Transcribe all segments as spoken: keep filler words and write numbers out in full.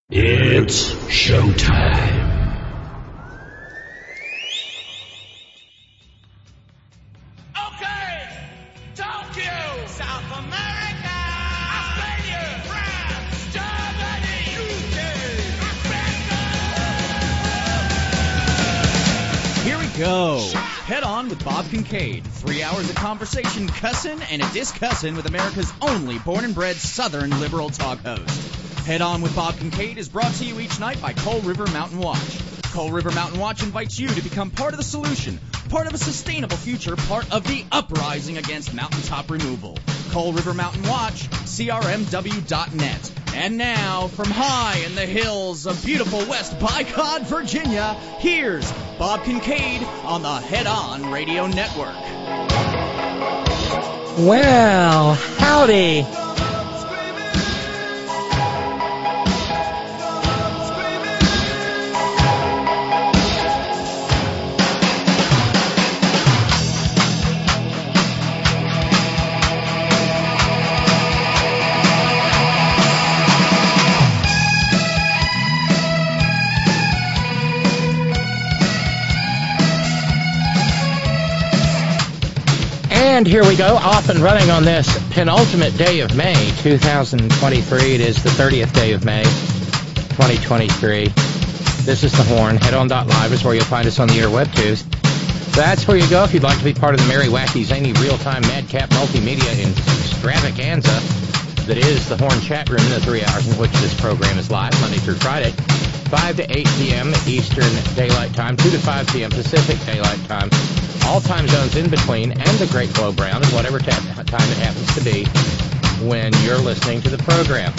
It's showtime. Okay, Tokyo, South America, Australia, France, Germany, U K, Africa. Here we go. Head On with Bob Kincaid. Three hours of conversation, cussin' and a discussin' with America's only born and bred Southern liberal talk host. Head On with Bob Kincaid is brought to you each night by Coal River Mountain Watch. Coal River Mountain Watch invites you to become part of the solution, part of a sustainable future, part of the uprising against mountaintop removal. Coal River Mountain Watch, C R M W dot net. And now, from high in the hills of beautiful West Bicod, Virginia, here's Bob Kincaid on the Head On Radio Network. Well, howdy. And here we go, off and running on this penultimate day of May, two thousand twenty-three. It is the thirtieth day of May, twenty twenty-three. This is The Horn. Head On dot live is where you'll find us on the interweb tubes. That's where you go if you'd like to be part of the merry, wacky, zany, real-time, madcap, multimedia extravaganza that is The Horn chat room, the three hours in which this program is live, Monday through Friday, five to eight p.m. Eastern Daylight Time, two to five p.m. Pacific Daylight Time. All time zones in between, and the Great Glow Brown, and whatever ta- time it happens to be when you're listening to the program.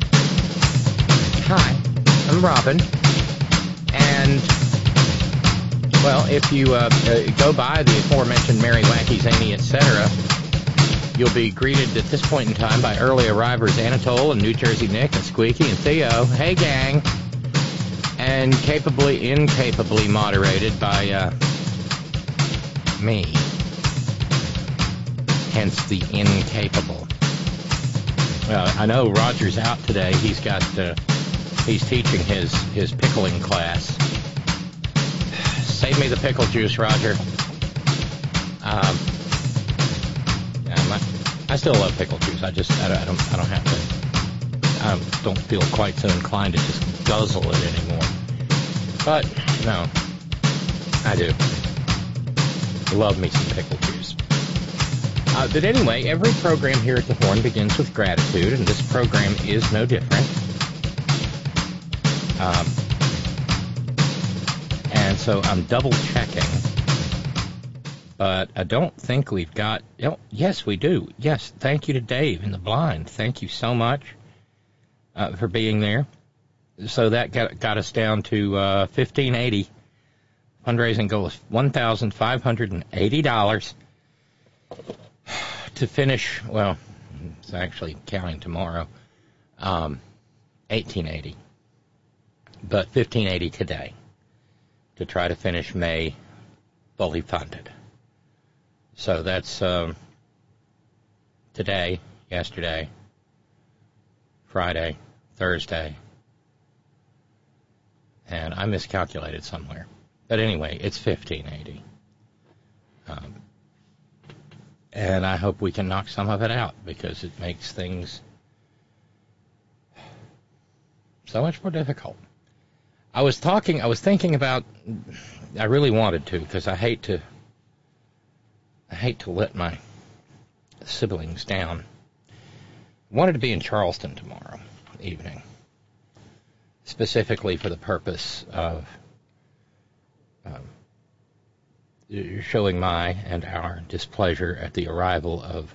Hi, I'm Robin, and, well, if you uh, uh, go by the aforementioned Merry, Wacky, Zany, et cetera, you'll be greeted at this point in time by early arrivers Anatole and New Jersey Nick and Squeaky and Theo. Hey, gang! And capably, incapably moderated by, uh, me. Hence the incapable. Uh, I know Roger's out today. He's got, uh, he's teaching his, his pickling class. Save me the pickle juice, Roger. Um, yeah, my, I still love pickle juice. I just, I, I don't, I don't have to, I don't feel quite so inclined to just guzzle it anymore. But, no, I do. Love me some pickle juice. Uh, but anyway, every program here at The Horn begins with gratitude, and this program is no different. Um, and so I'm double checking, but I don't think we've got. Oh, yes, we do. Yes, thank you to Dave in the blind. Thank you so much uh, for being there. So that got got us down to uh, fifteen eighty. Fundraising goal is one thousand five hundred eighty dollars to finish, well, it's actually counting tomorrow, um, eighteen eighty, but fifteen eighty today to try to finish May fully funded. So that's um, today, yesterday, Friday, Thursday, and I miscalculated somewhere. But anyway, it's fifteen eighty. Um, and I hope we can knock some of it out because it makes things so much more difficult. I was talking, I was thinking about, I really wanted to because I hate to, I hate to let my siblings down. I wanted to be in Charleston tomorrow evening, specifically for the purpose of Um, showing my and our displeasure at the arrival of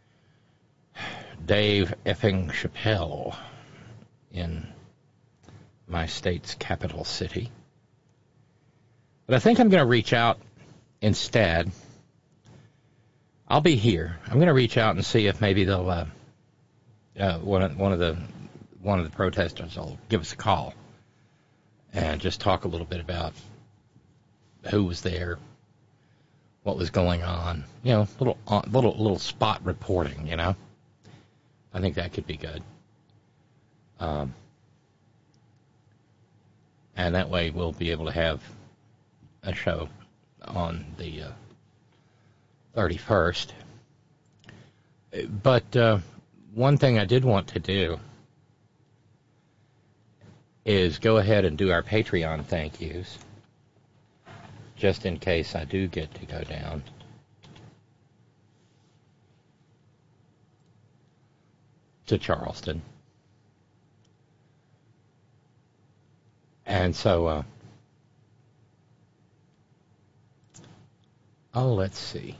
Dave effing Chappelle in my state's capital city. But I think I'm going to reach out instead. I'll be here. I'm going to reach out and see if maybe they'll uh, uh, one of one of the one of the protesters will give us a call and just talk a little bit about who was there, what was going on, you know, little little little spot reporting, you know. I think that could be good. Um, And that way we'll be able to have a show on the uh, thirty-first. But uh, one thing I did want to do is go ahead and do our Patreon thank yous, just in case I do get to go down. To Charleston. And so, uh, oh, let's see.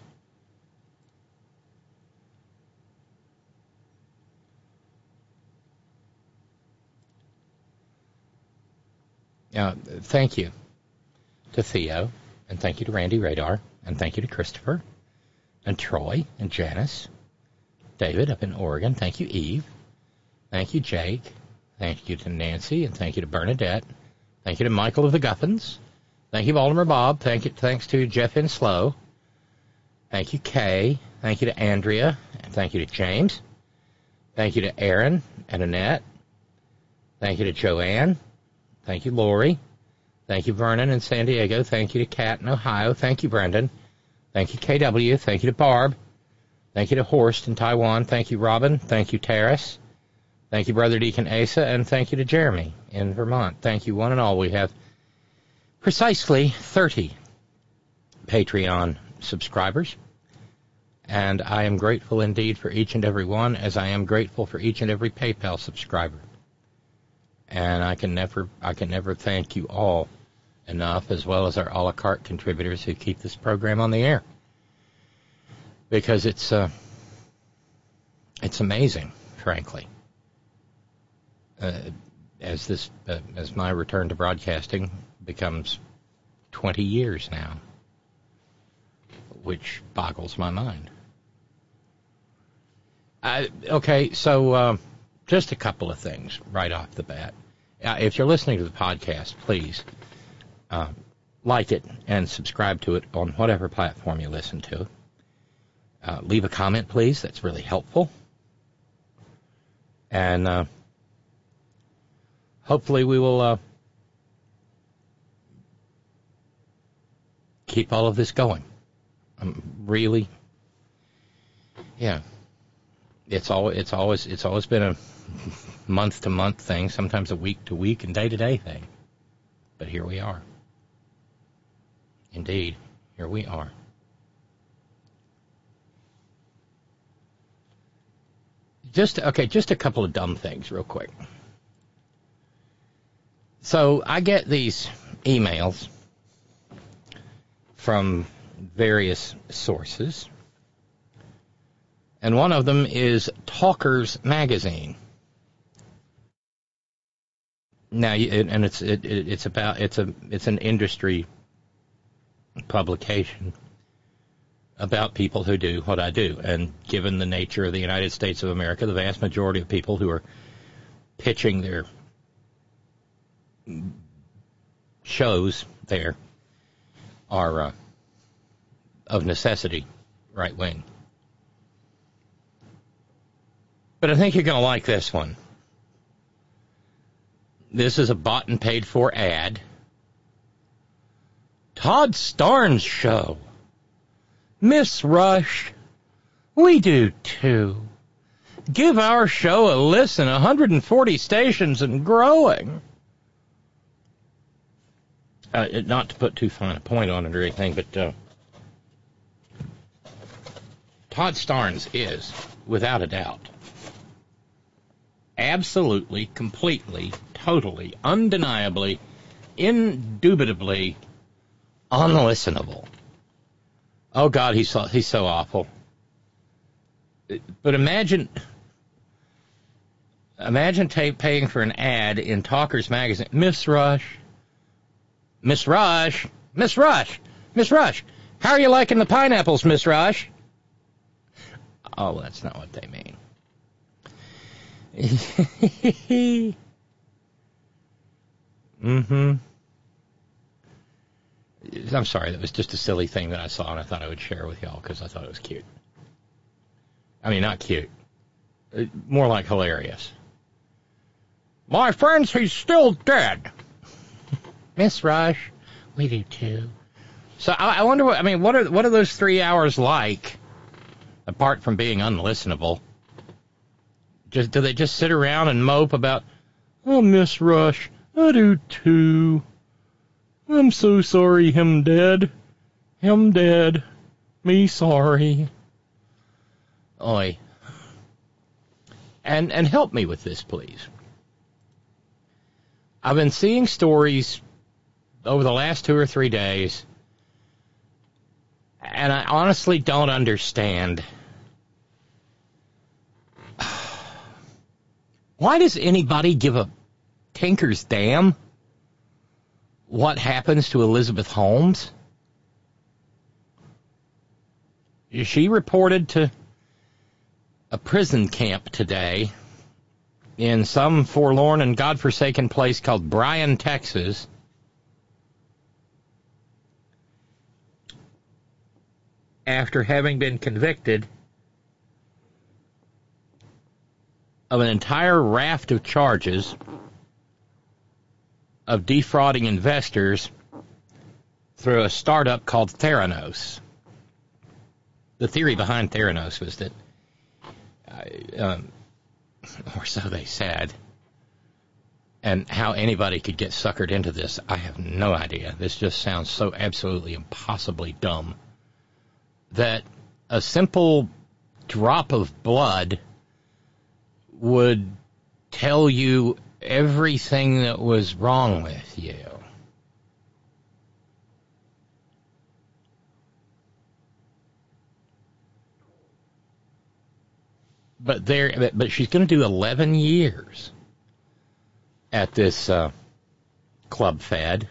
Uh, thank you to Theo, and thank you to Randy Radar, and thank you to Christopher, and Troy, and Janice, David up in Oregon. Thank you, Eve. Thank you, Jake. Thank you to Nancy, and thank you to Bernadette. Thank you to Michael of the Guffins. Thank you, Baltimore Bob. Thank you, thanks to Jeff in Slow. Thank you, Kay. Thank you to Andrea, and thank you to James. Thank you to Aaron and Annette. Thank you to Joanne. Thank you, Lori. Thank you, Vernon in San Diego. Thank you to Kat in Ohio. Thank you, Brendan. Thank you, K W. Thank you to Barb. Thank you to Horst in Taiwan. Thank you, Robin. Thank you, Terrace. Thank you, Brother Deacon Asa. And thank you to Jeremy in Vermont. Thank you, one and all. We have precisely thirty Patreon subscribers. And I am grateful indeed for each and every one, as I am grateful for each and every PayPal subscriber. And I can never, I can never thank you all enough, as well as our a la carte contributors who keep this program on the air. Because it's, uh, it's amazing, frankly. Uh, as this, uh, as my return to broadcasting becomes twenty years now, which boggles my mind. I, okay, so uh, just a couple of things right off the bat. Uh, if you're listening to the podcast, please uh, like it and subscribe to it on whatever platform you listen to. Uh, leave a comment, please. That's really helpful. And uh, hopefully we will uh, keep all of this going. I'm really, yeah. It's all. It's always. It's always been a month to month thing. Sometimes a week to week and day to day thing. But here we are. Indeed, here we are. Just okay. Just a couple of dumb things, real quick. So I get these emails from various sources. And one of them is Talkers Magazine. Now, and it's it, it's about it's a it's an industry publication about people who do what I do. And given the nature of the United States of America, the vast majority of people who are pitching their shows there are uh, of necessity right wing. But I think you're going to like this one. This is a bought and paid for ad. Todd Starnes show. Miss Rush. We do too. Give our show a listen. one hundred forty stations and growing. Uh, not to put too fine a point on it or anything, but uh, Todd Starnes is, without a doubt, absolutely, completely, totally, undeniably, indubitably unlistenable. Oh, God, he's so, he's so awful. But imagine, imagine ta- paying for an ad in Talkers Magazine. Miss Rush, Miss Rush, Miss Rush, Miss Rush, how are you liking the pineapples, Miss Rush? Oh, that's not what they mean. mm-hmm. I'm sorry, that was just a silly thing that I saw, and I thought I would share with y'all because I thought it was cute. I mean, not cute. More like hilarious. My friends, he's still dead. Miss Rush, we do too. So I, I wonder what I mean. What are what are those three hours like? Apart from being unlistenable, just do they just sit around and mope about? Oh, Miss Rush, I do too. I'm so sorry him dead. Him dead. Me sorry. Oi. And and help me with this, please. I've been seeing stories over the last two or three days, and I honestly don't understand. Why does anybody give a tinker's damn what happens to Elizabeth Holmes? She reported to a prison camp today in some forlorn and godforsaken place called Bryan, Texas. After having been convicted of an entire raft of charges of defrauding investors through a startup called Theranos. The theory behind Theranos was that, uh, um, or so they said, and how anybody could get suckered into this, I have no idea. This just sounds so absolutely impossibly dumb, that a simple drop of blood would tell you everything that was wrong with you. But there, but she's going to do eleven years at this uh, Club Fed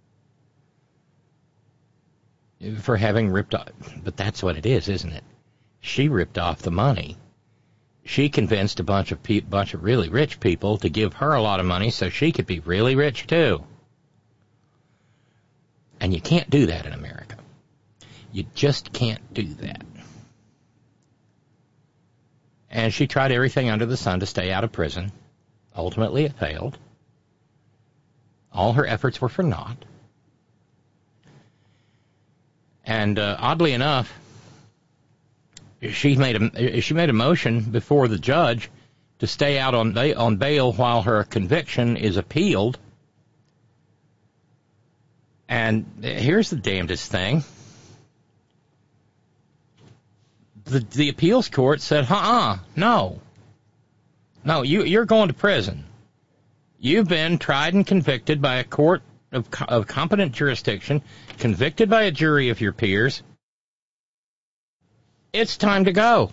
for having ripped off. But that's what it is, isn't it? She ripped off the money. She convinced a bunch of pe- bunch of really rich people to give her a lot of money so she could be really rich too. And you can't do that in America. You just can't do that. And she tried everything under the sun to stay out of prison. Ultimately, it failed. All her efforts were for naught. And uh, oddly enough, she made a she made a motion before the judge to stay out on on bail while her conviction is appealed. And here's the damnedest thing. The, the appeals court said, uh-uh, no. No, you, you're going to prison. You've been tried and convicted by a court of, of competent jurisdiction, convicted by a jury of your peers. It's time to go.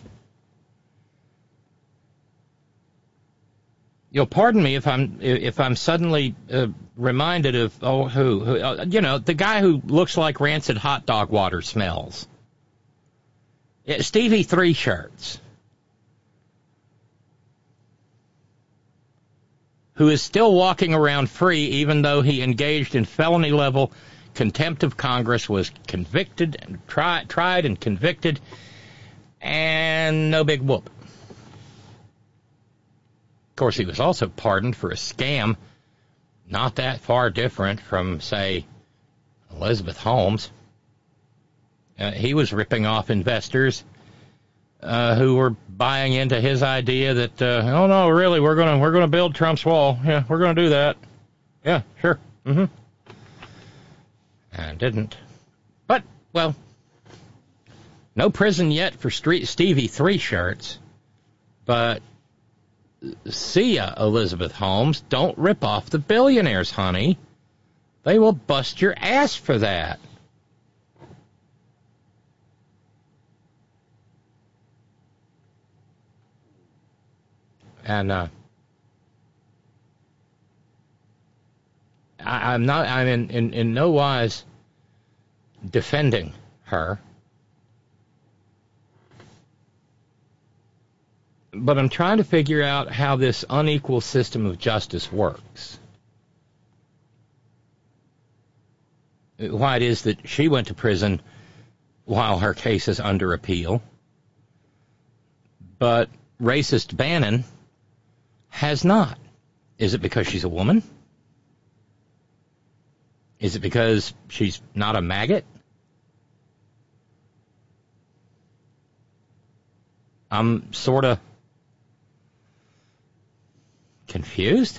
You'll pardon me if I'm if I'm suddenly uh, reminded of, oh, who, who uh, you know, the guy who looks like rancid hot dog water smells. Yeah, Stevie Three Shirts, who is still walking around free even though he engaged in felony-level contempt of Congress, was convicted and tried, tried and convicted, and no big whoop. Of course, he was also pardoned for a scam not that far different from, say, Elizabeth Holmes. Uh, he was ripping off investors uh, who were buying into his idea that, uh, oh no, really, we're gonna we're gonna build Trump's wall. Yeah, we're gonna do that. Yeah, sure. Mm-hmm. And didn't. But well, no prison yet for Street Stevie Three Shirts. But see ya, Elizabeth Holmes. Don't rip off the billionaires, honey. They will bust your ass for that. And uh, I, I'm not. I'm in, in, in no wise defending her, but I'm trying to figure out how this unequal system of justice works. Why it is that she went to prison while her case is under appeal, but racist Bannon has not. Is it because she's a woman? Is it because she's not a maggot? I'm sort of confused.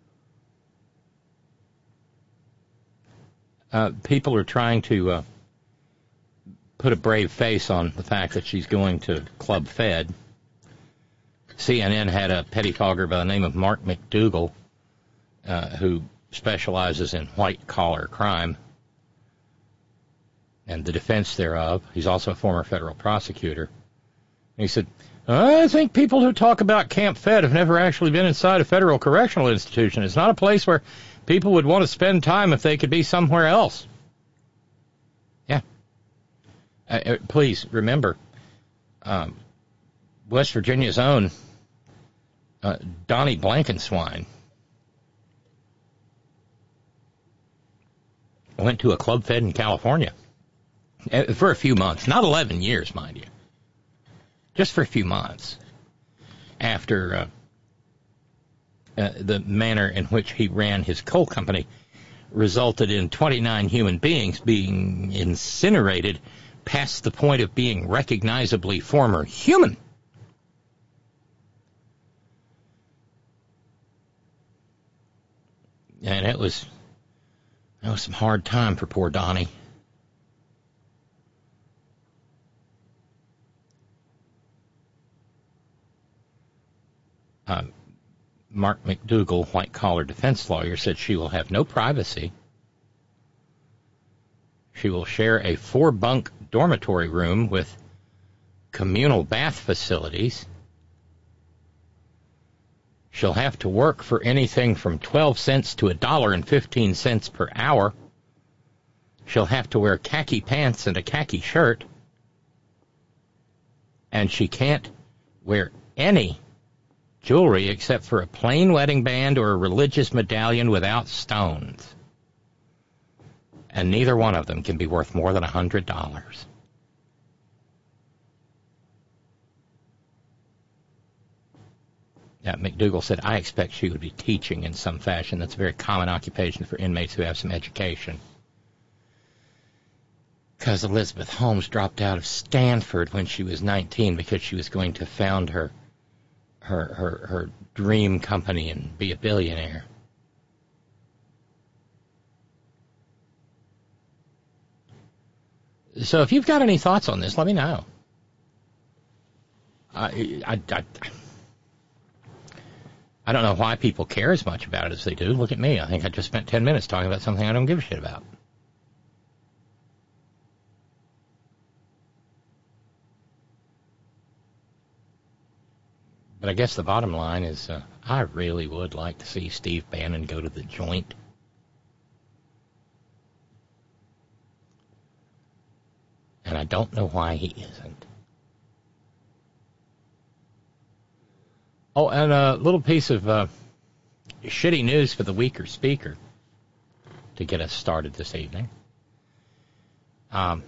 Uh, people are trying to uh, put a brave face on the fact that she's going to Club Fed. C N N had a pettifogger by the name of Mark McDougal, uh, who specializes in white-collar crime and the defense thereof. He's also a former federal prosecutor. And he said, I think people who talk about Camp Fed have never actually been inside a federal correctional institution. It's not a place where people would want to spend time if they could be somewhere else. Yeah. Uh, uh, please remember, um, West Virginia's own uh, Donnie Blankenswine went to a Club Fed in California uh, for a few months, not eleven years, mind you, just for a few months after uh, uh, the manner in which he ran his coal company resulted in twenty-nine human beings being incinerated past the point of being recognizably former human. And it was, it was some hard time for poor Donnie. Uh, Mark McDougal, white-collar defense lawyer, said she will have no privacy. She will share a four-bunk dormitory room with communal bath facilities. She'll have to work for anything from twelve cents to one dollar and fifteen cents per hour. She'll have to wear khaki pants and a khaki shirt. And she can't wear any jewelry except for a plain wedding band or a religious medallion without stones. And neither one of them can be worth more than one hundred dollars. Uh, McDougal said, I expect she would be teaching in some fashion. That's a very common occupation for inmates who have some education. Because Elizabeth Holmes dropped out of Stanford when she was nineteen because she was going to found her her her, her dream company and be a billionaire. So if you've got any thoughts on this, let me know. I, I, I, I don't know why people care as much about it as they do. Look at me. I think I just spent ten minutes talking about something I don't give a shit about. But I guess the bottom line is uh, I really would like to see Steve Bannon go to the joint. And I don't know why he isn't. Oh, and a little piece of uh, shitty news for the weaker speaker to get us started this evening. Um,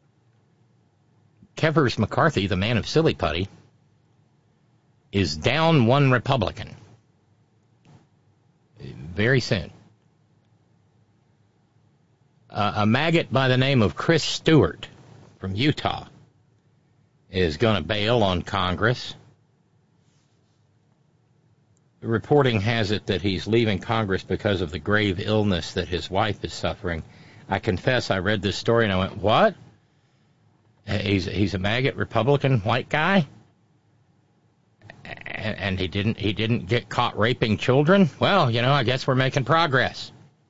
Kevers McCarthy, the man of silly putty, is down one Republican very soon. Uh, a maggot by the name of Chris Stewart from Utah is going to bail on Congress. The reporting has it that he's leaving Congress because of the grave illness that his wife is suffering. I confess I read this story and I went, what? He's he's a maggot Republican white guy? And, and he didn't he didn't get caught raping children? Well, you know, I guess we're making progress.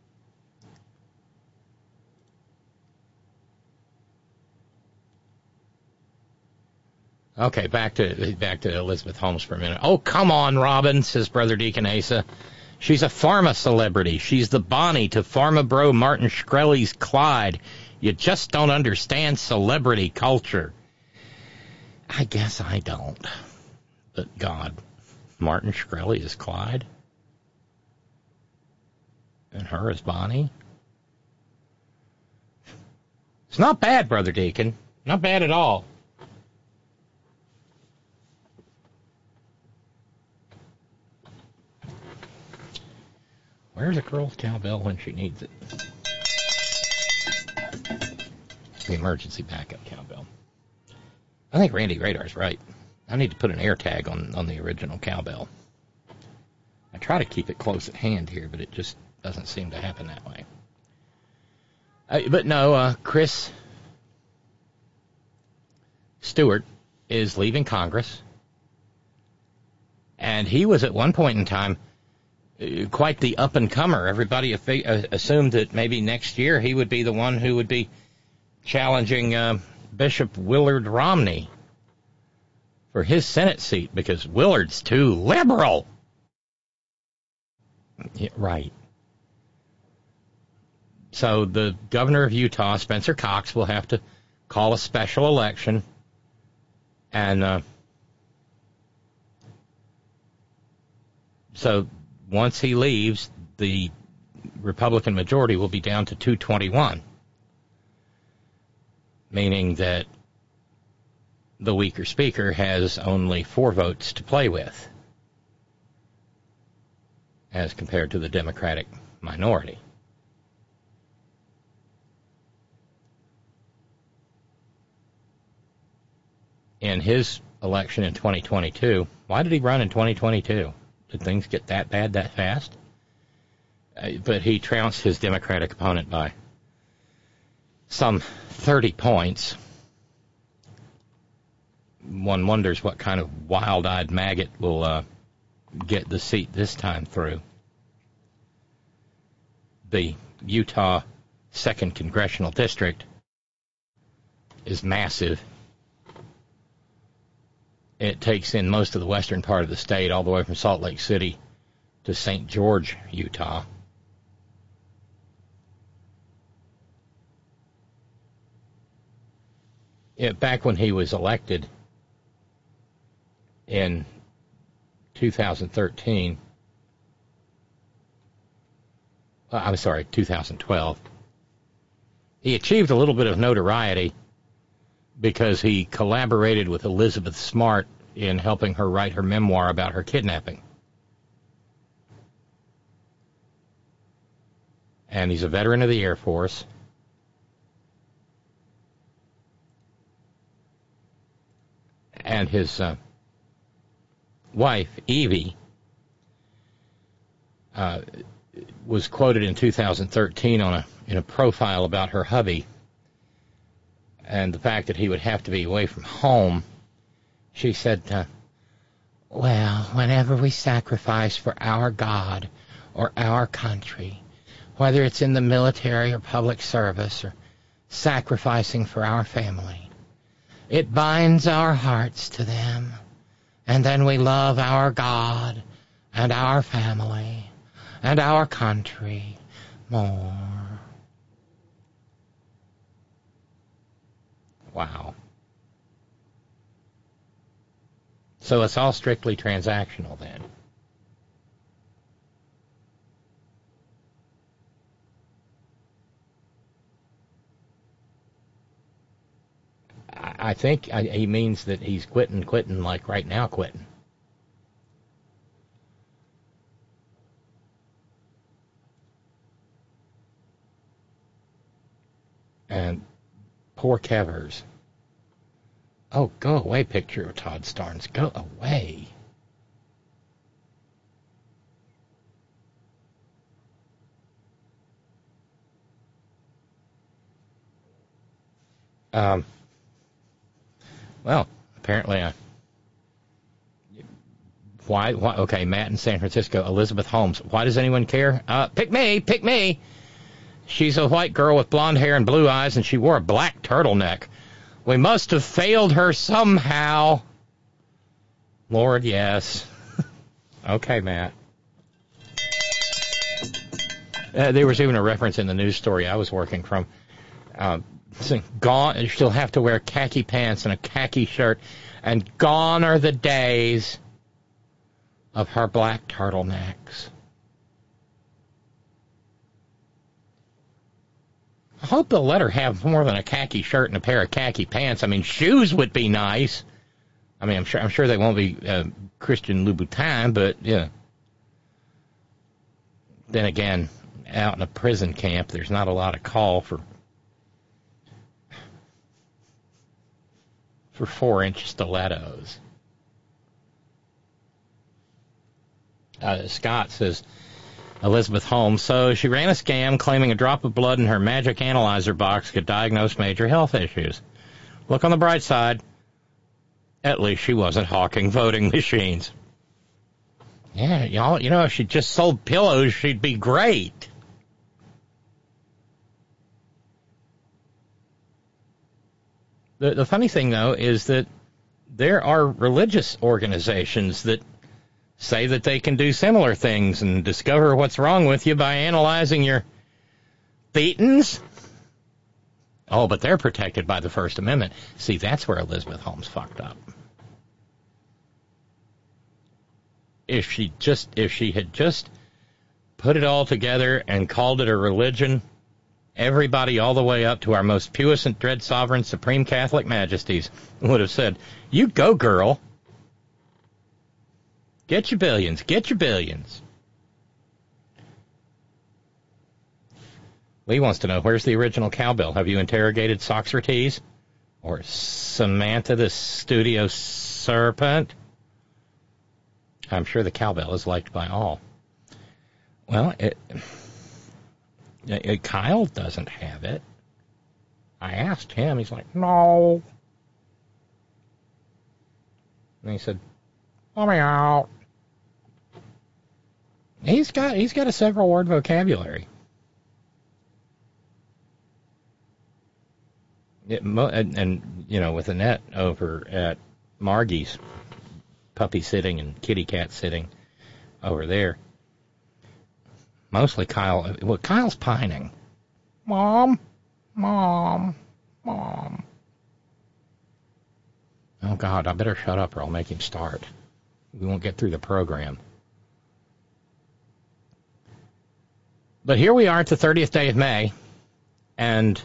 Okay, back to back to Elizabeth Holmes for a minute. Oh, come on, Robin, says Brother Deacon Asa. She's a pharma celebrity. She's the Bonnie to pharma bro Martin Shkreli's Clyde. You just don't understand celebrity culture. I guess I don't. But God, Martin Shkreli is Clyde? And her is Bonnie? It's not bad, Brother Deacon. Not bad at all. Where's a girl's cowbell when she needs it? the emergency backup cowbell. I think Randy Radar's right. I need to put an air tag on, on the original cowbell. I try to keep it close at hand here, but it just doesn't seem to happen that way. Uh, but no, uh, Chris Stewart is leaving Congress. And he was at one point in time uh, quite the up-and-comer. Everybody affi- uh, assumed that maybe next year he would be the one who would be challenging uh, Bishop Willard Romney for his Senate seat, because Willard's too liberal. Yeah, right. So the governor of Utah, Spencer Cox, will have to call a special election, and uh, so once he leaves, the Republican majority will be down to two twenty-one, meaning that the weaker speaker has only four votes to play with, as compared to the Democratic minority. In his election in twenty twenty-two, why did he run in twenty twenty-two? Did things get that bad that fast? Uh, but he trounced his Democratic opponent by some thirty points. One wonders what kind of wild-eyed maggot will uh, get the seat this time through. The Utah second Congressional District is massive. It takes in most of the western part of the state, all the way from Salt Lake City to Saint George, Utah. Yeah, back when he was elected in two thousand thirteen, uh, I'm sorry, two thousand twelve, he achieved a little bit of notoriety because he collaborated with Elizabeth Smart in helping her write her memoir about her kidnapping. And he's a veteran of the Air Force. And his uh, wife, Evie, uh, was quoted in two thousand thirteen on a in a profile about her hubby and the fact that he would have to be away from home. She said, uh, well, whenever we sacrifice for our God or our country, whether it's in the military or public service or sacrificing for our family, it binds our hearts to them, and then we love our God and our family and our country more. Wow. So it's all strictly transactional then. I think he means that he's quitting, quitting like right now quitting. And poor Kevers. Oh, go away, picture of Todd Starnes. Go away. Um... Well, apparently, uh, why, why? Okay, Matt in San Francisco, Elizabeth Holmes. Why does anyone care? Uh, pick me, pick me. She's a white girl with blonde hair and blue eyes, and she wore a black turtleneck. We must have failed her somehow. Lord, yes. Okay, Matt. Uh, there was even a reference in the news story I was working from. Uh, Gone, she'll have to wear khaki pants and a khaki shirt, and gone are the days of her black turtlenecks. I hope they'll let her have more than a khaki shirt and a pair of khaki pants. I mean, shoes would be nice. I mean, I'm sure I'm sure they won't be uh, Christian Louboutin, but yeah. Then again, out in a prison camp, there's not a lot of call for for four-inch stilettos. Uh, Scott says, Elizabeth Holmes, so she ran a scam claiming a drop of blood in her magic analyzer box could diagnose major health issues. Look on the bright side. At least she wasn't hawking voting machines. Yeah, y'all, you know, if she just sold pillows, she'd be great. The, the funny thing, though, is that there are religious organizations that say that they can do similar things and discover what's wrong with you by analyzing your thetans. Oh, but they're protected by the First Amendment. See, that's where Elizabeth Holmes fucked up. If she just, if she had just put it all together and called it a religion, everybody all the way up to our most puissant, dread sovereign, supreme Catholic majesties would have said, "You go, girl. Get your billions. Get your billions." Lee wants to know, where's the original cowbell? Have you interrogated Socrates? Or Samantha the studio serpent? I'm sure the cowbell is liked by all. Well, it, it, Kyle doesn't have it. I asked him. He's like, no. And he said, let me out. He's got he's got a several word vocabulary. It, and, and you know, with Annette over at Margie's, puppy sitting and kitty cat sitting over there. Mostly Kyle. Well, Kyle's pining. Mom, mom, mom. Oh God, I better shut up or I'll make him start. We won't get through the program. But here we are at the thirtieth day of May, and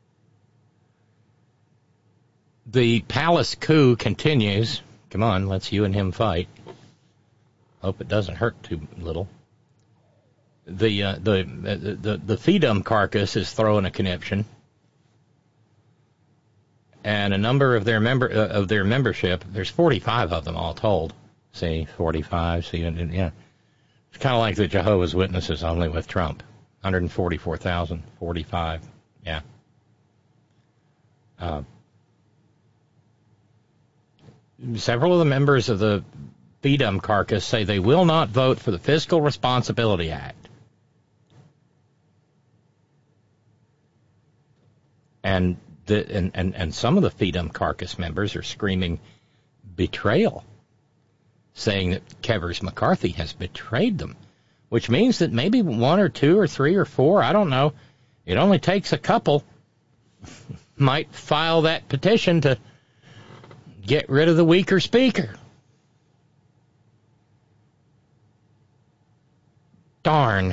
the palace coup continues. Come on, let's you and him fight. Hope it doesn't hurt too little. The uh, the, the the the Fiedom carcass is throwing a conniption, and a number of their member uh, of their membership. There's forty-five of them all told. See, forty-five. See, and, and, yeah, it's kind of like the Jehovah's Witnesses, only with Trump. one hundred forty-four thousand, forty-five. Yeah. Uh, Several of the members of the Fiedom carcass say they will not vote for the Fiscal Responsibility Act. And the and, and, and some of the Fiedom carcass members are screaming betrayal, saying that Kevers McCarthy has betrayed them, which means that maybe one or two or three or four, I don't know, it only takes a couple, might file that petition to get rid of the weaker speaker. Darn.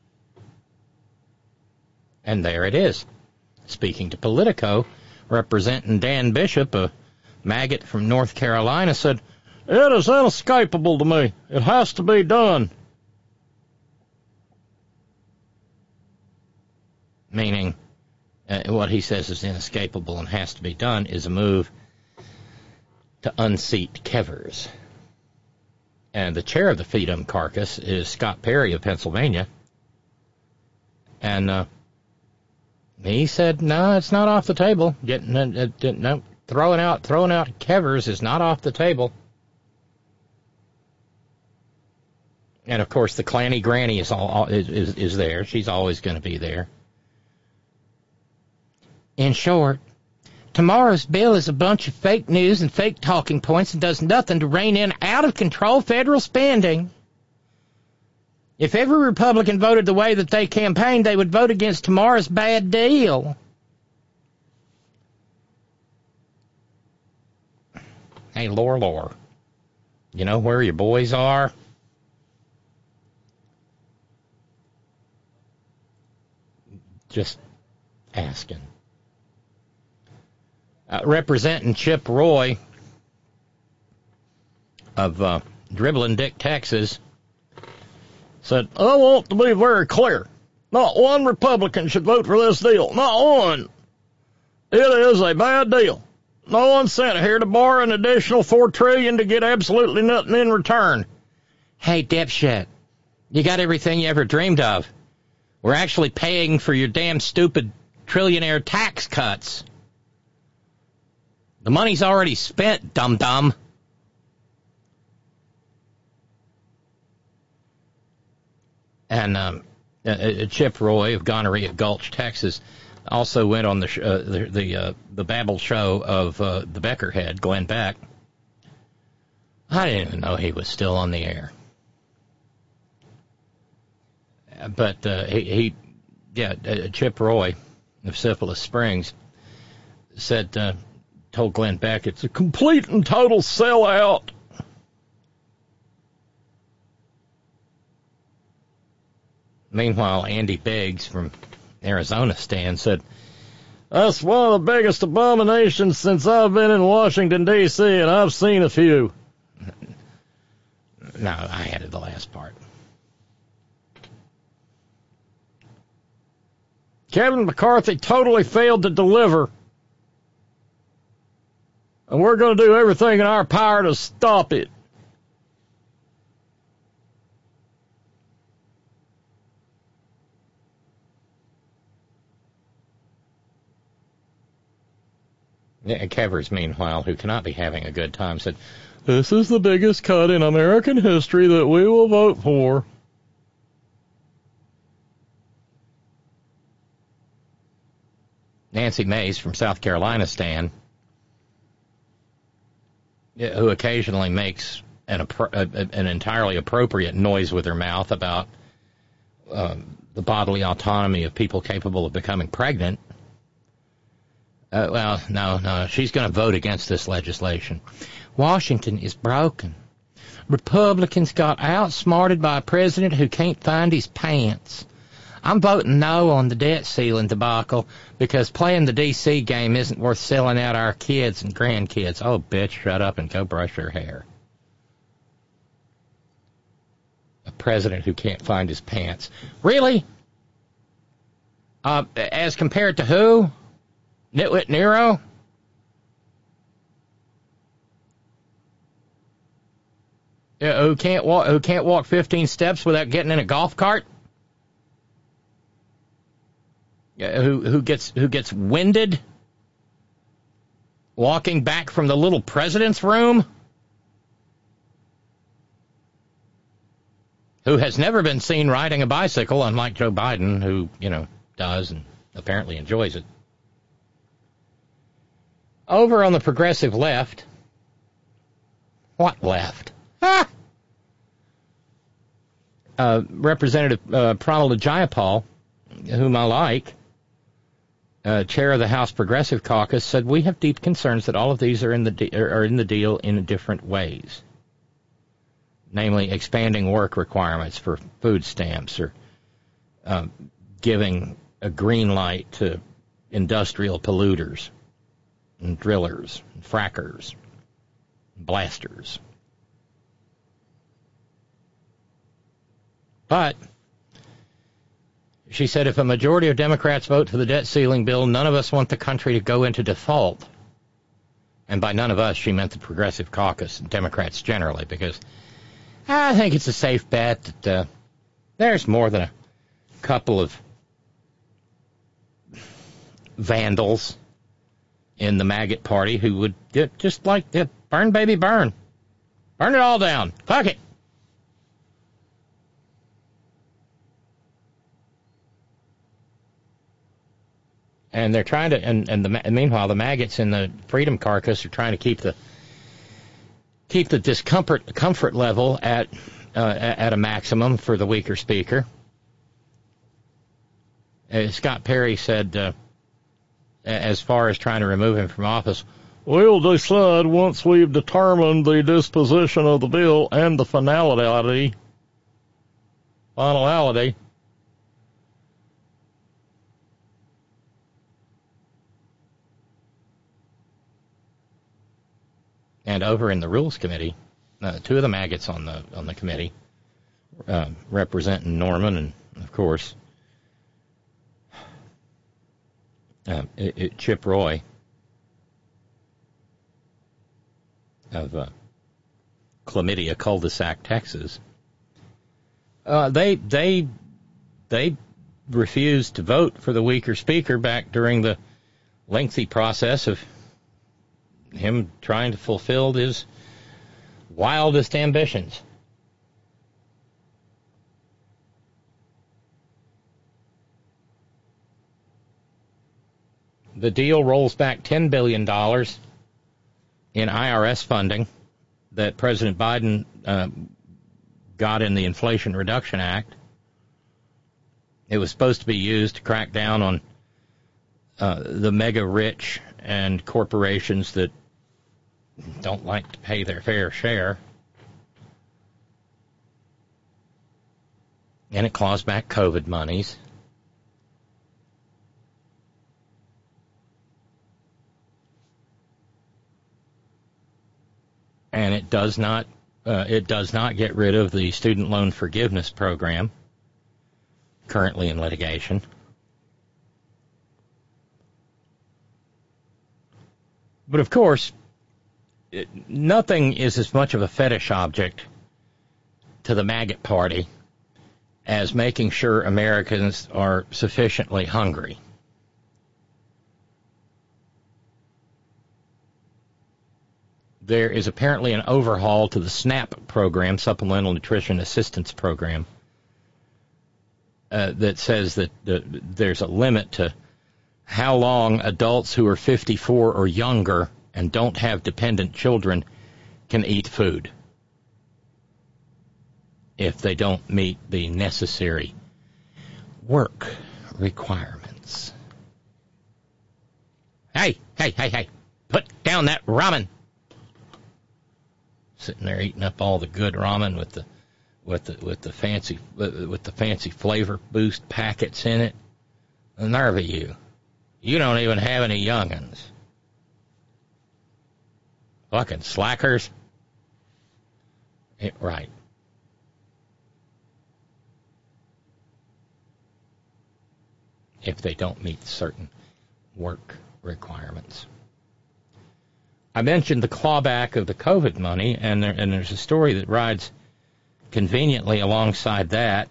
And there it is. Speaking to Politico, representing Dan Bishop, a maggot from North Carolina, said, "It is inescapable to me. It has to be done." Meaning, uh, what he says is inescapable and has to be done is a move to unseat Kevers. And the chair of the Fiedom carcass is Scott Perry of Pennsylvania. And uh, he said, no, it's not off the table. Getting uh, uh, no, throwing out throwing out Kevers is not off the table. And of course, the clanny granny is all is is, is there. She's always going to be there. In short, tomorrow's bill is a bunch of fake news and fake talking points and does nothing to rein in out-of-control federal spending. If every Republican voted the way that they campaigned, they would vote against tomorrow's bad deal. Hey, Lore Lore, you know where your boys are? Just asking. Uh, representing Chip Roy of uh, Dribbling Dick, Texas, said, I want to be very clear. Not one Republican should vote for this deal. Not one. It is a bad deal. No one sent here to borrow an additional four trillion dollars to get absolutely nothing in return. Hey, dipshit, you got everything you ever dreamed of. We're actually paying for your damn stupid trillionaire tax cuts. The money's already spent, dum-dum. And um, uh, Chip Roy of Gonorrhea Gulch, Texas, also went on the sh- uh, the the, uh, the Babble show of uh, the Beckerhead, Glenn Beck. I didn't even know he was still on the air. But uh, he, he, yeah, uh, Chip Roy of Syphilis Springs said, uh, told Glenn Beck, it's a complete and total sellout. Meanwhile, Andy Biggs from Arizona Stan said, that's one of the biggest abominations since I've been in Washington, D C, and I've seen a few. No, I added the last part. Kevin McCarthy totally failed to deliver, and we're going to do everything in our power to stop it. Kevers, meanwhile, who cannot be having a good time, said, this is the biggest cut in American history that we will vote for. Nancy Mace from South Carolina, Stan, who occasionally makes an, an entirely appropriate noise with her mouth about um, the bodily autonomy of people capable of becoming pregnant. Uh, well, no, no, she's going to vote against this legislation. Washington is broken. Republicans got outsmarted by a president who can't find his pants. I'm voting no on the debt ceiling debacle because playing the D C game isn't worth selling out our kids and grandkids. Oh, bitch, shut up and go brush your hair. A president who can't find his pants. Really? Uh, as compared to who? Nitwit Nero? Yeah, who can't walk? Who can't walk fifteen steps without getting in a golf cart? Yeah, who who gets who gets winded walking back from the little president's room? Who has never been seen riding a bicycle, unlike Joe Biden, who you know does and apparently enjoys it. Over on the progressive left. What left? Ah! Uh, Representative uh, Pramila Jayapal, whom I like, uh, chair of the House Progressive Caucus, said we have deep concerns that all of these are in the de- are in the deal in different ways, namely expanding work requirements for food stamps or uh, giving a green light to industrial polluters and drillers, and frackers, and blasters. But she said if a majority of Democrats vote for the debt ceiling bill, none of us want the country to go into default. And by none of us, she meant the Progressive Caucus and Democrats generally, because I think it's a safe bet that uh, there's more than a couple of vandals in the maggot party who would just like to burn, baby, burn. Burn it all down. Fuck it. And they're trying to, and, and, the, and meanwhile, the maggots in the Freedom Caucus are trying to keep the keep the discomfort comfort level at uh, at a maximum for the weaker speaker. Uh, Scott Perry said, uh, as far as trying to remove him from office, we'll decide once we've determined the disposition of the bill and the finality. Finality. And over in the Rules Committee, uh, two of the maggots on the on the committee, uh, representing Norman and, of course, Uh, it, it, Chip Roy, of uh, Chlamydia cul-de-sac, Texas. Uh, they they they refused to vote for the weaker speaker back during the lengthy process of him trying to fulfill his wildest ambitions. The deal rolls back ten billion dollars in I R S funding that President Biden uh, got in the Inflation Reduction Act. It was supposed to be used to crack down on uh, the mega rich and corporations that don't like to pay their fair share. And it claws back COVID monies. And it does not uh, it does not get rid of the student loan forgiveness program currently in litigation. But of course, it, nothing is as much of a fetish object to the maggot party as making sure Americans are sufficiently hungry. There is apparently an overhaul to the SNAP program, Supplemental Nutrition Assistance Program, uh, that says that uh, there's a limit to how long adults who are fifty-four or younger and don't have dependent children can eat food if they don't meet the necessary work requirements. Hey, hey, hey, hey, put down that ramen. Sitting there eating up all the good ramen with the with the with the fancy with the fancy flavor boost packets in it. The nerve of you. You don't even have any young'uns. Fucking slackers. It, right. If they don't meet certain work requirements. I mentioned the clawback of the COVID money, and, there, and there's a story that rides conveniently alongside that.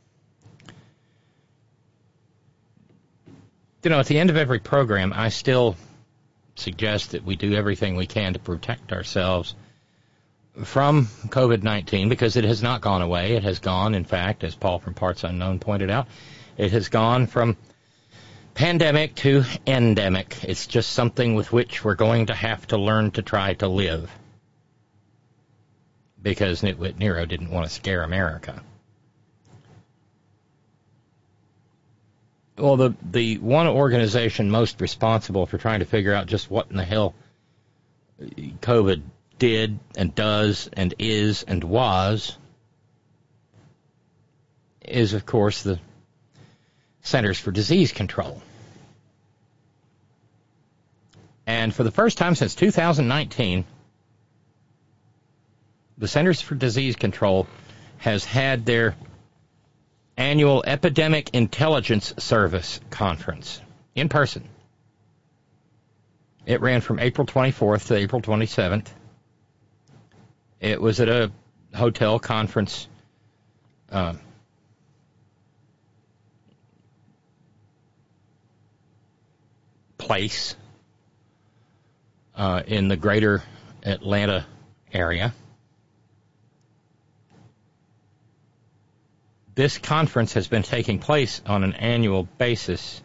You know, at the end of every program, I still suggest that we do everything we can to protect ourselves from COVID nineteen, because it has not gone away. It has gone, in fact, as Paul from Parts Unknown pointed out, it has gone from pandemic to endemic. It's just something with which we're going to have to learn to try to live. Because Nitwit Nero didn't want to scare America. Well, the, the one organization most responsible for trying to figure out just what in the hell COVID did and does and is and was is, of course, the Centers for Disease Control. And for the first time since two thousand nineteen, the Centers for Disease Control has had their annual Epidemic Intelligence Service conference in person. It ran from April twenty-fourth to April twenty-seventh. It was at a hotel conference uh, place uh, in the greater Atlanta area. This conference has been taking place on an annual basis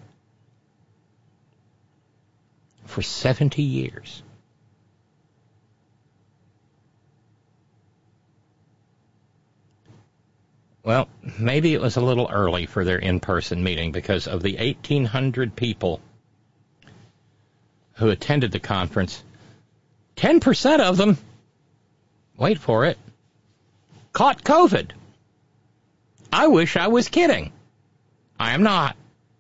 for seventy years. Well, maybe it was a little early for their in-person meeting, because of the eighteen hundred people who attended the conference, ten percent of them, wait for it, caught COVID. I wish I was kidding. I am not.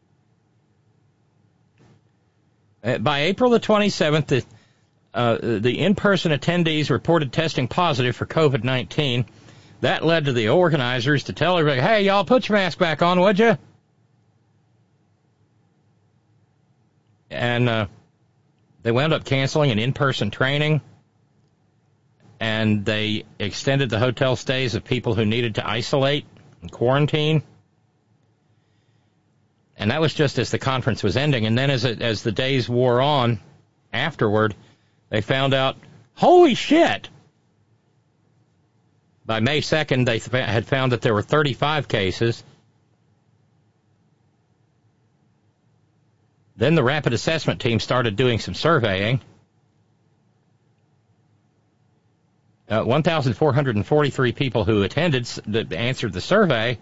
By April the twenty-seventh, the, uh, the in-person attendees reported testing positive for COVID nineteen. That led to the organizers to tell everybody, hey, y'all, put your mask back on, would you? And uh, they wound up canceling an in-person training. and they extended the hotel stays of people who needed to isolate and quarantine. And that was just as the conference was ending. And then as it, as the days wore on afterward, they found out, holy shit! By May second, they th- had found that there were thirty-five cases. Then the rapid assessment team started doing some surveying. Uh, one thousand four hundred forty-three people who attended, that answered the survey.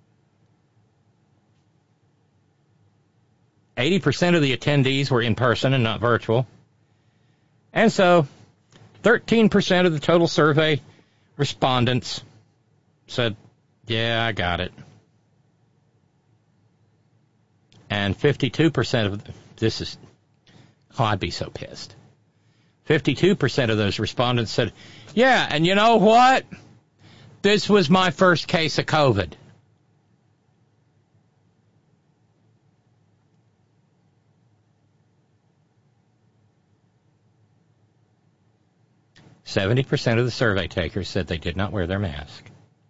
eighty percent of the attendees were in person and not virtual. And so, thirteen percent of the total survey respondents said, yeah, I got it. And fifty-two percent of, this is, oh, I'd be so pissed. fifty-two percent of those respondents said, yeah, and you know what? This was my first case of COVID. seventy percent of the survey takers said they did not wear their mask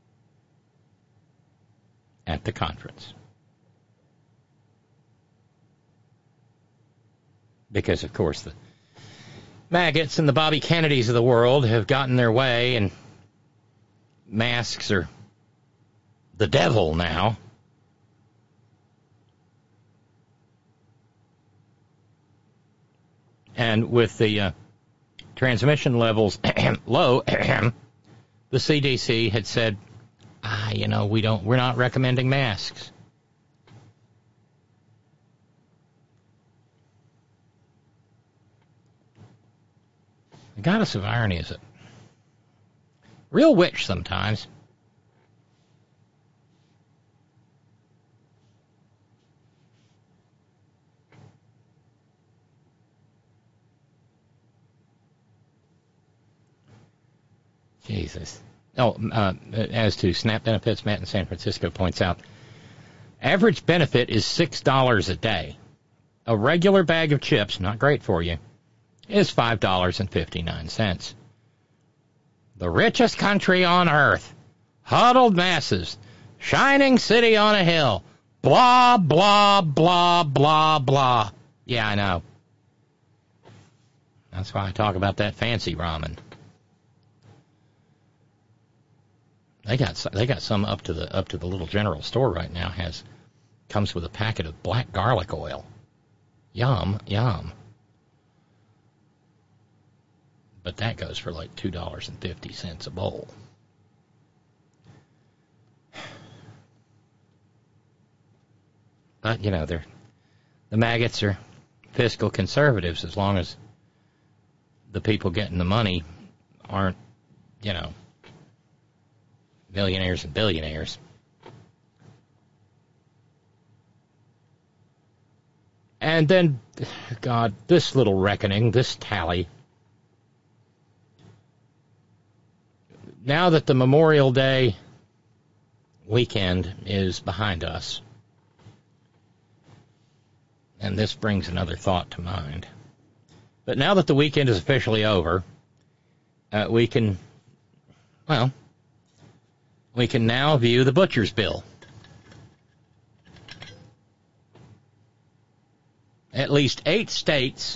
at the conference. Because, of course, the maggots and the Bobby Kennedys of the world have gotten their way, and masks are the devil now. And with the uh, transmission levels low, the C D C had said, ah, you know, we don't, we're not recommending masks. The goddess of irony is a real witch sometimes. Jesus. Oh, uh, as to SNAP benefits, Matt in San Francisco points out, average benefit is six dollars a day. A regular bag of chips, not great for you, is five dollars and fifty-nine cents. The richest country on earth. Huddled masses. Shining city on a hill. Blah, blah, blah, blah, blah. Yeah, I know. That's why I talk about that fancy ramen. They got they got some up to the up to the little general store right now. Has comes with a packet of black garlic oil. Yum, yum. But that goes for like two dollars and fifty cents a bowl. But, you know, they're, the maggots are fiscal conservatives as long as the people getting the money aren't, you know, millionaires and billionaires. And then, God, this little reckoning, this tally. Now that the Memorial Day weekend is behind us, and this brings another thought to mind, but now that the weekend is officially over, uh, we can, well, we can now view the butcher's bill. At least eight states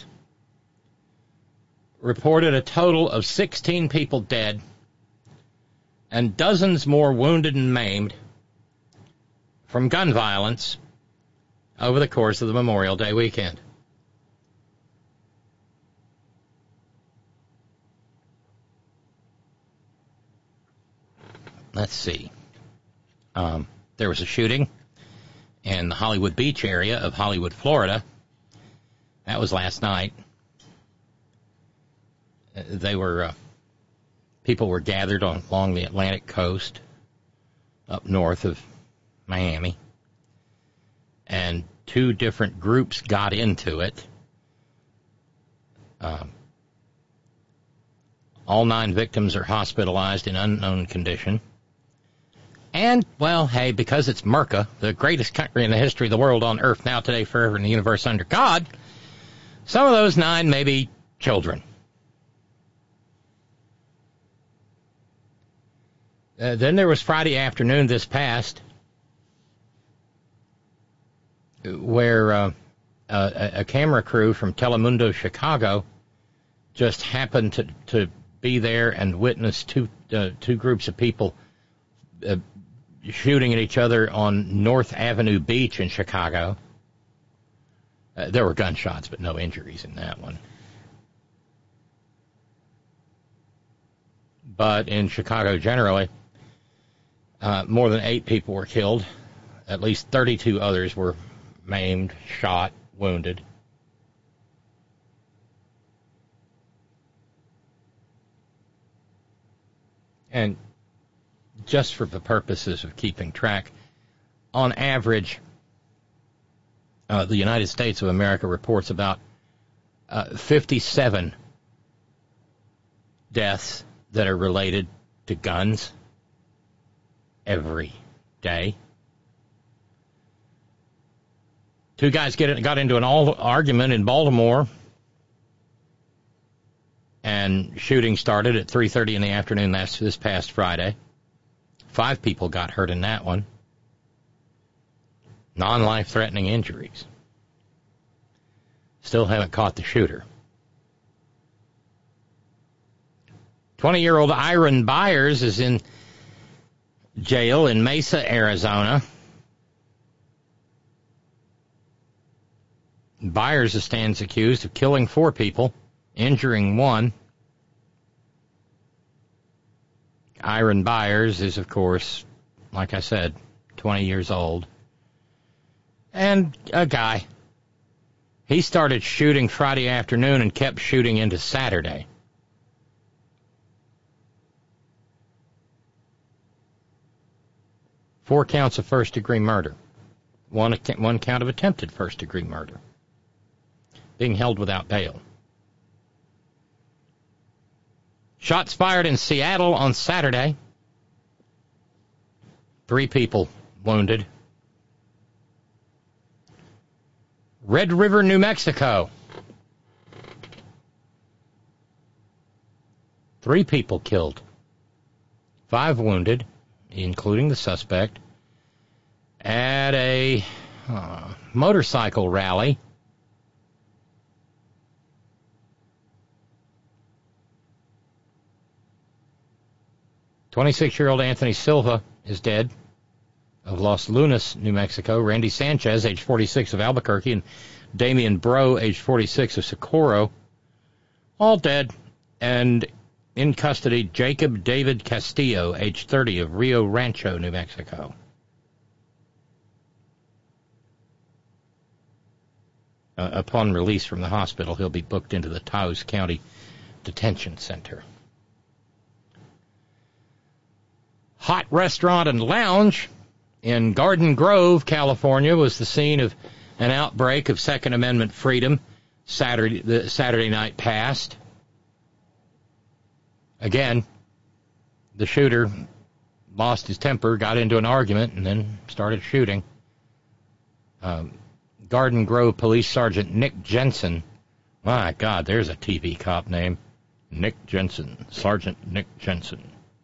reported a total of sixteen people dead and dozens more wounded and maimed from gun violence over the course of the Memorial Day weekend. Let's see. Um, there was a shooting in the Hollywood Beach area of Hollywood, Florida. That was last night. They were, uh, people were gathered on, along the Atlantic coast up north of Miami. And two different groups got into it. Um, all nine victims are hospitalized in unknown condition. And, well, hey, because it's America, the greatest country in the history of the world on earth, now, today, forever, in the universe under God, some of those nine may be children. Uh, then there was Friday afternoon this past, where uh, a, a camera crew from Telemundo Chicago just happened to, to be there and witness two uh, two groups of people uh, shooting at each other on North Avenue Beach in Chicago. Uh, there were gunshots, but no injuries in that one. But in Chicago generally, uh, more than eight people were killed. At least thirty-two others were maimed, shot, wounded. And just for the purposes of keeping track, on average, uh, the United States of America reports about uh, fifty-seven deaths that are related to guns every day. Two guys get, got into an all argument in Baltimore, and shooting started at three thirty in the afternoon last, this past Friday. Five people got hurt in that one. Non-life-threatening injuries. Still haven't caught the shooter. twenty-year-old Iron Byers is in jail in Mesa, Arizona. Byers stands accused of killing four people, injuring one. Iron Byers is, of course, like I said, twenty years old. And a guy. He started shooting Friday afternoon and kept shooting into Saturday. Four counts of first-degree murder. One, one count of attempted first-degree murder. Being held without bail. Shots fired in Seattle on Saturday. Three people wounded. Red River, New Mexico. Three people killed. Five wounded, including the suspect, at a uh, motorcycle rally. twenty-six-year-old Anthony Silva is dead of Los Lunas, New Mexico. Randy Sanchez, age forty-six, of Albuquerque, and Damian Bro, age forty-six, of Socorro, all dead. And in custody, Jacob David Castillo, age thirty, of Rio Rancho, New Mexico. Uh, upon release from the hospital, he'll be booked into the Taos County Detention Center. Hot Restaurant and Lounge in Garden Grove, California, was the scene of an outbreak of Second Amendment freedom Saturday, the Saturday night past. Again, the shooter lost his temper, got into an argument, and then started shooting. Um, Garden Grove Police Sergeant Nick Jensen. My God, there's a T V cop name. Nick Jensen. Sergeant Nick Jensen.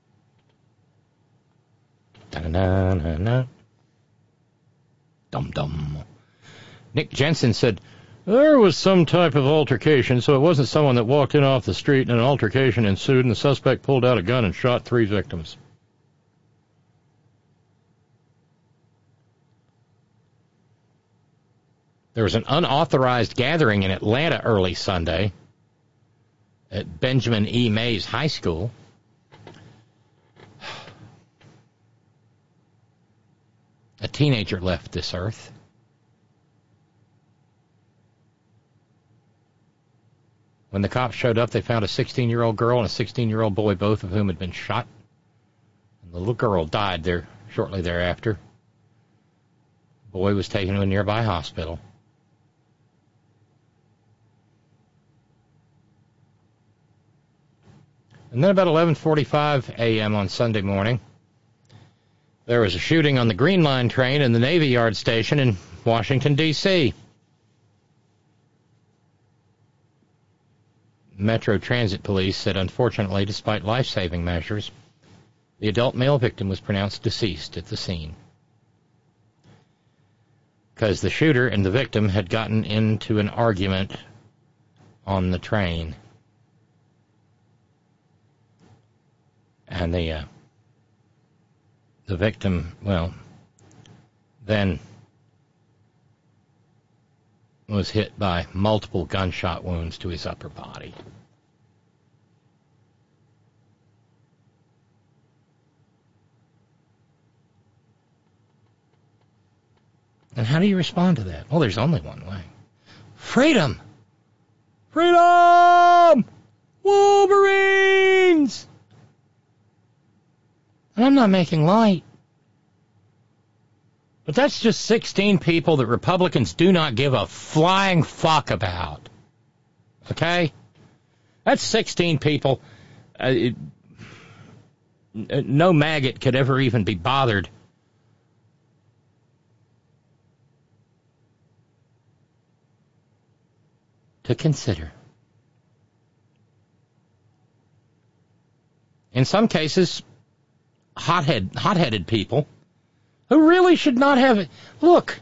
Da-da-da-da-da. Dum-dum. Nick Jensen said, there was some type of altercation, so it wasn't someone that walked in off the street and an altercation ensued, and the suspect pulled out a gun and shot three victims. There was an unauthorized gathering in Atlanta early Sunday at Benjamin E. Mays High School. A teenager left this earth. When the cops showed up, they found a sixteen-year-old girl and a sixteen-year-old boy, both of whom had been shot. And the little girl died there shortly thereafter. The boy was taken to a nearby hospital. And then about eleven forty-five a.m. on Sunday morning, there was a shooting on the Green Line train in the Navy Yard station in Washington, D C Metro Transit Police said, unfortunately, despite life-saving measures, The adult male victim was pronounced deceased at the scene because the shooter and the victim had gotten into an argument on the train. And the, uh, the victim, well, then was hit by multiple gunshot wounds to his upper body. And how do you respond to that? Well, there's only one way. Freedom! Freedom! Wolverines! And I'm not making light. But that's just sixteen people that Republicans do not give a flying fuck about. Okay? That's sixteen people. Uh, it, no maggot could ever even be bothered to consider. In some cases, hothead, hot-headed people who really should not have it. Look,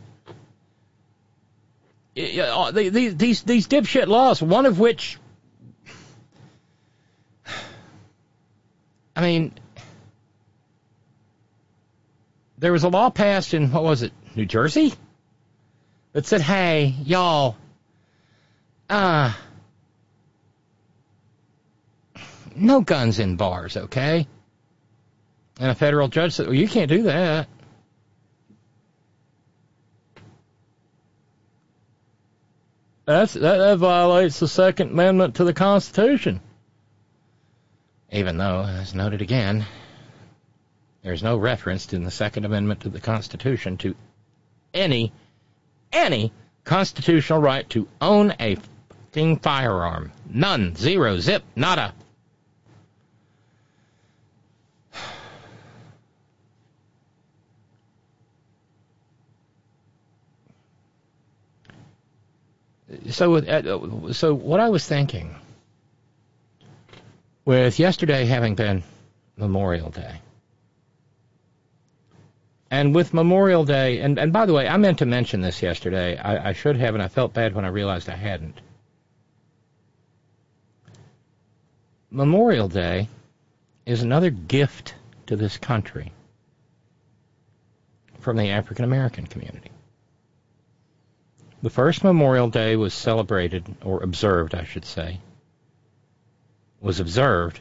these, these, these dipshit laws, one of which, I mean, there was a law passed in, what was it, New Jersey? That said, hey, y'all, uh, no guns in bars, okay? And a federal judge said, well, you can't do that. That's, that, that violates the Second Amendment to the Constitution. Even though, as noted again, there's no reference in the Second Amendment to the Constitution to any, any constitutional right to own a fucking firearm. None. Zero. Zip. Nada. So, uh, so what I was thinking, with yesterday having been Memorial Day, and with Memorial Day, and, and by the way, I meant to mention this yesterday. I, I should have, and I felt bad when I realized I hadn't. Memorial Day is another gift to this country from the African American community. The first Memorial Day was celebrated, or observed, I should say, was observed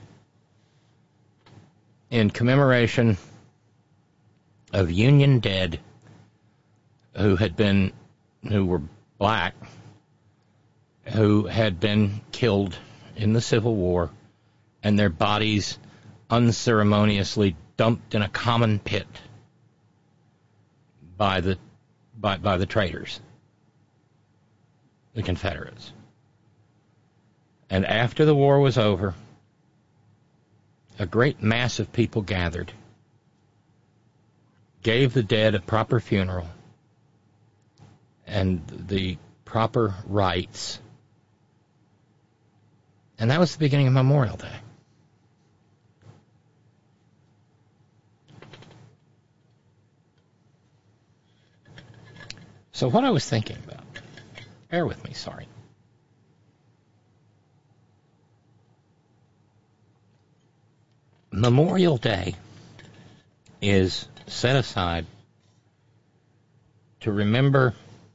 in commemoration of Union dead who had been, who were black, who had been killed in the Civil War, and their bodies unceremoniously dumped in a common pit by the by, by the traitors, the Confederates. And after the war was over, a great mass of people gathered, gave the dead a proper funeral and the proper rites. And that was the beginning of Memorial Day. So what I was thinking about, bear with me, sorry. Memorial Day is set aside to remember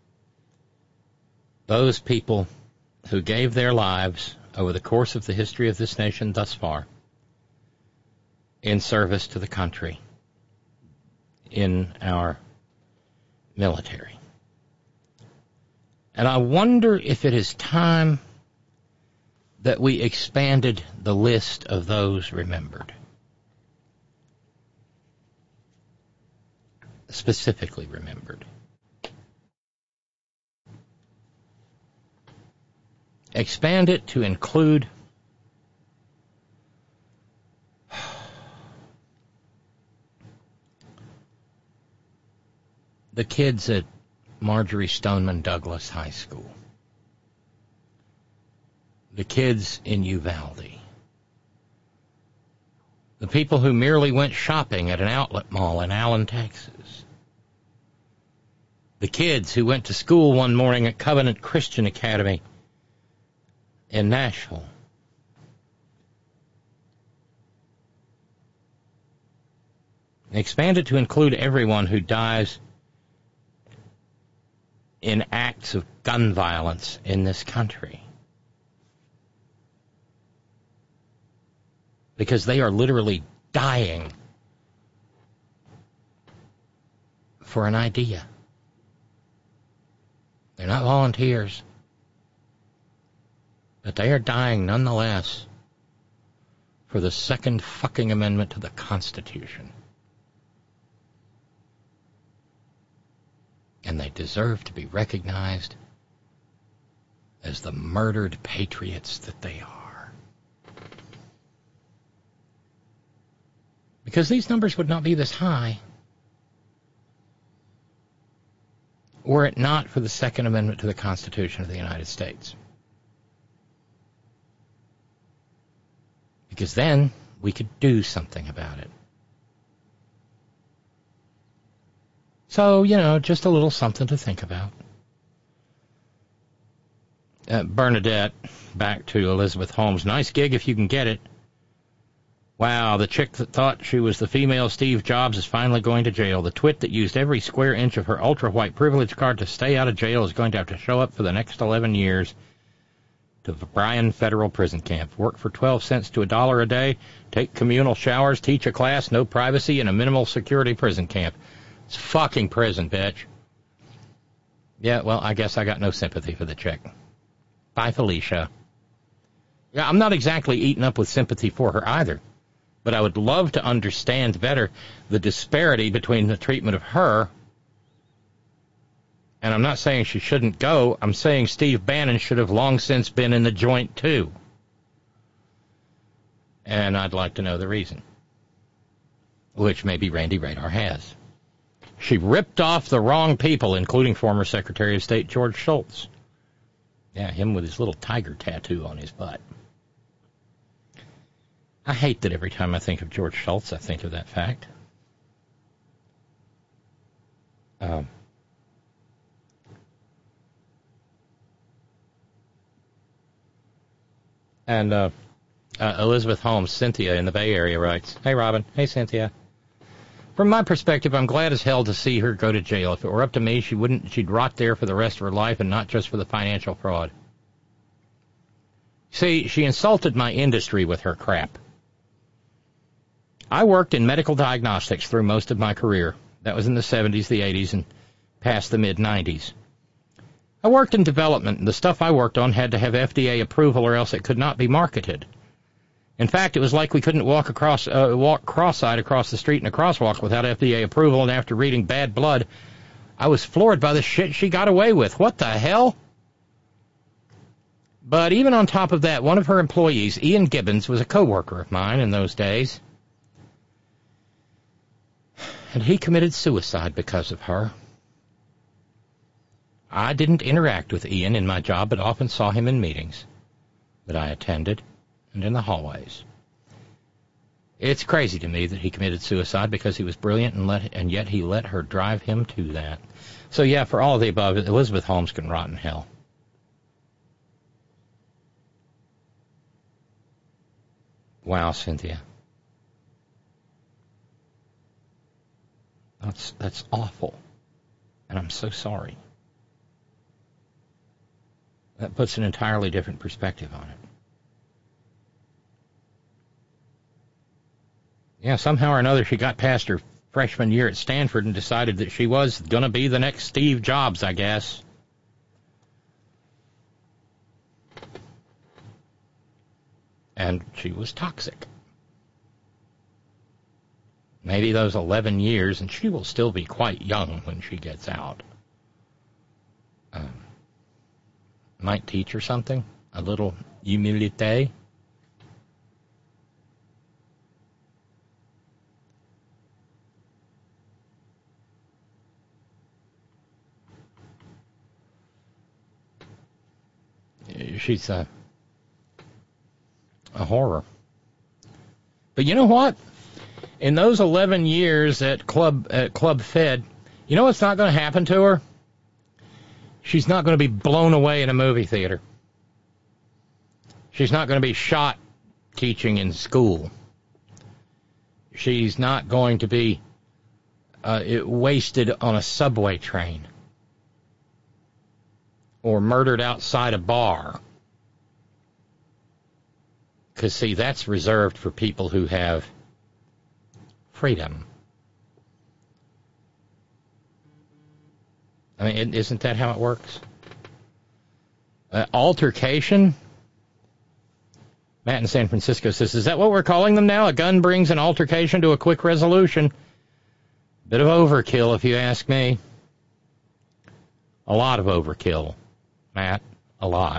those people who gave their lives over the course of the history of this nation thus far in service to the country in our military. And I wonder if it is time that we expanded the list of those remembered. Specifically remembered. Expand it to include the kids at Marjorie Stoneman Douglas High School, the kids in Uvalde, The people who merely went shopping at an outlet mall in Allen, Texas. The kids who went to school one morning at Covenant Christian Academy in Nashville. Expanded to include everyone who dies in acts of gun violence in this country. Because they are literally dying for an idea. They're not volunteers, but they are dying nonetheless for the Second fucking Amendment to the Constitution. And they deserve to be recognized as the murdered patriots that they are. Because these numbers would not be this high were it not for the Second Amendment to the Constitution of the United States. Because then we could do something about it. So, you know, just a little something to think about. Uh, Bernadette, back to Elizabeth Holmes. Nice gig if you can get it. Wow, the chick that thought she was the female Steve Jobs is finally going to jail. The twit that used every square inch of her ultra-white privilege card to stay out of jail is going to have to show up for the next eleven years to the Bryan Federal Prison Camp. Work for twelve cents to a dollar a day, take communal showers, teach a class, no privacy, in a minimal security prison camp. It's fucking prison, bitch. Yeah, well, I guess I got no sympathy for the chick. Bye, Felicia. Yeah, I'm not exactly eating up with sympathy for her either, but I would love to understand better the disparity between the treatment of her, and I'm not saying she shouldn't go, I'm saying Steve Bannon should have long since been in the joint too. And I'd like to know the reason, which maybe Randy Radar has. She ripped off the wrong people, including former Secretary of State George Shultz. Yeah, him with his little tiger tattoo on his butt. I hate that every time I think of George Shultz, I think of that fact. Um, and uh, uh, Elizabeth Holmes, Cynthia in the Bay Area writes, Hey, Robin. Hey, Cynthia. From my perspective, I'm glad as hell to see her go to jail. If it were up to me, she wouldn't. She'd rot there for the rest of her life, and not just for the financial fraud. See, she insulted my industry with her crap. I worked in medical diagnostics through most of my career. That was in the seventies, the eighties, and past the mid-nineties. I worked in development, and the stuff I worked on had to have F D A approval or else it could not be marketed. In fact, it was like we couldn't walk across, uh, walk cross-eyed across the street in a crosswalk without F D A approval, and after reading Bad Blood, I was floored by the shit she got away with. What the hell? But even on top of that, one of her employees, Ian Gibbons, was a co-worker of mine in those days. And he committed suicide because of her. I didn't interact with Ian in my job, but often saw him in meetings that I attended and in the hallways. It's crazy to me that he committed suicide because he was brilliant and let, and yet he let her drive him to that. So yeah, for all of the above, Elizabeth Holmes can rot in hell. Wow, Cynthia. That's that's awful. And I'm so sorry. That puts an entirely different perspective on it. Yeah, somehow or another she got past her freshman year at Stanford and decided that she was going to be the next Steve Jobs, I guess. And she was toxic. Maybe those eleven years, and she will still be quite young when she gets out. Um, might teach her something, a little humilité. She's a, a horror. But you know what? In those eleven years at Club at Club Fed, you know what's not going to happen to her? She's not going to be blown away in a movie theater. She's not going to be shot teaching in school. She's not going to be uh, wasted on a subway train or murdered outside a bar. Because, see, that's reserved for people who have freedom. I mean, isn't that how it works? Uh, altercation? Matt in San Francisco says, is that what we're calling them now? A gun brings an altercation to a quick resolution. Bit of overkill, if you ask me. A lot of overkill, Matt. A lot.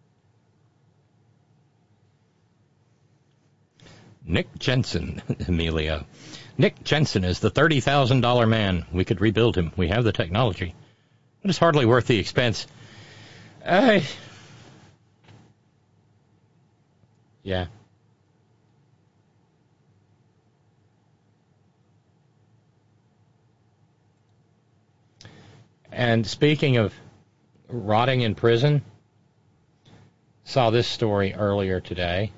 Nick Jensen, Emilio. Nick Jensen is the thirty thousand dollars man. We could rebuild him. We have the technology. But it's hardly worth the expense. I... Yeah. And speaking of rotting in prison, saw this story earlier today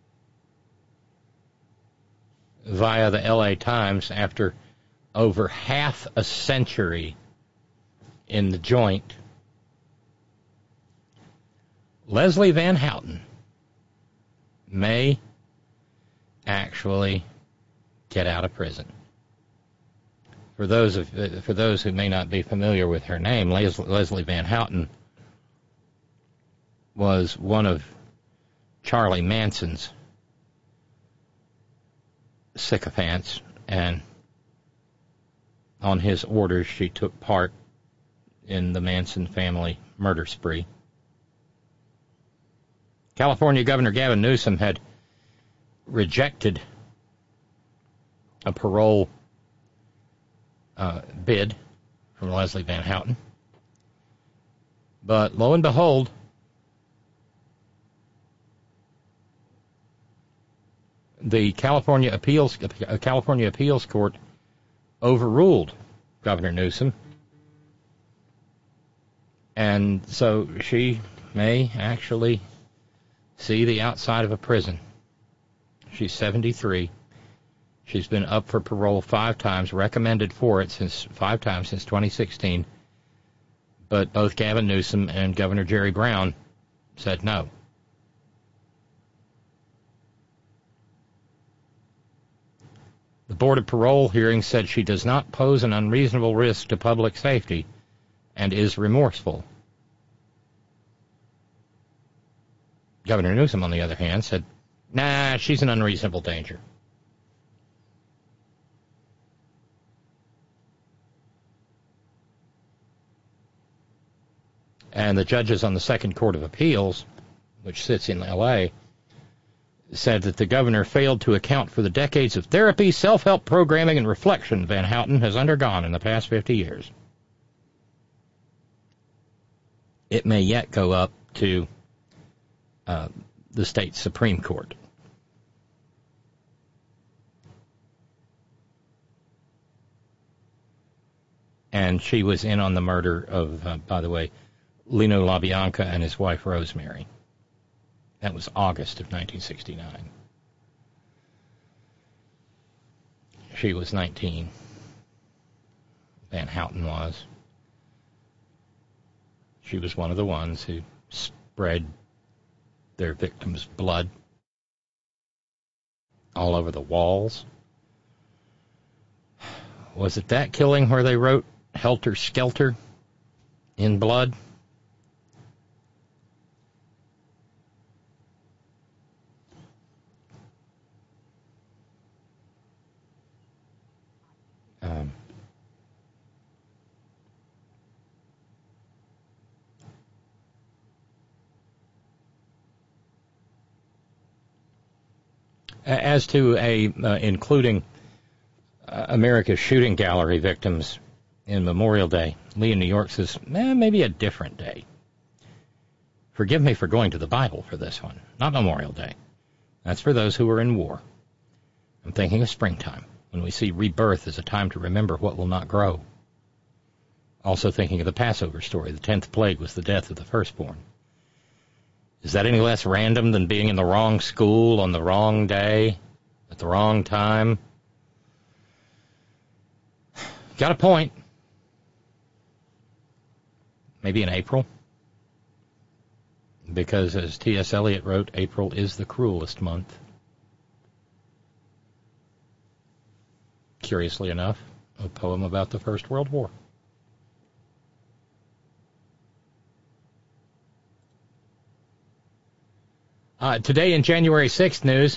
via the L A Times. After over half a century in the joint, Leslie Van Houten may actually get out of prison. For those of for those who may not be familiar with her name, Leslie, Leslie Van Houten was one of Charlie Manson's sycophants, and on his orders, she took part in the Manson family murder spree. California Governor Gavin Newsom had rejected a parole uh, bid from Leslie Van Houten. But lo and behold, the California Appeals uh, California Appeals Court overruled Governor Newsom. And so she may actually see the outside of a prison. She's seventy-three. She's been up for parole five times, recommended for it since five times since twenty sixteen. But both Gavin Newsom and Governor Jerry Brown said no. The Board of Parole hearing said she does not pose an unreasonable risk to public safety and is remorseful. Governor Newsom, on the other hand, said, nah, she's an unreasonable danger. And the judges on the Second Court of Appeals, which sits in L A, said that the governor failed to account for the decades of therapy, self-help programming, and reflection Van Houten has undergone in the past fifty years. It may yet go up to uh, the state Supreme Court. And she was in on the murder of, uh, by the way, Lino LaBianca and his wife Rosemary. That was August of nineteen sixty-nine. She was nineteen. Van Houten was. She was one of the ones who spread their victims' blood all over the walls. Was it that killing where they wrote Helter Skelter in blood? Um, as to a uh, including uh, America's shooting gallery victims in Memorial Day, Lee in New York says, eh, maybe a different day. Forgive me for going to the Bible for this one. Not Memorial Day. That's for those who were in war. I'm thinking of springtime, when we see rebirth as a time to remember what will not grow. Also thinking of the Passover story. The tenth plague was the death of the firstborn. Is that any less random than being in the wrong school on the wrong day, at the wrong time? Got a point. Maybe in April. Because, as T S Eliot wrote, April is the cruelest month. Curiously enough, a poem about the First World War. Uh, today in January sixth news,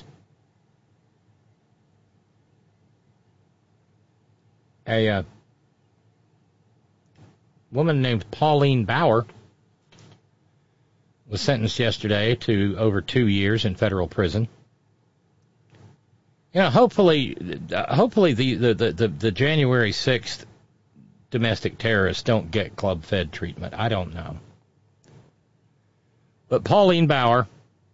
a uh, woman named Pauline Bauer was sentenced yesterday to over two years in federal prison. You know, hopefully, uh, hopefully the, the, the, the January sixth domestic terrorists don't get club fed treatment. I don't know. But Pauline Bauer,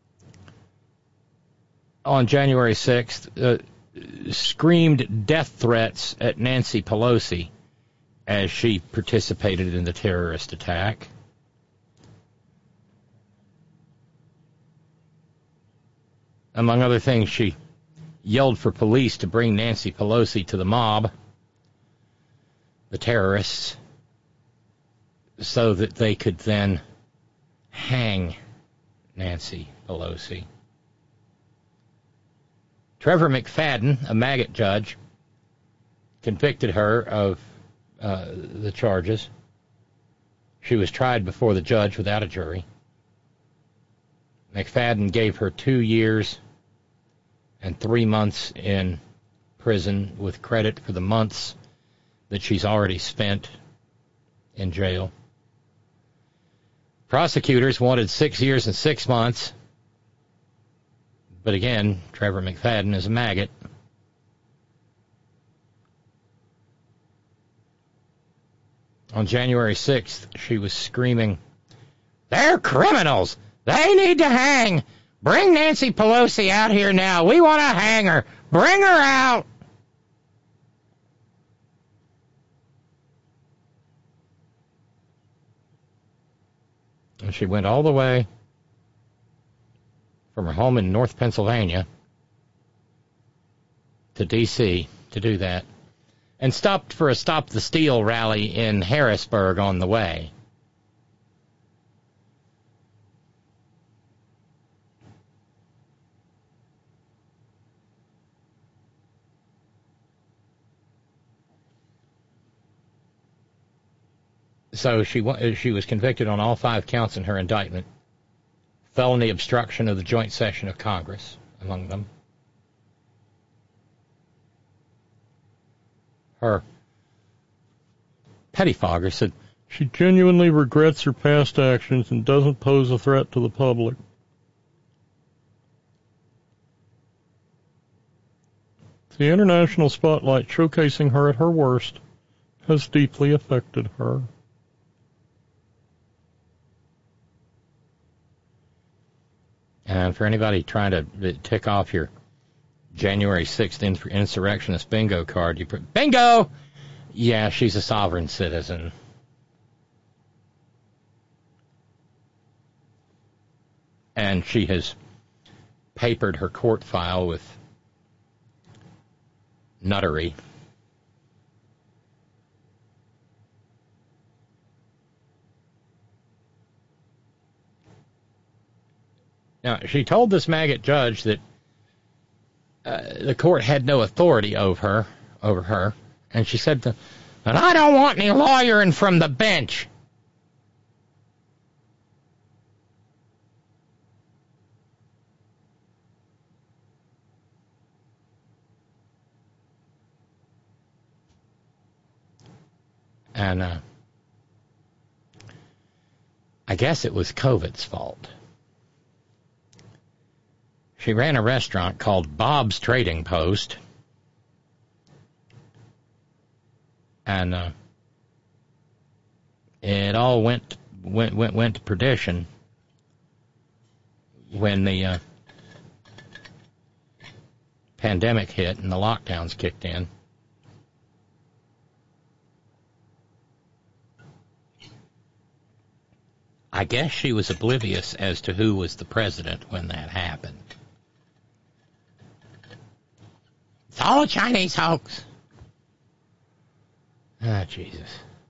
on January sixth, uh, screamed death threats at Nancy Pelosi as she participated in the terrorist attack. Among other things, she yelled for police to bring Nancy Pelosi to the mob, the terrorists, so that they could then hang Nancy Pelosi. Trevor McFadden, a maggot judge, convicted her of uh, the charges. She was tried before the judge without a jury. McFadden gave her two years and three months in prison with credit for the months that she's already spent in jail. Prosecutors wanted six years and six months. But again, Trevor McFadden is a maggot. On January sixth, she was screaming, "They're criminals! They need to hang! Bring Nancy Pelosi out here now! We want to hang her! Bring her out!" And she went all the way from her home in North Pennsylvania to D C to do that, and stopped for a Stop the Steal rally in Harrisburg on the way. So she she was convicted on all five counts in her indictment. Felony obstruction of the joint session of Congress, among them. Her pettifogger said she genuinely regrets her past actions and doesn't pose a threat to the public. The international spotlight showcasing her at her worst has deeply affected her. And for anybody trying to tick off your January sixth insurrectionist bingo card, you put, bingo! Yeah, she's a sovereign citizen. And she has papered her court file with nuttery. Now, she told this maggot judge that uh, the court had no authority over her, over her, and she said, to, "And I don't want any lawyering from the bench." And uh, I guess it was COVID's fault. She ran a restaurant called Bob's Trading Post, and uh, it all went went went went to perdition when the uh, pandemic hit and the lockdowns kicked in. I guess she was oblivious as to who was the president when that happened. It's all a Chinese hoax. Ah, Jesus.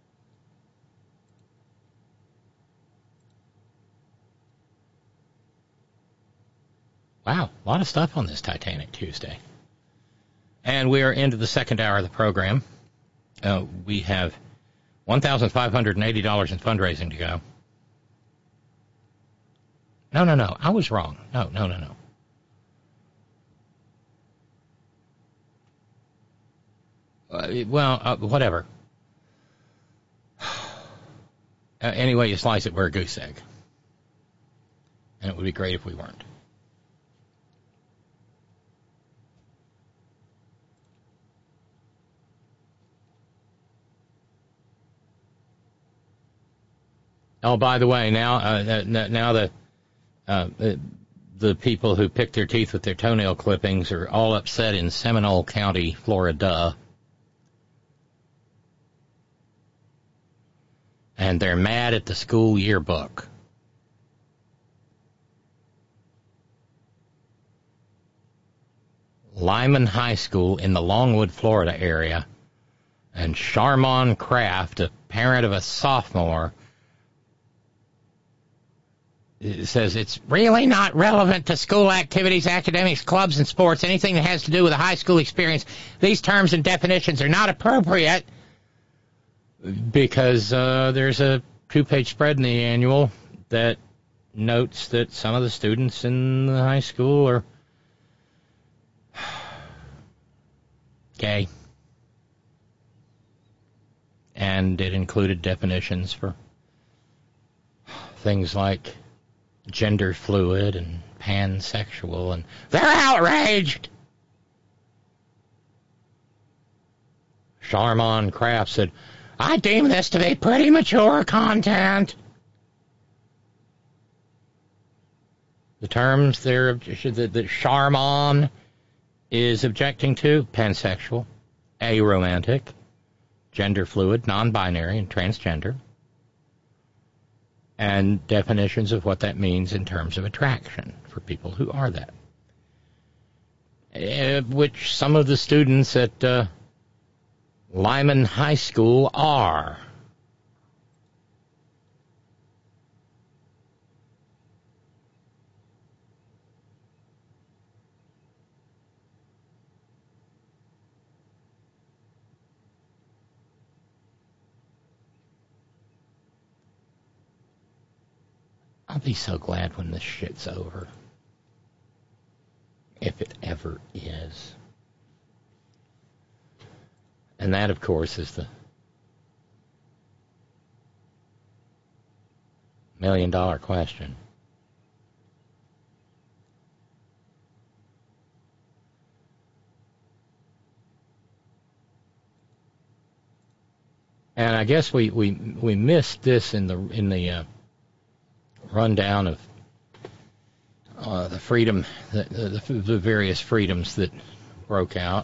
Wow, a lot of stuff on this Titanic Tuesday. And we are into the second hour of the program. Uh, we have one thousand five hundred eighty dollars in fundraising to go. No, no, no. I was wrong. No, no, no, no. Uh, well, uh, whatever. Uh, anyway, you slice it, we're a goose egg. And it would be great if we weren't. Oh, by the way, now uh, now the uh, the people who pick their teeth with their toenail clippings are all upset in Seminole County, Florida. And they're mad at the school yearbook. Lyman High School in the Longwood, Florida area, and Sharmon Kraft, a parent of a sophomore, it says it's really not relevant to school activities, academics, clubs, and sports, anything that has to do with a high school experience. These terms and definitions are not appropriate because uh, there's a two-page spread in the annual that notes that some of the students in the high school are gay. And it included definitions for things like gender fluid and pansexual, and they're outraged. Sharmon Kraft said, I deem this to be pretty mature content. The terms there that, that Sharmon is objecting to: pansexual, aromantic, gender fluid, non-binary, and transgender. And definitions of what that means in terms of attraction for people who are that. Uh, which some of the students at uh, Lyman High School are. I'll be so glad when this shit's over. If it ever is. And that, of course, is the million dollar question. And I guess we, we, we missed this in the in the uh, rundown of uh, the freedom, the, the, the various freedoms that broke out.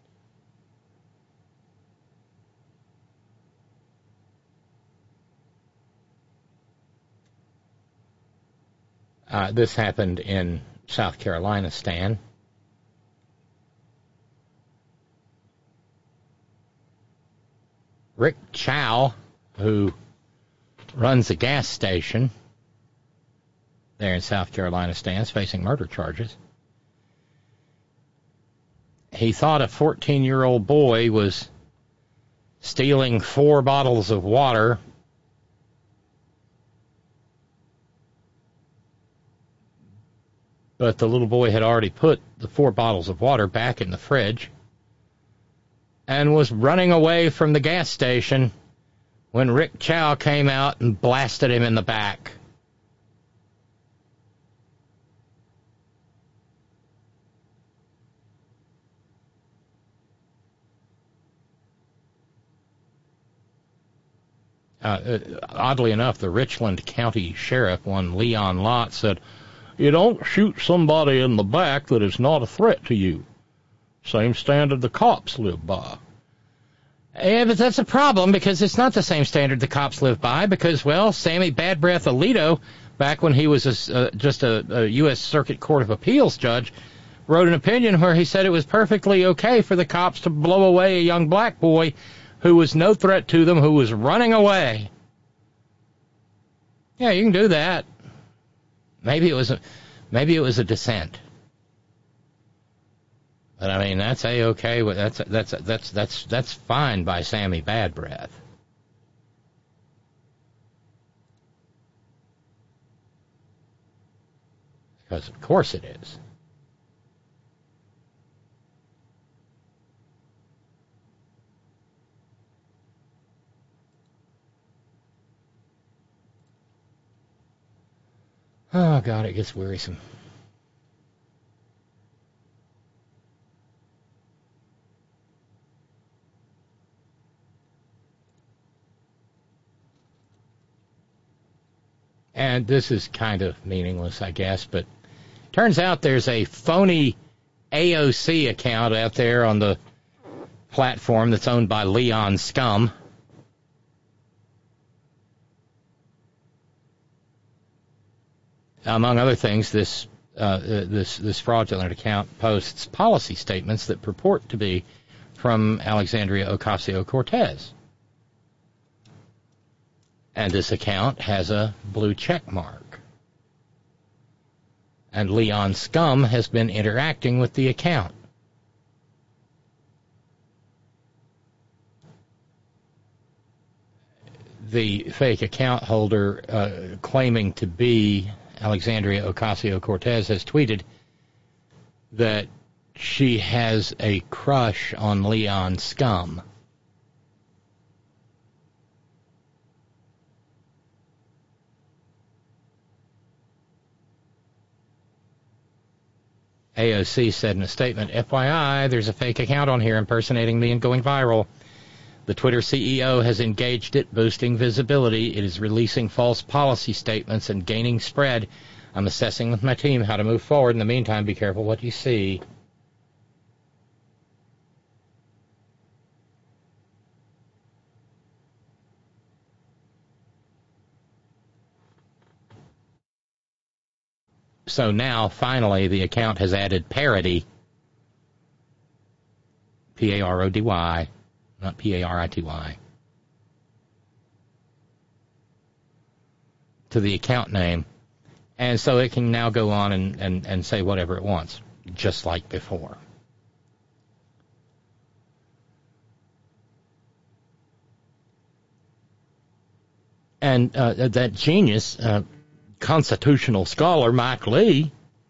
Uh, this happened in South Carolina, Stan. Rick Chow, who runs a gas station there in South Carolina, Stan, is facing murder charges. He thought a fourteen-year-old boy was stealing four bottles of water but the little boy had already put the four bottles of water back in the fridge and was running away from the gas station when Rick Chow came out and blasted him in the back. Uh, oddly enough, the Richland County Sheriff, one Leon Lott, said, "You don't shoot somebody in the back that is not a threat to you." Same standard the cops live by. Yeah, but that's a problem because it's not the same standard the cops live by because, well, Sammy Bad Breath Alito, back when he was a, uh, just a, a U S Circuit Court of Appeals judge, wrote an opinion where he said it was perfectly okay for the cops to blow away a young black boy who was no threat to them, who was running away. Yeah, you can do that. Maybe it was a, maybe it was a dissent. But I mean, that's a-okay. That's that's that's that's that's fine by Sammy Bad Breath. Because of course it is. Oh God, it gets wearisome. And this is kind of meaningless, I guess, but turns out there's a phony A O C account out there on the platform that's owned by Leon Scum. Among other things, this uh, this this fraudulent account posts policy statements that purport to be from Alexandria Ocasio-Cortez. And this account has a blue check mark. And Leon Scum has been interacting with the account. The fake account holder uh, claiming to be Alexandria Ocasio-Cortez has tweeted that she has a crush on Leon Scum. A O C said in a statement, F Y I, there's a fake account on here impersonating me and going viral. The Twitter C E O has engaged it, boosting visibility. It is releasing false policy statements and gaining spread. I'm assessing with my team how to move forward. In the meantime, be careful what you see. So now, finally, the account has added parody. P A R O D Y, not P A R I T Y. To the account name. And so it can now go on and, and, and say whatever it wants, just like before. And uh, that genius... Uh, constitutional scholar Mike Lee,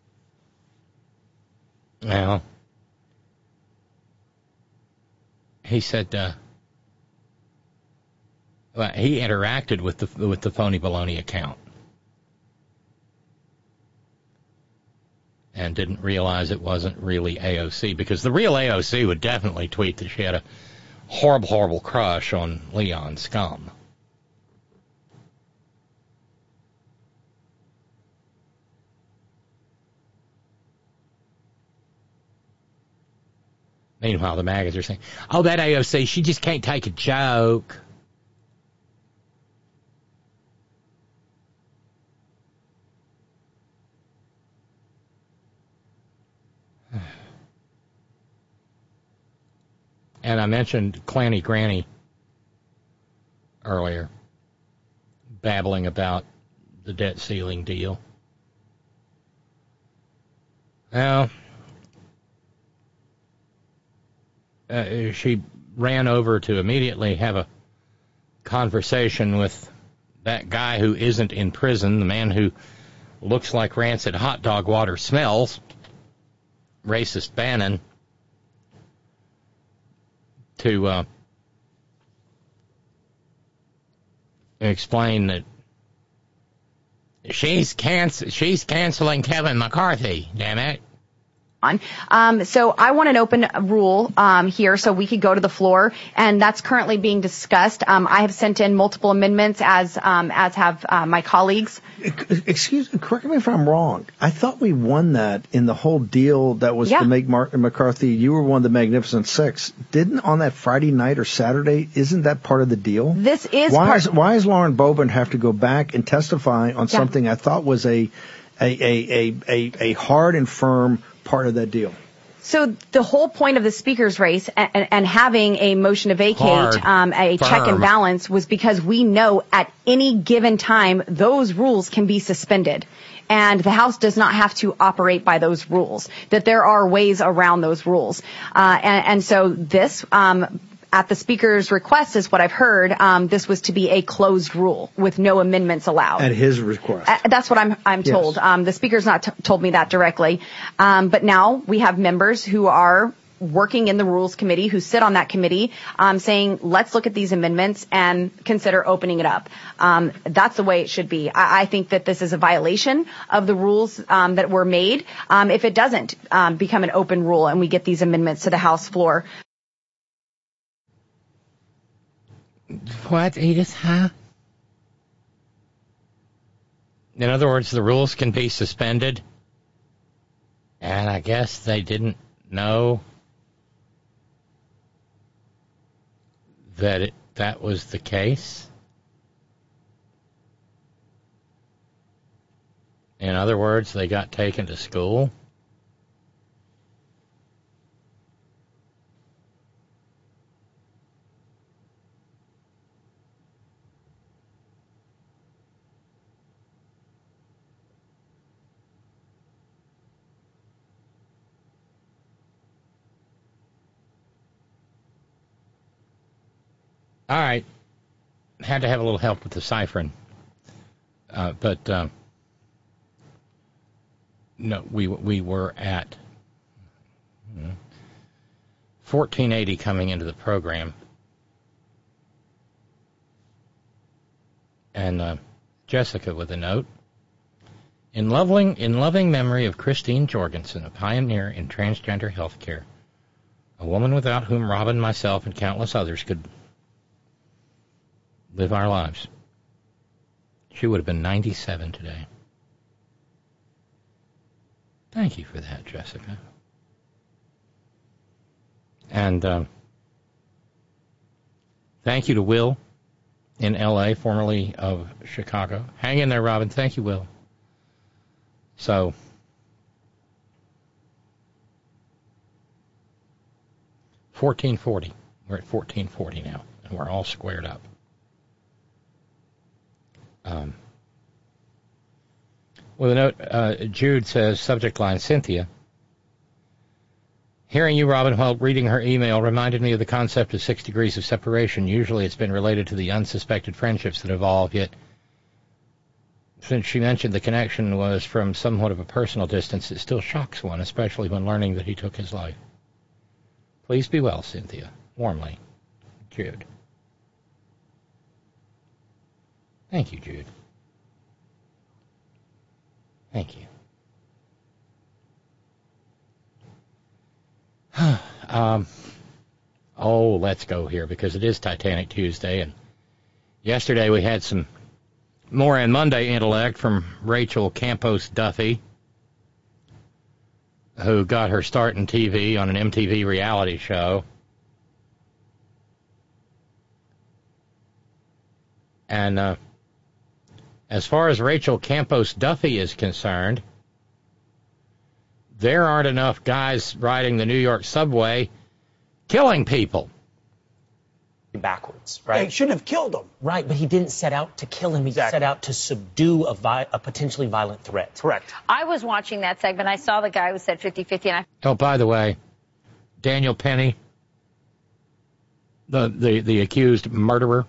well, he said uh, well, he interacted with the with the phony baloney account and didn't realize it wasn't really A O C, because the real A O C would definitely tweet that she had a horrible, horrible crush on Leon Scum. Meanwhile, the maggots are saying, oh, that A O C, she just can't take a joke. And I mentioned Clanny Granny earlier, babbling about the debt ceiling deal. Well, Uh, she ran over to immediately have a conversation with that guy who isn't in prison, the man who looks like rancid hot dog water smells, racist Bannon, to uh, explain that she's canc- she's canceling Kevin McCarthy, damn it. on. Um, so I want an open rule um, here so we could go to the floor, and that's currently being discussed. Um, I have sent in multiple amendments, as um, as have uh, my colleagues. Excuse me, correct me if I'm wrong. I thought we won that in the whole deal that was Yeah. to make Martin McCarthy. You were one of the Magnificent Six. Didn't on that Friday night or Saturday? Isn't that part of the deal? This is why part- is why is Lauren Boebert have to go back and testify on Yeah. something I thought was a a a a a, a hard and firm part of that deal? So the whole point of the speaker's race and, and having a motion to vacate, Hard, um, a firm. check and balance, was because we know at any given time those rules can be suspended. And the House does not have to operate by those rules, that there are ways around those rules. Uh, and, and so this, um, at the speaker's request, is what I've heard, um, this was to be a closed rule with no amendments allowed. At his request. Uh, that's what I'm I'm told. Yes. Um, the speaker's not t- told me that directly. Um, but now we have members who are working in the Rules Committee, who sit on that committee, um, saying, let's look at these amendments and consider opening it up. Um, that's the way it should be. I, I think that this is a violation of the rules um, that were made um, if it doesn't um, become an open rule and we get these amendments to the House floor. What, Edith, huh? In other words, the rules can be suspended, and I guess they didn't know that it, that was the case. In other words, they got taken to school. All right. Had to have a little help with the ciphering. Uh, but uh, no, we we were at you know, fourteen eighty coming into the program. And uh, Jessica with a note. In loving, in loving memory of Christine Jorgensen, a pioneer in transgender health care, a woman without whom Robin, myself, and countless others could live our lives. She would have been ninety-seven today. Thank you for that, Jessica. And uh, thank you to Will in L A, formerly of Chicago. Hang in there, Robin. Thank you, Will. So, fourteen forty. We're at fourteen forty now, and we're all squared up. Um, with a note, uh, Jude says, subject line, Cynthia. Hearing you, Robin, while reading her email reminded me of the concept of six degrees of separation. Usually it's been related to the unsuspected friendships that evolve, yet since she mentioned the connection was from somewhat of a personal distance, it still shocks one, especially when learning that he took his life. Please be well, Cynthia. Warmly, Jude. Thank you, Jude. Thank you. um, oh, let's go here, because it is Titanic Tuesday, and yesterday we had some more on Monday intellect from Rachel Campos Duffy, who got her start in T V on an M T V reality show. And uh, as far as Rachel Campos Duffy is concerned, there aren't enough guys riding the New York subway killing people. Backwards, right? He shouldn't have killed him. Right, but he didn't set out to kill him. He Exactly. set out to subdue a, vi- a potentially violent threat. Correct. I was watching that segment. I saw the guy who said fifty-fifty, and I... Oh, by the way, Daniel Penny, the, the, the accused murderer,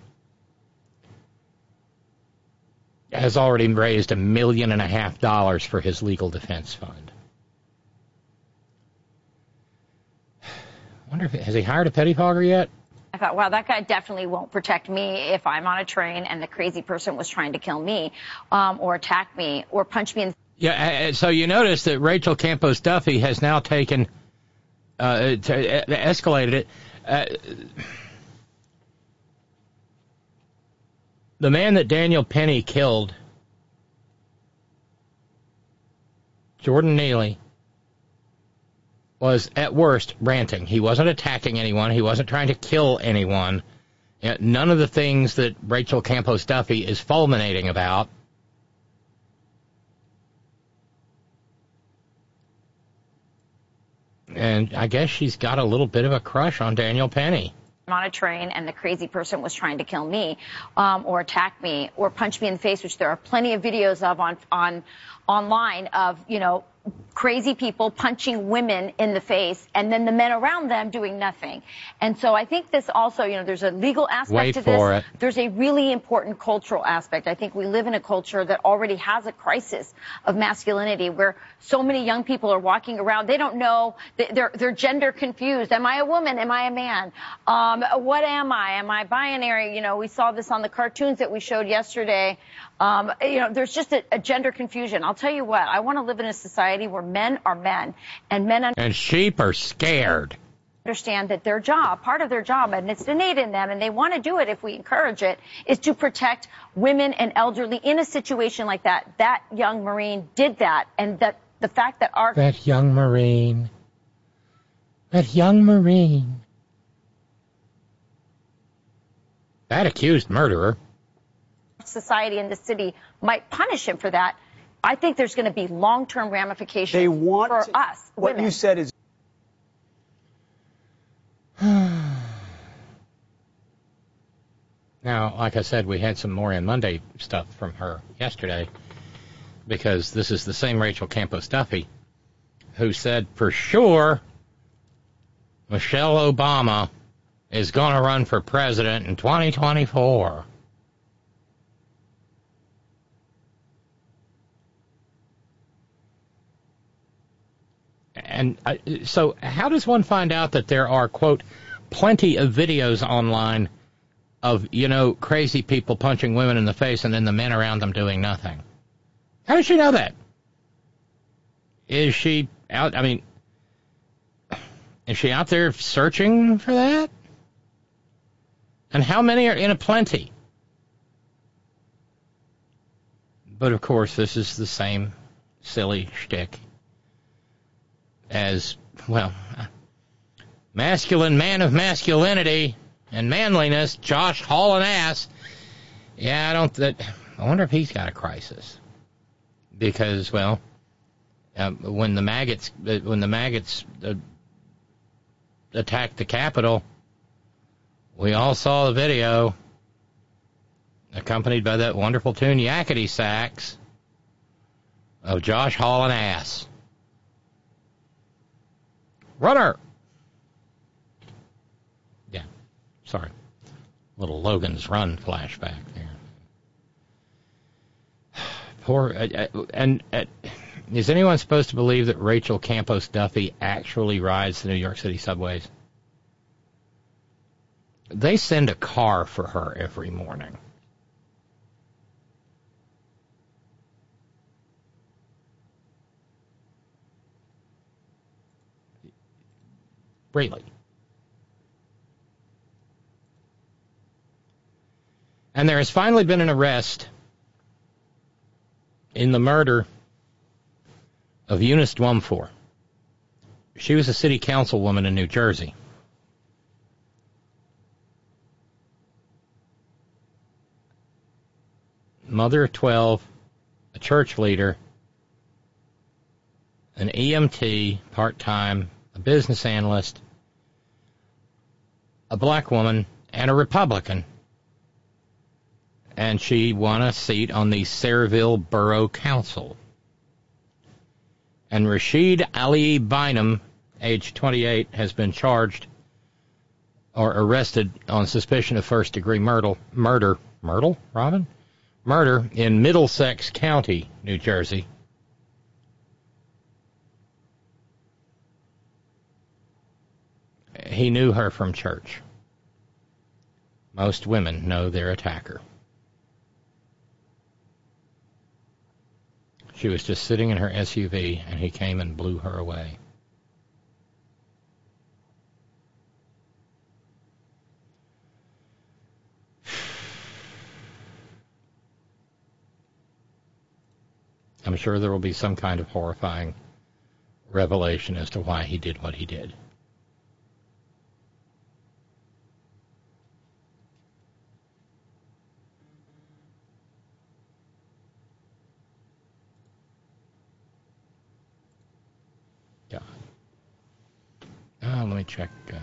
has already raised a million and a half dollars for his legal defense fund. I wonder if, has he hired a pettifogger yet? I thought, wow, that guy definitely won't protect me if I'm on a train and the crazy person was trying to kill me um, or attack me or punch me in. Yeah, so you notice that Rachel Campos Duffy has now taken, uh, to, uh, escalated it. Uh, the man that Daniel Penny killed, Jordan Neely, was at worst ranting. He wasn't attacking anyone. He wasn't trying to kill anyone. None of the things that Rachel Campos Duffy is fulminating about. And I guess she's got a little bit of a crush on Daniel Penny. On a train and the crazy person was trying to kill me um, or attack me or punch me in the face, which there are plenty of videos of on on online of, you know, crazy people punching women in the face and then the men around them doing nothing. And so I think this also, you know, there's a legal aspect Wait to for this. It. There's a really important cultural aspect. I think we live in a culture that already has a crisis of masculinity where so many young people are walking around. They don't know. They're, they're gender confused. Am I a woman? Am I a man? Um, what am I? Am I binary? You know, we saw this on the cartoons that we showed yesterday. Um, you know, there's just a, a gender confusion. I'll tell you what, I want to live in a society where men are men and men un- and sheep are scared. Understand that their job, part of their job, and it's innate in them, and they want to do it if we encourage it, is to protect women and elderly in a situation like that. That young Marine did that, and that the fact that our... That young Marine. That young Marine. That accused murderer. Society in the city might punish him for that. I think there's going to be long-term ramifications they want for to, us, what women. you said is... Now, like I said, we had some Moran Monday stuff from her yesterday because this is the same Rachel Campos Duffy who said for sure Michelle Obama is going to run for president in twenty twenty-four. And uh, so how does one find out that there are, quote, plenty of videos online of, you know, crazy people punching women in the face and then the men around them doing nothing? How does she know that? Is she out, I mean, is she out there searching for that? And how many are in a plenty? But, of course, this is the same silly shtick as, well, masculine man of masculinity and manliness, Josh hauling ass. Yeah, I don't, that, I wonder if he's got a crisis. Because, well, uh, when the maggots, uh, when the maggots uh, attacked the Capitol, we all saw the video accompanied by that wonderful tune, Yakety Sax, of Josh hauling ass. Runner! Yeah, sorry. Little Logan's Run flashback there. Poor, uh, uh, and uh, is anyone supposed to believe that Rachel Campos Duffy actually rides the New York City subways? They send a car for her every morning. Really. And there has finally been an arrest in the murder of Eunice Dwumfor. She was a city councilwoman in New Jersey. Mother of twelve, a church leader, an E M T, part-time, a business analyst, a black woman, and a Republican. And she won a seat on the Sayreville Borough Council. And Rashid Ali Bynum, age twenty-eight, has been charged or arrested on suspicion of first-degree murder, murder, murder, Robin? Murder in Middlesex County, New Jersey. He knew her from church. Most women know their attacker. She was just sitting in her S U V, and he came and blew her away. I'm sure there will be some kind of horrifying revelation as to why he did what he did. God. Oh, let me check. Uh,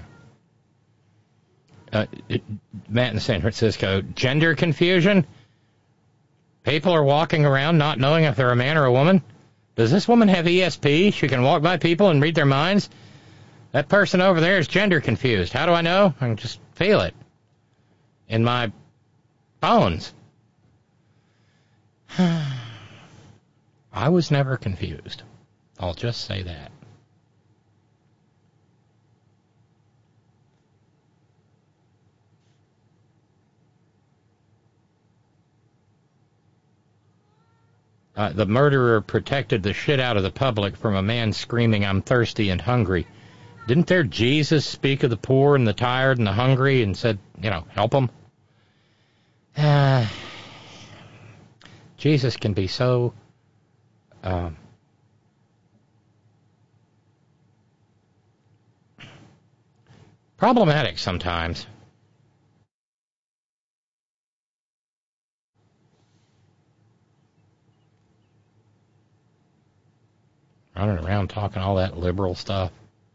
uh, it, Matt in San Francisco. Gender confusion? People are walking around not knowing if they're a man or a woman? Does this woman have E S P? She can walk by people and read their minds? That person over there is gender confused. How do I know? I can just feel it in my bones. I was never confused. I'll just say that. Uh, the murderer protected the shit out of the public from a man screaming, "I'm thirsty and hungry." Didn't their Jesus speak of the poor and the tired and the hungry and said, you know, help them? Uh, Jesus can be so uh, problematic sometimes. Running around talking all that liberal stuff.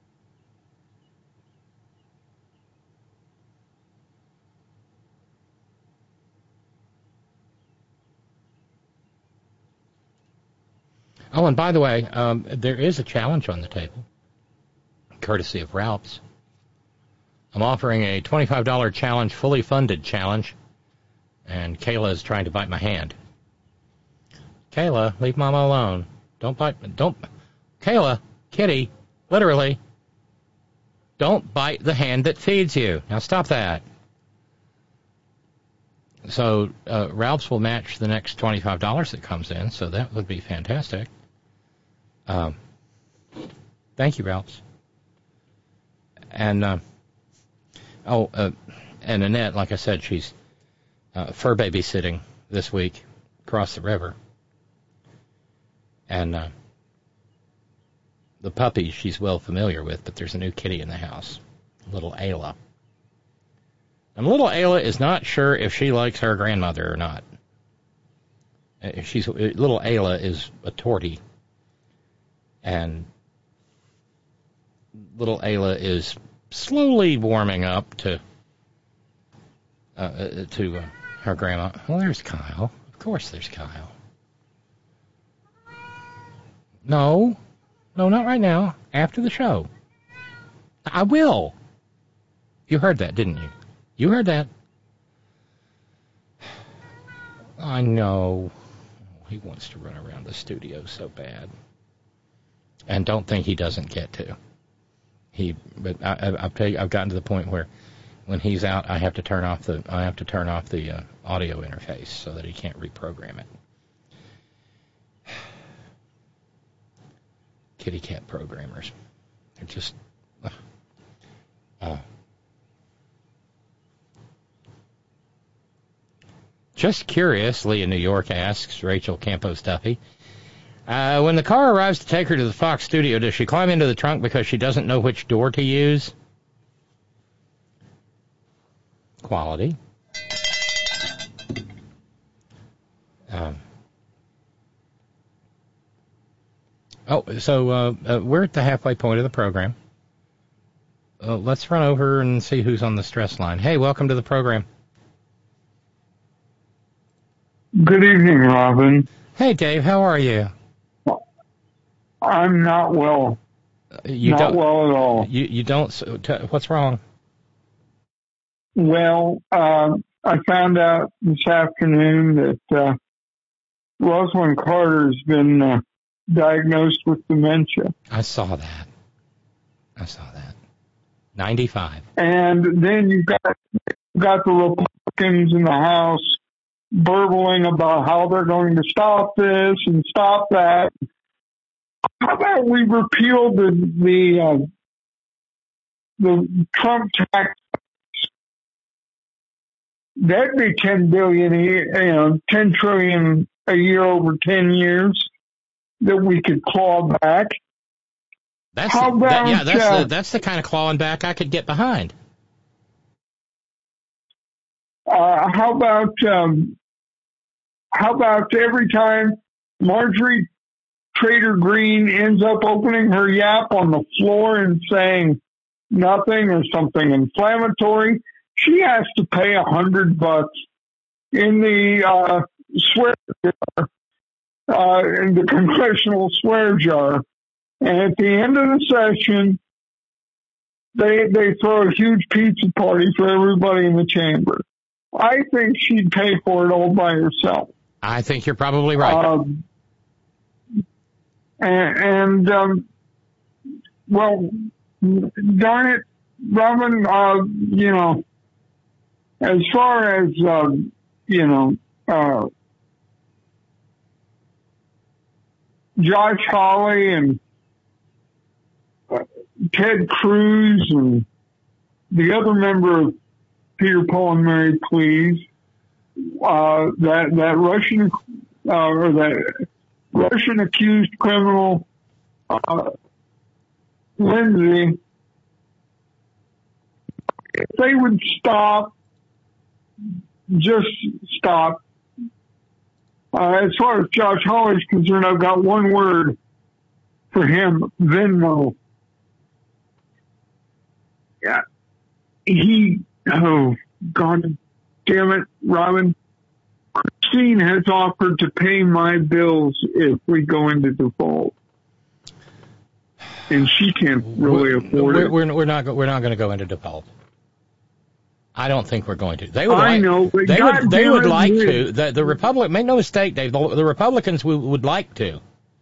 Oh, and by the way, um, there is a challenge on the table, courtesy of Ralph's. I'm offering a twenty-five dollars challenge, fully funded challenge, and Kayla is trying to bite my hand. Kayla, leave Mama alone. Don't bite, don't... Kayla, kitty, literally, don't bite the hand that feeds you. Now stop that. So uh, Ralph's will match the next twenty-five dollars that comes in, so that would be fantastic. Um, thank you, Ralph's. And, uh, oh, uh, and Annette, like I said, she's uh, fur babysitting this week across the river. And, uh, the puppy she's well familiar with, but there's a new kitty in the house, little Ayla. And little Ayla is not sure if she likes her grandmother or not. She's little Ayla is a tortie, and little Ayla is slowly warming up to uh, to uh, her grandma. Well, there's Kyle. Of course, there's Kyle. No. No, not right now. After the show. I will. You heard that, didn't you? You heard that. I know. He wants to run around the studio so bad. And don't think he doesn't get to. He, but I, I've, I've gotten to the point where when he's out, I have to turn off the, I have to turn off the uh, audio interface so that he can't reprogram it. Kitty cat programmers. They're just... Uh, uh. Just curious, Lee in New York asks, Rachel Campos Duffy. Uh, when the car arrives to take her to the Fox studio, does she climb into the trunk because she doesn't know which door to use? Quality. Um... Oh, so uh, uh, we're at the halfway point of the program. Uh, let's run over and see who's on the stress line. Hey, welcome to the program. Good evening, Robin. Hey, Dave, how are you? I'm not well. Uh, you not don't, well at all. You, you don't... So, t- what's wrong? Well, uh, I found out this afternoon that uh, Rosalind Carter's been... Uh, diagnosed with dementia. I saw that. I saw that. ninety-five. And then you've got, you've got the Republicans in the House burbling about how they're going to stop this and stop that. How about we repeal the the uh, the Trump tax? That'd be ten billion a year, you know, ten trillion a year over ten years that we could claw back. That's how the, about, that, yeah, that's uh, the that's the kind of clawing back I could get behind. Uh, how about um, how about every time Marjorie Taylor Greene ends up opening her yap on the floor and saying nothing or something inflammatory, she has to pay a hundred bucks in the uh, swear jar, uh, in the congressional swear jar, and at the end of the session, they they throw a huge pizza party for everybody in the chamber. I think she'd pay for it all by herself. I think you're probably right. Um, and, and um, well, darn it, Robin, uh, you know, as far as, uh, you know, uh, Josh Hawley and uh, Ted Cruz and the other member of Peter, Paul, and Mary, please. Uh, that that Russian uh, or that Russian accused criminal uh, Lindsay, if they would stop, just stop. Uh, as far as Josh Hawley is concerned, I've got one word for him: Venmo. Yeah, he. Oh, God damn it, Robin. Christine has offered to pay my bills if we go into default. And she can't really we're, afford we're, it. We're, we're not, we're not going to go into default. I don't think we're going to. They would I like, know, but they God would, they damn would it, like dude. to. The, the Republic, make no mistake, Dave, the, the Republicans would, would like to.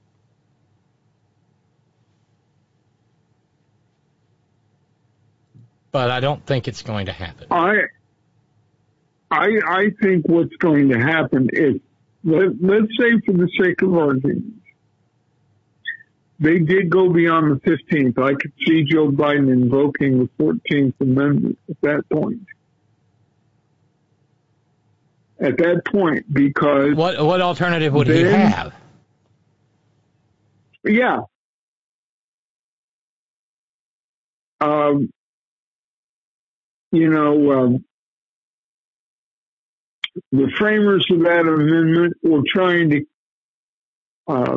But I don't think it's going to happen. I, I, I think what's going to happen is, let, let's say for the sake of argument, they did go beyond the fifteenth. I could see Joe Biden invoking the fourteenth Amendment at that point. At that point, because... What, what alternative would then, he have? Yeah. Um, you know, um, the framers of that amendment were trying to uh,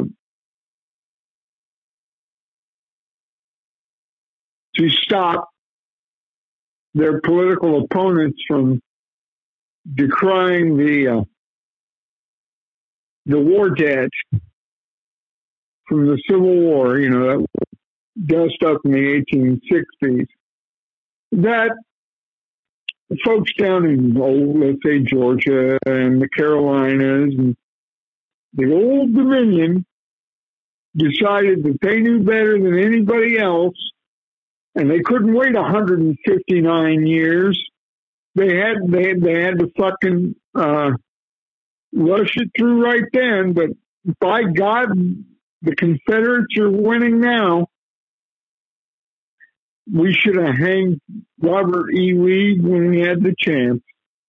to stop their political opponents from decrying the uh, the war debt from the Civil War, you know, that was dust up in the eighteen sixties. That folks down in, oh, let's say, Georgia and the Carolinas and the Old Dominion decided that they knew better than anybody else, and they couldn't wait one hundred fifty-nine years. They had they had, they had to fucking uh, rush it through right then. But by God, the Confederates are winning now. We should have hanged Robert E. Lee when we had the chance.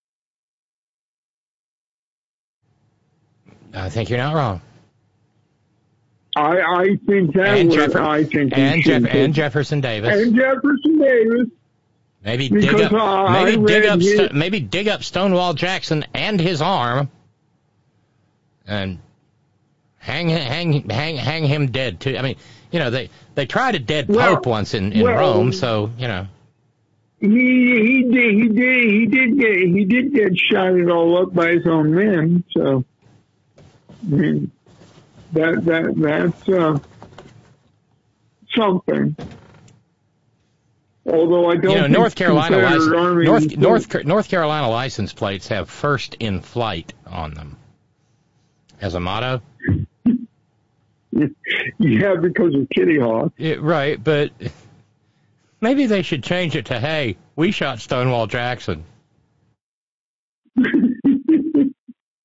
I think you're not wrong. I, I think that and was, Jeffer- I think and, Jeff- have. and Jefferson Davis. And Jefferson Davis. Maybe because dig up, uh, maybe dig up, his, Sto- maybe dig up Stonewall Jackson and his arm, and hang, hang, hang, hang him dead too. I mean, you know, they they tried a dead well, pope once in, in well, Rome, so you know. He he did he did he did get he did get shotted all up by his own men. So I mean, that that that's uh, something. Although I don't, you know, think North Carolina license, Army North North North Carolina license plates have "first in flight" on them as a motto. Yeah, because of Kitty Hawk. It, right, but maybe they should change it to, "Hey, we shot Stonewall Jackson."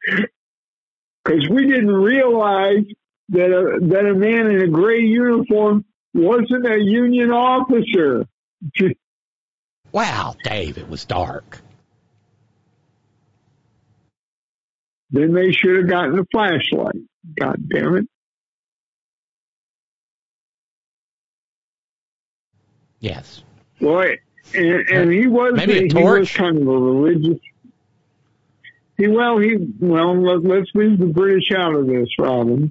Because we didn't realize that a, that a man in a gray uniform wasn't a Union officer. Wow, Dave, it was dark. Then they should have gotten a flashlight. God damn it. Yes. Boy, and, and he was Maybe a he torch? was kind of a religious. He well he well let, let's leave the British out of this, Robin.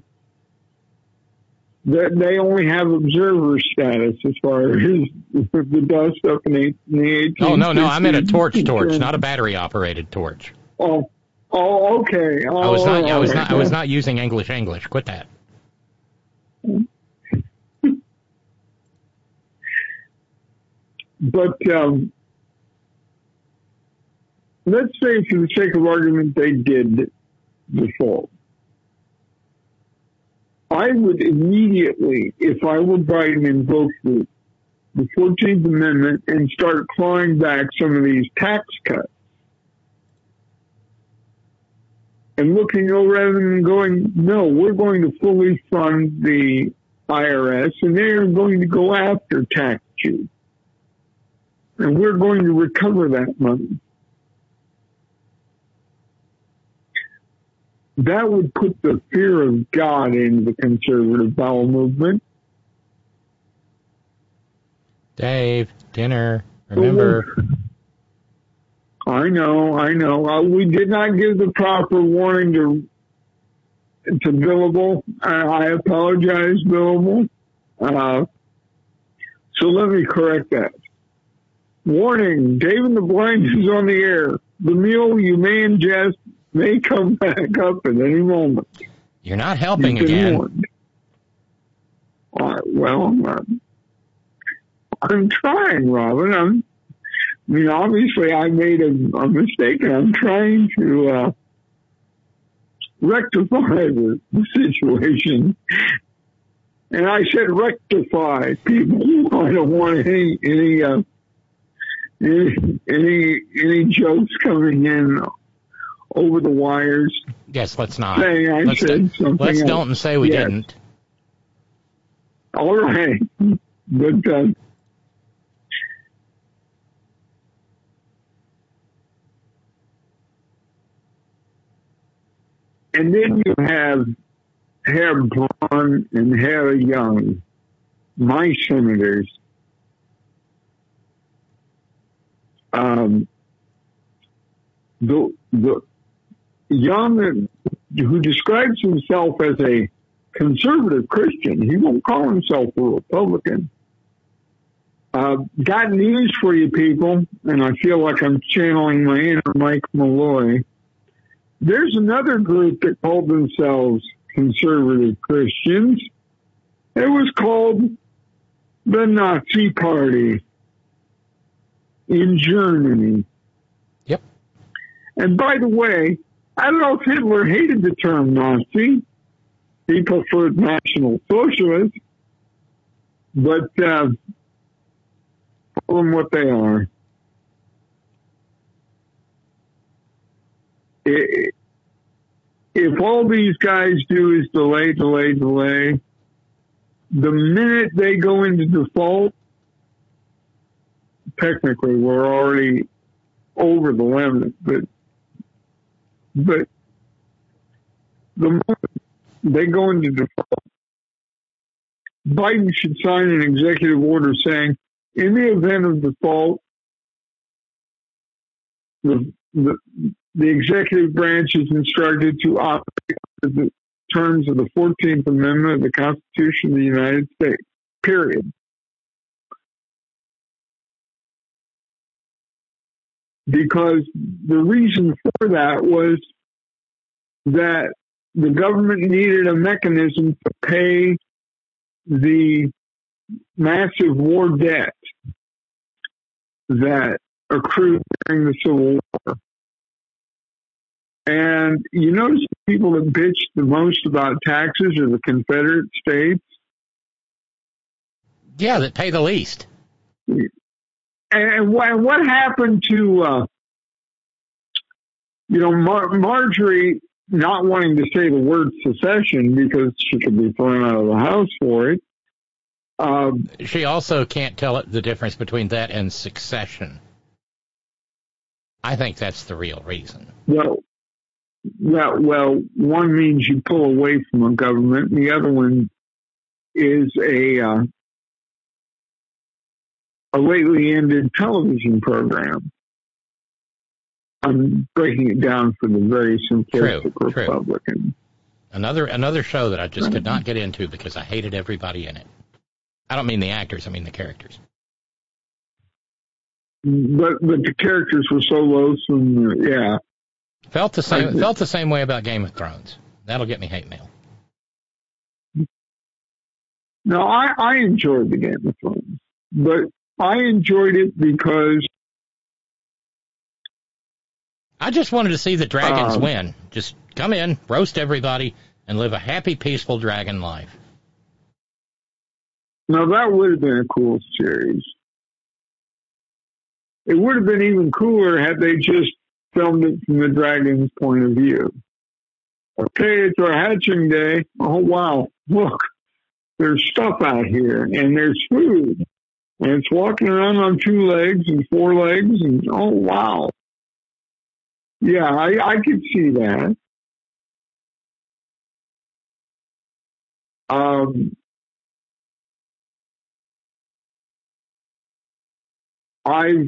That they only have observer status as far as the dust up in the, in the eighteen sixties. Oh no, no, I meant a torch, torch, not a battery operated torch. Oh, oh, okay. Oh, I was not. I was right. not. I was not using English. English. Quit that. But um, let's say, for the sake of argument, they did default. I would immediately, if I were Biden, invoke the, the fourteenth Amendment and start clawing back some of these tax cuts. And looking over at them and going, no, we're going to fully fund the I R S, and they're going to go after tax Jews. And we're going to recover that money. That would put the fear of God into the conservative bowel movement. Dave, dinner, remember. I know, I know. Uh, we did not give the proper warning to to Billable. I, I apologize, Billable. Uh, so let me correct that. Warning, Dave and the Blind is on the air. The meal you may ingest may come back up at any moment. You're not helping again. Warned. Uh, well, I'm, I'm trying, Robin. I'm, I mean, obviously I made a, a mistake, and I'm trying to uh, rectify the, the situation. And I said rectify, people. I don't want any any uh, any, any any jokes coming in over the wires. Yes, let's not. Saying I let's said do, something let's else. don't and say we Yes. didn't. All right, but uh, and then you have Herr Braun and Herr Young, my senators. Um, the the Young, who describes himself as a conservative Christian, he won't call himself a Republican. Uh, got news for you people, and I feel like I'm channeling my inner Mike Malloy. There's another group that called themselves conservative Christians. It was called the Nazi Party in Germany. Yep. And by the way, I don't know if Hitler hated the term Nazi. He preferred National Socialist. But uh, call them what they are. It, if all these guys do is delay, delay, delay, the minute they go into default, technically we're already over the limit, but but the moment they go into default, Biden should sign an executive order saying, in the event of default, the the, the executive branch is instructed to operate under the terms of the fourteenth Amendment of the Constitution of the United States, period. Because the reason for that was that the government needed a mechanism to pay the massive war debt that accrued during the Civil War. And you notice the people that bitched the most about taxes are the Confederate States. Yeah, that pay the least. And what, what happened to, uh, you know, Mar- Marjorie not wanting to say the word secession because she could be thrown out of the house for it. Um, she also can't tell it the difference between that and succession. I think that's the real reason. Well, yeah, well, one means you pull away from a government, and the other one is a uh, a lately ended television program. I'm breaking it down for the very simplistic true, Republican. True. Another another show that I just could not get into because I hated everybody in it. I don't mean the actors, I mean the characters. But but the characters were so loathsome, yeah. Felt the same I, felt the same way about Game of Thrones. That'll get me hate mail. No, I, I enjoyed the Game of Thrones, but I enjoyed it because I just wanted to see the dragons um, win. Just come in, roast everybody, and live a happy, peaceful dragon life. Now, that would have been a cool series. It would have been even cooler had they just filmed it from the dragon's point of view. Okay, it's our hatching day. Oh, wow. Look, there's stuff out here, and there's food. And it's walking around on two legs and four legs, and oh, wow. Yeah, I, I could see that. Um, I've,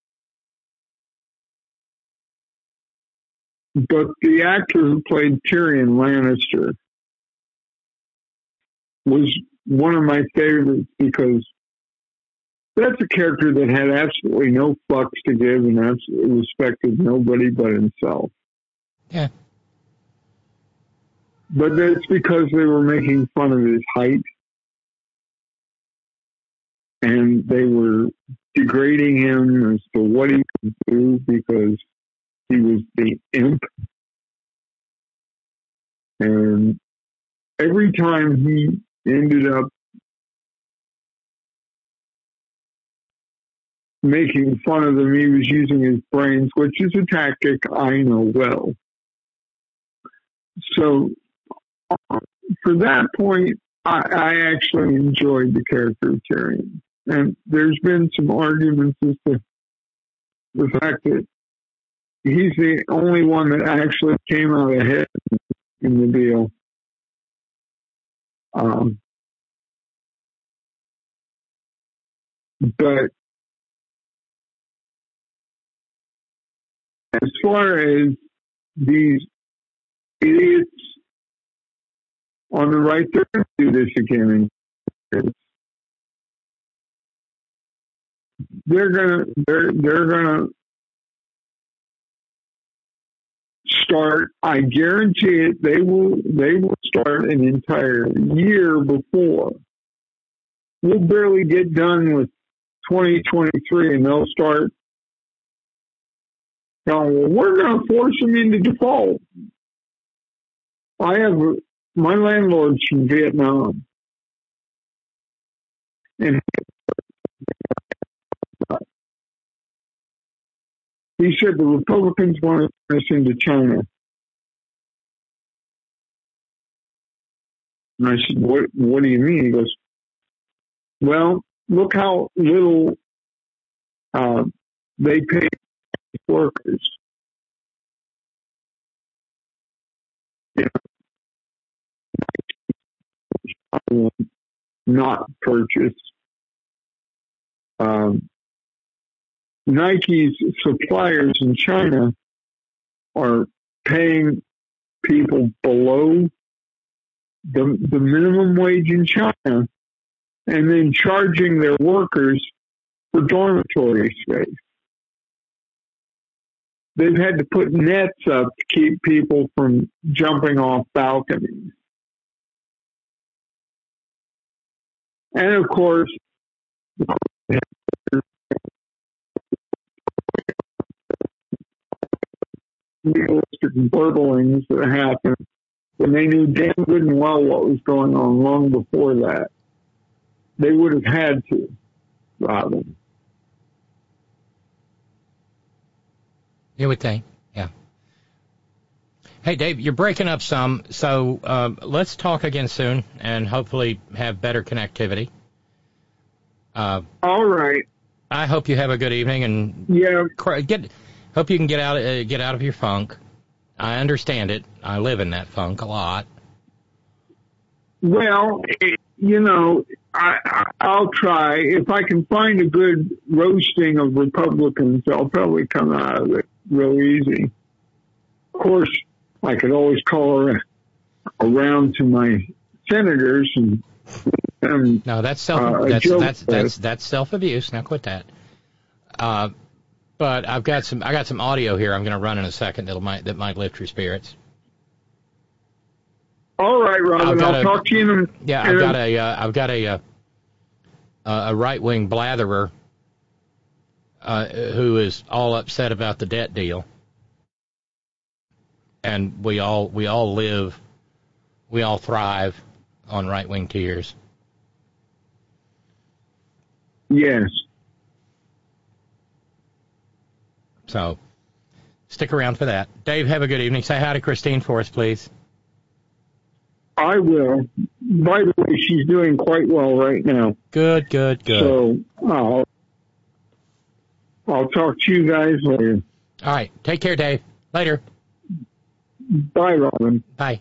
but the actor who played Tyrion Lannister was one of my favorites because that's a character that had absolutely no fucks to give and absolutely respected nobody but himself. Yeah. But that's because they were making fun of his height. And they were degrading him as to what he could do because he was the imp. And every time he ended up making fun of them, he was using his brains, which is a tactic I know well. So, for that point, I, I actually enjoyed the character of Tyrion. And there's been some arguments as to the fact that he's the only one that actually came out ahead in the deal. Um, but as far as these idiots on the right, they're going to do this again. They're gonna they're they're gonna start. I guarantee it. They will they will start an entire year before. We'll barely get done with twenty twenty-three, and they'll start going, well, we're going to force them into default. I have my landlord's from Vietnam, and he said the Republicans want to turn us into China. And I said, what, what do you mean? He goes, well, look how little uh, they pay workers. You know, not purchase. Um, Nike's suppliers in China are paying people below the, the minimum wage in China and then charging their workers for dormitory space. They've had to put nets up to keep people from jumping off balconies. And of course, realistic burglings that happened when they knew damn good and well what was going on long before that. They would have had to, Robin. You would think, yeah. Hey, Dave, you're breaking up some, so uh, let's talk again soon and hopefully have better connectivity. Uh, All right. I hope you have a good evening and yeah. get. Hope you can get out uh, get out of your funk. I understand it. I live in that funk a lot. Well, you know, I, I, I'll try. If I can find a good roasting of Republicans, I'll probably come out of it real easy. Of course, I could always call around to my senators and. and no, that's self. Uh, that's, that's that's that's that's self abuse. Now quit that. Uh, but I've got some. I got some audio here. I'm going to run in a second. That'll might that might lift your spirits. All right, Robin. I'll a, talk to you. In, yeah, I've got a. Uh, I've got a. Uh, a right wing blatherer uh, who is all upset about the debt deal. And we all we all live, we all thrive on right-wing tears. Yes. So, stick around for that. Dave, have a good evening. Say hi to Christine for us, please. I will. By the way, she's doing quite well right now. Good, good, good. So, I'll, I'll talk to you guys later. All right. Take care, Dave. Later. Bye, Robin. Bye.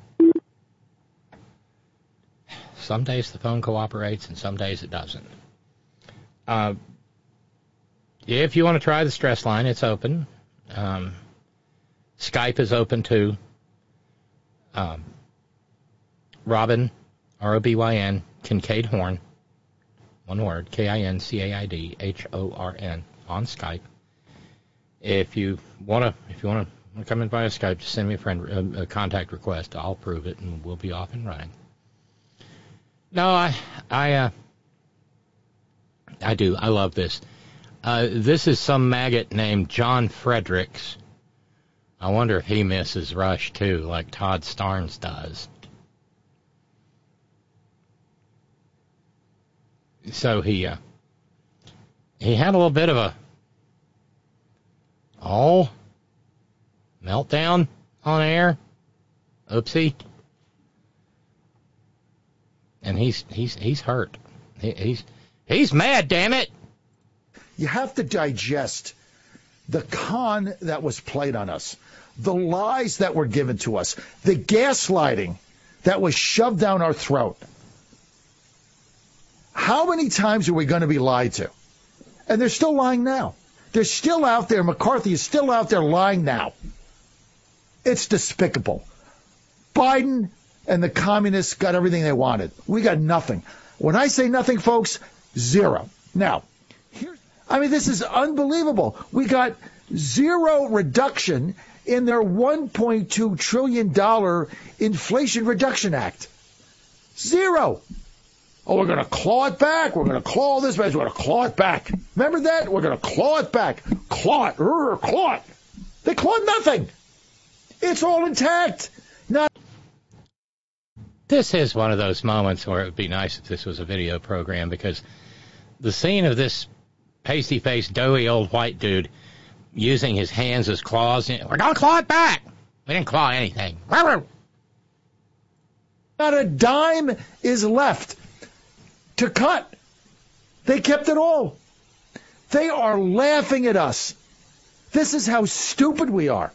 Some days the phone cooperates and some days it doesn't. Uh, if you want to try the stress line, it's open. Um, Skype is open too. Um, Robin, R O B Y N, Kincaid Horn, one word, K I N C A I D H O R N, on Skype. If you want to, if you want to, come in via Skype, just send me a friend a, a contact request. I'll approve it, and we'll be off and running. No, I, I, uh, I do. I love this. Uh, this is some maggot named John Fredericks. I wonder if he misses Rush too, like Todd Starnes does. So he, uh, he had a little bit of a, oh. meltdown on air. Oopsie. And he's he's he's hurt. He, he's he's mad, damn it. You have to digest the con that was played on us, the lies that were given to us, the gaslighting that was shoved down our throat. How many times are we going to be lied to? And they're still lying now. They're still out there. McCarthy is still out there lying now. It's despicable. Biden and the communists got everything they wanted. We got nothing. When I say nothing, folks, zero. Now, here's, I mean, this is unbelievable. We got zero reduction in their one point two trillion dollars Inflation Reduction Act. Zero. Oh, we're going to claw it back. We're going to claw this back. We're going to claw it back. Remember that? We're going to claw it back. Claw it. Urgh, claw it. They clawed nothing. It's all intact. Not. This is one of those moments where it would be nice if this was a video program, because the scene of this pasty-faced, doughy old white dude using his hands as claws, we're going to claw it back. We didn't claw anything. Not a dime is left to cut. They kept it all. They are laughing at us. This is how stupid we are.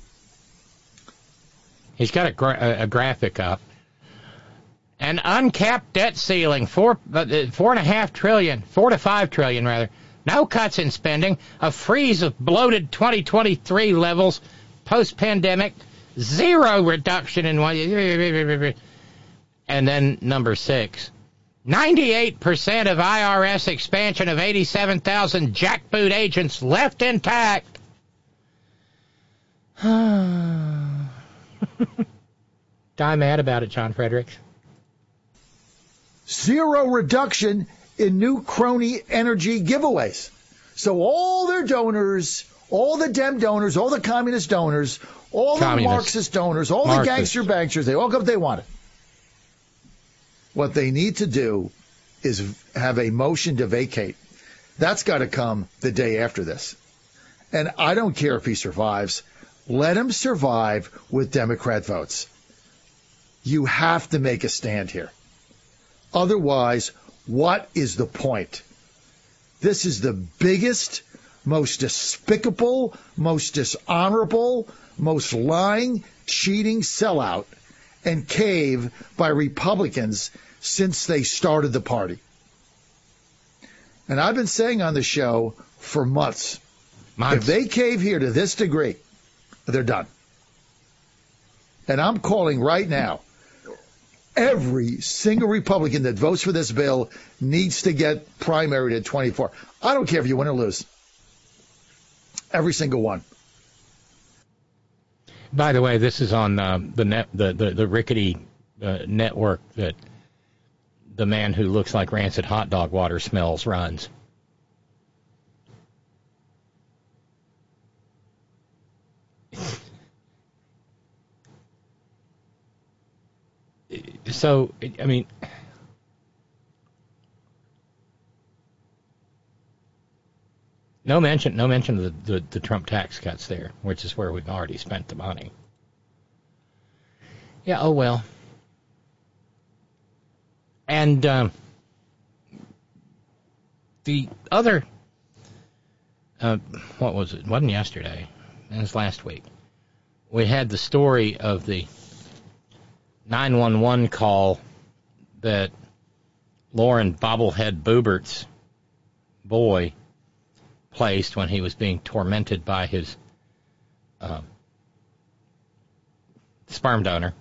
He's got a, gra- a graphic up. An uncapped debt ceiling, four, uh, four and a half trillion, four to five trillion rather. No cuts in spending. A freeze of bloated twenty twenty-three levels post-pandemic. Zero reduction in one. And then number six. ninety-eight percent of I R S expansion of eighty-seven thousand jackboot agents left intact. Die mad about it, John Fredericks. Zero reduction in new crony energy giveaways. So all their donors, all the Dem donors, all the communist donors, all Communist. the Marxist donors, all Marxist. the gangster banksters, they all got what they wanted. What they need to do is have a motion to vacate. That's got to come the day after this. And I don't care if he survives. Let him survive with Democrat votes. You have to make a stand here. Otherwise, what is the point? This is the biggest, most despicable, most dishonorable, most lying, cheating sellout and cave by Republicans since they started the party. And I've been saying on the show for months, months, if they cave here to this degree, they're done. And I'm calling right now, every single Republican that votes for this bill needs to get primaried at twenty-four. I don't care if you win or lose. Every single one. By the way, this is on uh, the net, the the, the rickety uh, network that the man who looks like rancid hot dog water smells runs. So, I mean, no mention, no mention of the, the, the Trump tax cuts there, which is where we've already spent the money. Yeah, oh well. And um, the other, uh, what was it? It wasn't yesterday. It was last week. We had the story of the nine one one call that Lauren Bobblehead Boobert's boy placed when he was being tormented by his uh, sperm donor,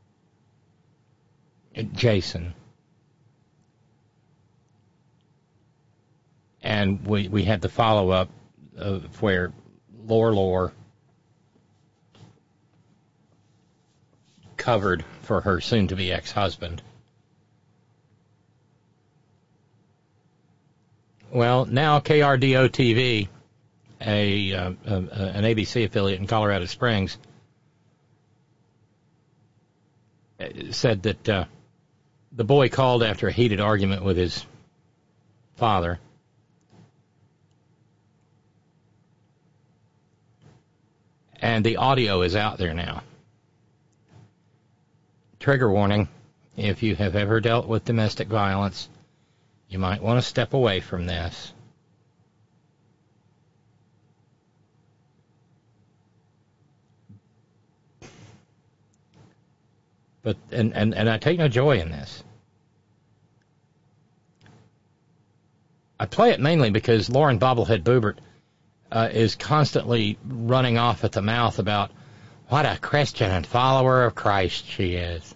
Jason. And we, we had the follow-up of where Lore Lore covered for her soon-to-be ex-husband. Well, now K R D O T V, a, uh, a, an A B C affiliate in Colorado Springs, said that uh, the boy called after a heated argument with his father. And the audio is out there now. Trigger warning, if you have ever dealt with domestic violence, you might want to step away from this. But and, and, and I take no joy in this. I play it mainly because Lauren Bobblehead Boebert uh, is constantly running off at the mouth about what a Christian and follower of Christ she is.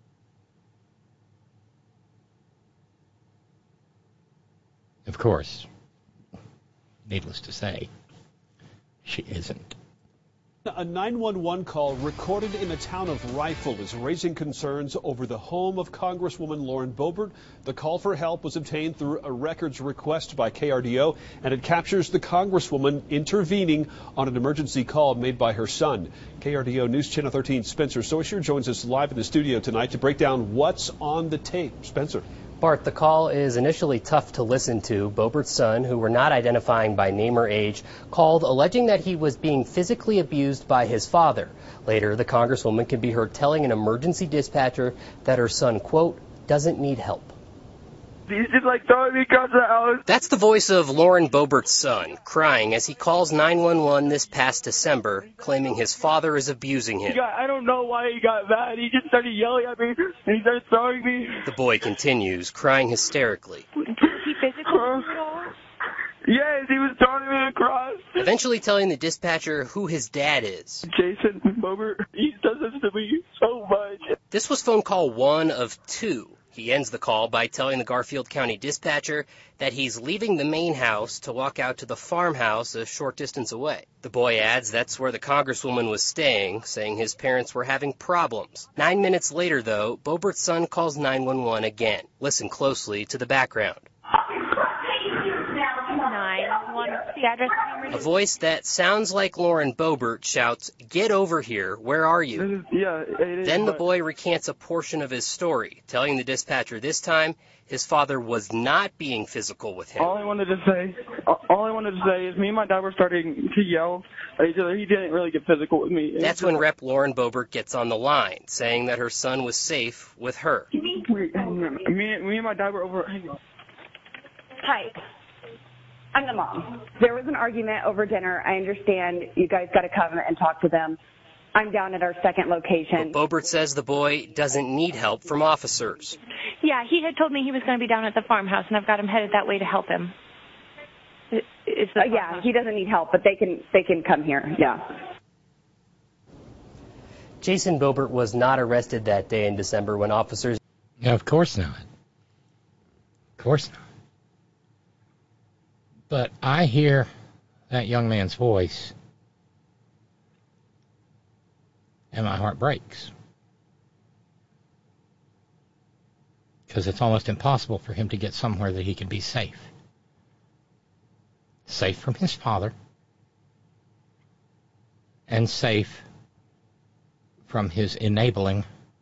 Of course, needless to say, she isn't. A nine one one call recorded in the town of Rifle is raising concerns over the home of Congresswoman Lauren Boebert. The call for help was obtained through a records request by K R D O, and it captures the Congresswoman intervening on an emergency call made by her son. K R D O News Channel thirteen Spencer Soisher joins us live in the studio tonight to break down what's on the tape. Spencer. Bart, the call is initially tough to listen to. Boebert's son, who we're not identifying by name or age, called alleging that he was being physically abused by his father. Later, the Congresswoman can be heard telling an emergency dispatcher that her son, quote, doesn't need help. He's just like throwing me across the house. That's the voice of Lauren Boebert's son, crying as he calls nine one one this past December, claiming his father is abusing him. Got, I don't know why he got mad. He just started yelling at me, and he started throwing me. The boy continues, crying hysterically. He physically Yes, he was throwing me across. Eventually telling the dispatcher who his dad is. Jason Boebert. He does this to me so much. This was phone call one of two. He ends the call by telling the Garfield County dispatcher that he's leaving the main house to walk out to the farmhouse a short distance away. The boy adds that's where the Congresswoman was staying, saying his parents were having problems. Nine minutes later, though, Boebert's son calls nine one one again. Listen closely to the background. nine one the address? A voice that sounds like Lauren Boebert shouts, "Get over here, where are you?" Yeah, it is. Then the but- boy recants a portion of his story, telling the dispatcher this time his father was not being physical with him. All I wanted to say, all I wanted to say is me and my dad were starting to yell at each other. He didn't really get physical with me. That's when Rep Lauren Boebert gets on the line, saying that her son was safe with her. Wait, hang on. Me, me and my dad were over. Hang on. Hi. I'm the mom. There was an argument over dinner. I understand you guys got to come and talk to them. I'm down at our second location. But Boebert says the boy doesn't need help from officers. Yeah, he had told me he was going to be down at the farmhouse, and I've got him headed that way to help him. It's uh, yeah, he doesn't need help, but they can they can come here. Yeah. Jason Boebert was not arrested that day in December when officers... Yeah, of course not. Of course not. But I hear that young man's voice, and my heart breaks. Because it's almost impossible for him to get somewhere that he can be safe. Safe from his father, and safe from his enabling,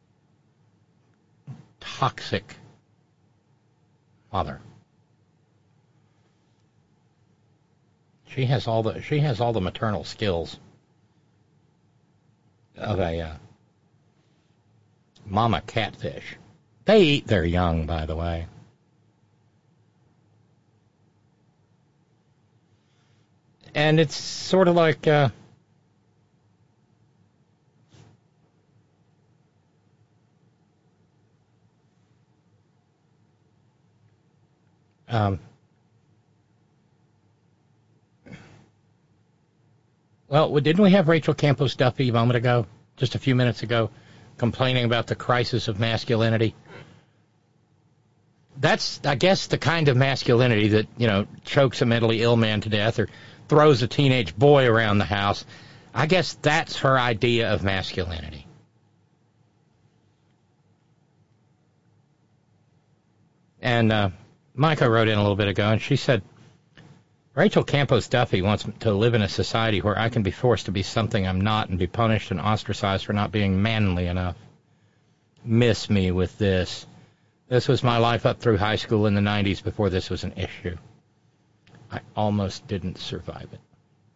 toxic mother. She has all the she has all the maternal skills of a uh, mama catfish. They eat their young, by the way. And it's sort of like uh, um, well, didn't we have Rachel Campos Duffy a moment ago, just a few minutes ago, complaining about the crisis of masculinity? That's, I guess, the kind of masculinity that, you know, chokes a mentally ill man to death or throws a teenage boy around the house. I guess that's her idea of masculinity. And uh, Micah wrote in a little bit ago, and she said, Rachel Campos Duffy wants to live in a society where I can be forced to be something I'm not and be punished and ostracized for not being manly enough. Miss me with this. This was my life up through high school in the nineties before this was an issue. I almost didn't survive it.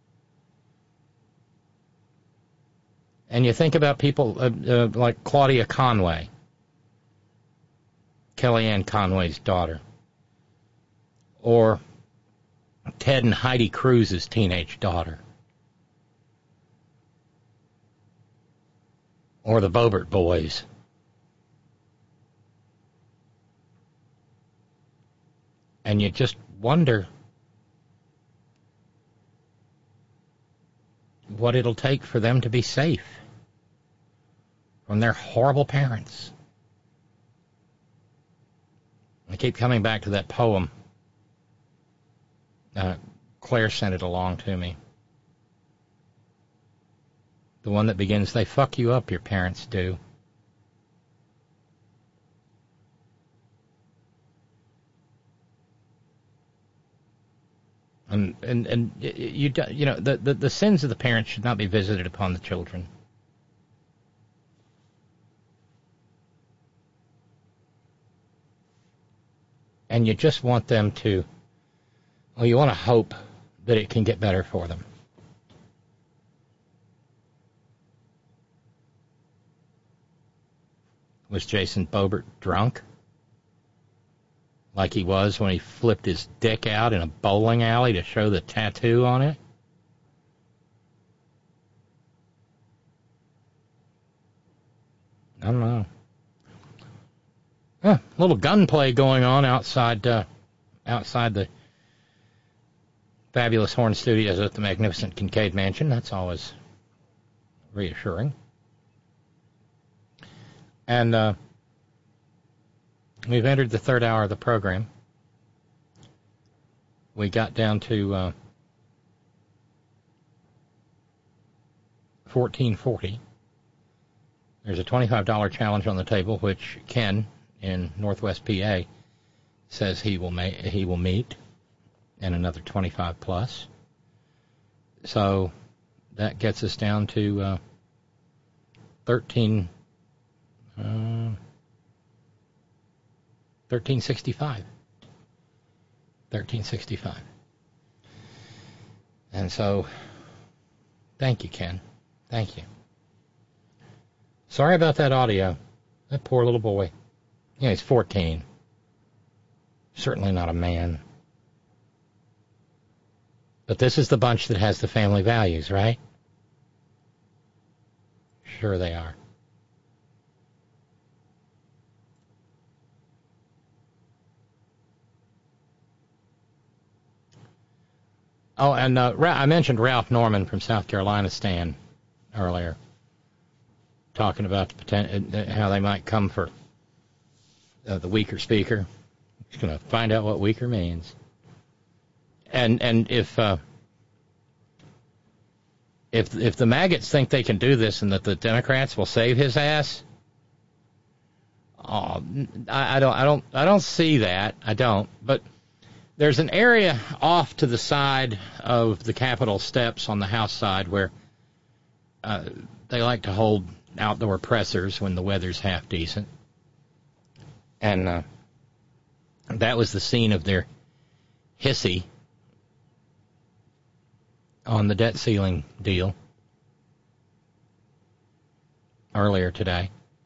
And you think about people uh, uh, like Claudia Conway, Kellyanne Conway's daughter, or Ted and Heidi Cruz's teenage daughter, or the Boebert boys. And you just wonder what it'll take for them to be safe from their horrible parents. I keep coming back to that poem. Uh, Claire sent it along to me. The one that begins, "They fuck you up, your parents do." And, and, and you, you know, the, the, the sins of the parents should not be visited upon the children. And you just want them to, well, you want to hope that it can get better for them. Was Jason Boebert drunk? Like he was when he flipped his dick out in a bowling alley to show the tattoo on it? I don't know. Huh, a little gunplay going on outside uh, outside the fabulous Horn Studios at the magnificent Kincaid Mansion. That's always reassuring. And uh, we've entered the third hour of the program. We got down to uh, fourteen forty. There's a twenty-five dollars challenge on the table, which Ken in Northwest P A says he will ma- he will meet, and another twenty-five plus. So that gets us down to uh, thirteen, uh, thirteen sixty-five. thirteen sixty-five. And so, thank you, Ken. Thank you. Sorry about that audio. That poor little boy. Yeah, he's fourteen. Certainly not a man. But this is the bunch that has the family values, right? Sure they are. Oh, and uh, I mentioned Ralph Norman from South Carolina, Stan, earlier, talking about the poten- how they might come for uh, the weaker speaker. He's going to find out what weaker means. And and if uh, if if the maggots think they can do this and that the Democrats will save his ass, oh, I, I don't I don't I don't see that. I don't. But there's an area off to the side of the Capitol steps on the House side where uh, they like to hold outdoor pressers when the weather's half decent, and uh, that was the scene of their hissy on the debt ceiling deal earlier today.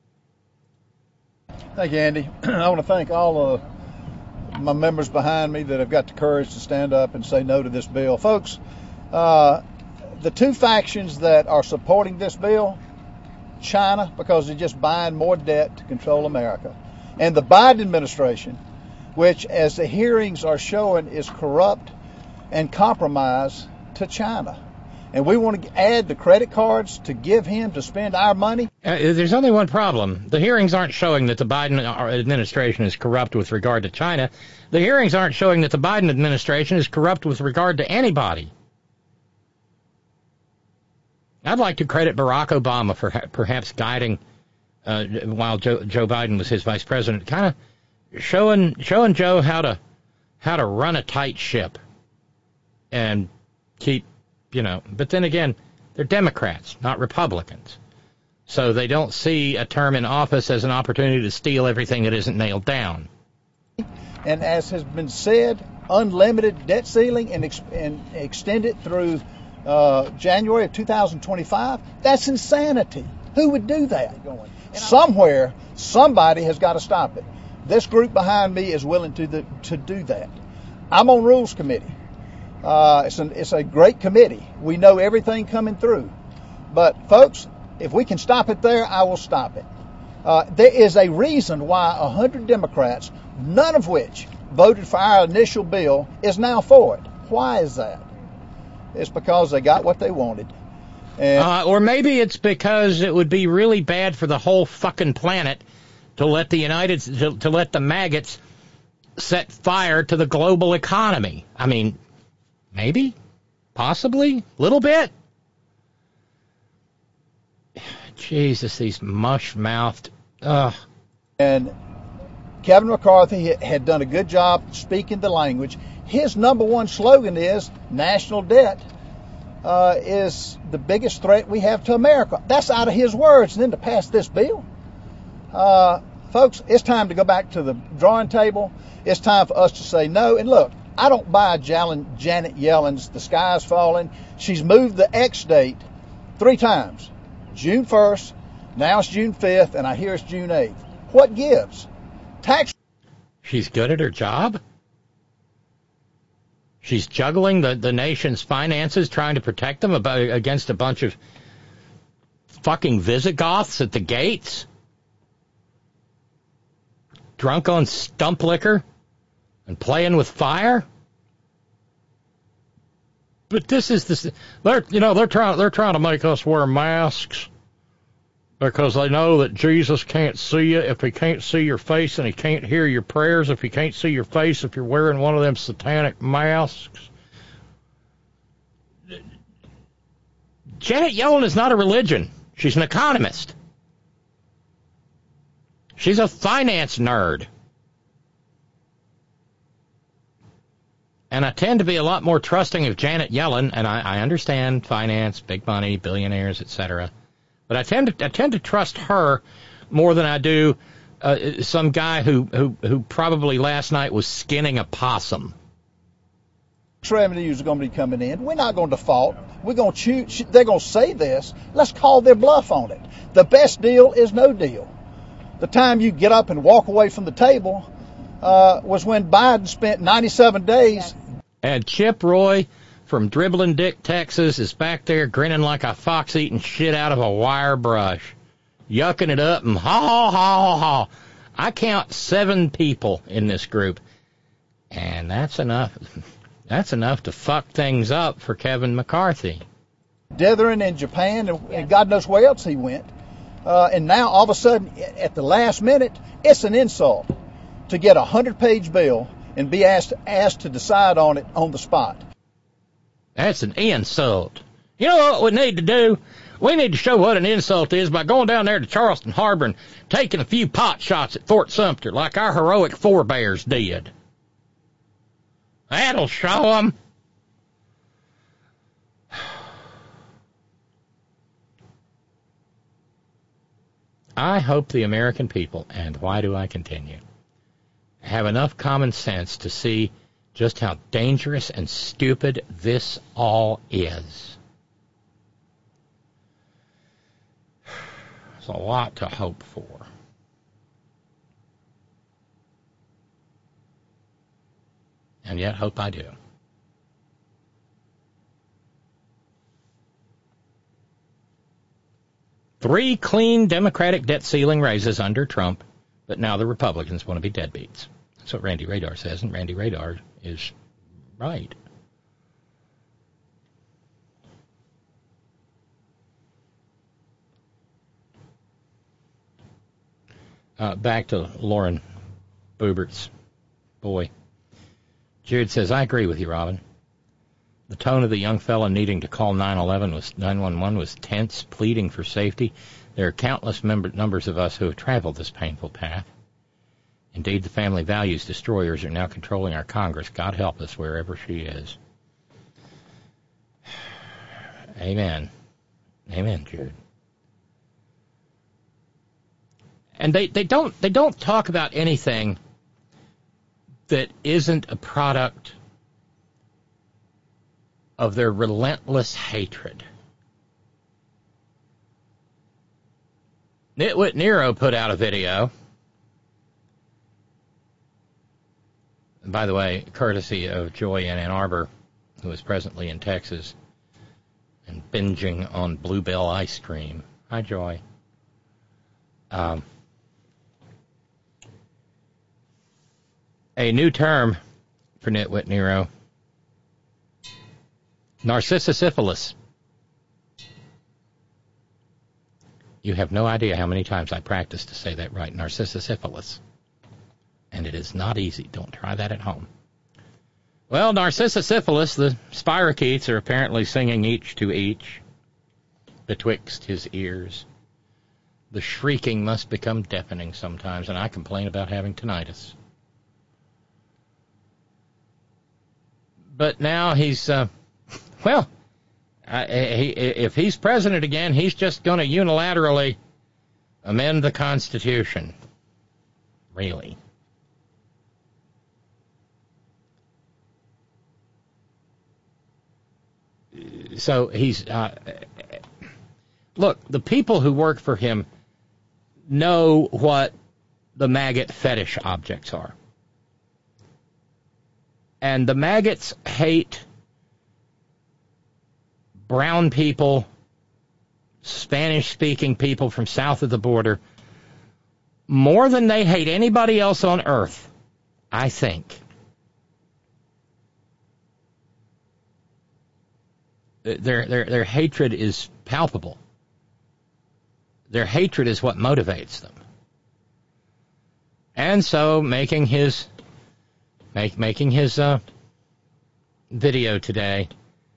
Thank you, Andy. I want to thank all of my members behind me that have got the courage to stand up and say no to this bill. Folks, uh, the two factions that are supporting this bill, China, because they're just buying more debt to control America, and the Biden administration, which, as the hearings are showing, is corrupt and compromised to China. And we want to add the credit cards to give him to spend our money. Uh, there's only one problem. The hearings aren't showing that the Biden administration is corrupt with regard to China. The hearings aren't showing that the Biden administration is corrupt with regard to anybody. I'd like to credit Barack Obama for ha- perhaps guiding, uh, while Joe, Joe Biden was his vice president, kind of showing showing Joe how to how to run a tight ship and keep, you know, but then again, they're Democrats, not Republicans. So they don't see a term in office as an opportunity to steal everything that isn't nailed down. And as has been said, unlimited debt ceiling and, ex- and extend it through uh, January of two thousand twenty-five, that's insanity. Who would do that? Somewhere, somebody has got to stop it. This group behind me is willing to, the, to do that. I'm on Rules Committee. Uh, it's, an, it's a great committee. We know everything coming through. But, folks, if we can stop it there, I will stop it. Uh, there is a reason why one hundred Democrats, none of which voted for our initial bill, is now for it. Why is that? It's because they got what they wanted. And uh, or maybe it's because it would be really bad for the whole fucking planet to let the United to, to let the maggots set fire to the global economy. I mean, maybe, possibly, a little bit. Jesus, these mush-mouthed. Ugh. And Kevin McCarthy had done a good job speaking the language. His number one slogan is national debt uh, is the biggest threat we have to America. That's out of his words. And then to pass this bill. Uh, folks, it's time to go back to the drawing table. It's time for us to say no. And look, I don't buy Janet Yellen's The Sky's Falling. She's moved the X date three times. June first, now it's June fifth, and I hear it's June eighth. What gives? Tax. She's good at her job? She's juggling the, the nation's finances, trying to protect them about, against a bunch of fucking Visigoths at the gates? Drunk on stump liquor and playing with fire? But this is the they're you know they're trying they're trying to make us wear masks because they know that Jesus can't see you if he can't see your face, and he can't hear your prayers if he can't see your face if you're wearing one of them satanic masks. Janet Yellen is not a religion. She's an economist. She's a finance nerd. And I tend to be a lot more trusting of Janet Yellen, and I, I understand finance, big money, billionaires, et cetera. But I tend to I tend to trust her more than I do uh, some guy who, who, who probably last night was skinning a possum. Revenues are going to be coming in. We're not going to default. We're going to choose. They're going to say this. Let's call their bluff on it. The best deal is no deal. The time you get up and walk away from the table uh, was when Biden spent ninety-seven days. And Chip Roy from Dribbling Dick, Texas, is back there grinning like a fox eating shit out of a wire brush, yucking it up and ha ha ha ha ha. I count seven people in this group, and that's enough. That's enough to fuck things up for Kevin McCarthy. Dithering in Japan, and God knows where else he went. Uh, and now, all of a sudden, at the last minute, it's an insult to get a hundred-page bill and be asked asked to decide on it on the spot. That's an insult. You know what we need to do? We need to show what an insult is by going down there to Charleston Harbor and taking a few pot shots at Fort Sumter like our heroic forebears did. That'll show them. I hope the American people, and why do I continue, have enough common sense to see just how dangerous and stupid this all is. There's a lot to hope for. And yet, hope I do. Three clean Democratic debt ceiling raises under Trump, but now the Republicans want to be deadbeats. That's what Randy Radar says, and Randy Radar is right. Uh, back to Lauren Boebert's boy. Jude says, I agree with you, Robin. The tone of the young fella needing to call nine eleven was nine one one was tense, pleading for safety. There are countless member, numbers of us who have traveled this painful path. Indeed, the family values destroyers are now controlling our Congress. God help us wherever she is. Amen. Amen, Jude. And they, they don't they don't talk about anything that isn't a product of their relentless hatred. Nitwit Nero put out a video. And by the way, courtesy of Joy in Ann Arbor, who is presently in Texas and binging on Bluebell ice cream. Hi, Joy. Um, a new term for Nitwit Nero. Narcissosyphilis. You have no idea how many times I practiced to say that right. Narcissosyphilis. And it is not easy. Don't try that at home. Well, Narcissosyphilis, the spirochetes are apparently singing each to each betwixt his ears. The shrieking must become deafening sometimes, and I complain about having tinnitus. But now he's... Uh, Well, uh, he, if he's president again, he's just going to unilaterally amend the Constitution. Really. So he's... Uh, look, the people who work for him know what the maggot fetish objects are. And the maggots hate... brown people, Spanish-speaking people from south of the border, more than they hate anybody else on earth, I think. Their, their, their hatred is palpable. Their hatred is what motivates them. And so, making his, make, making his uh, video today,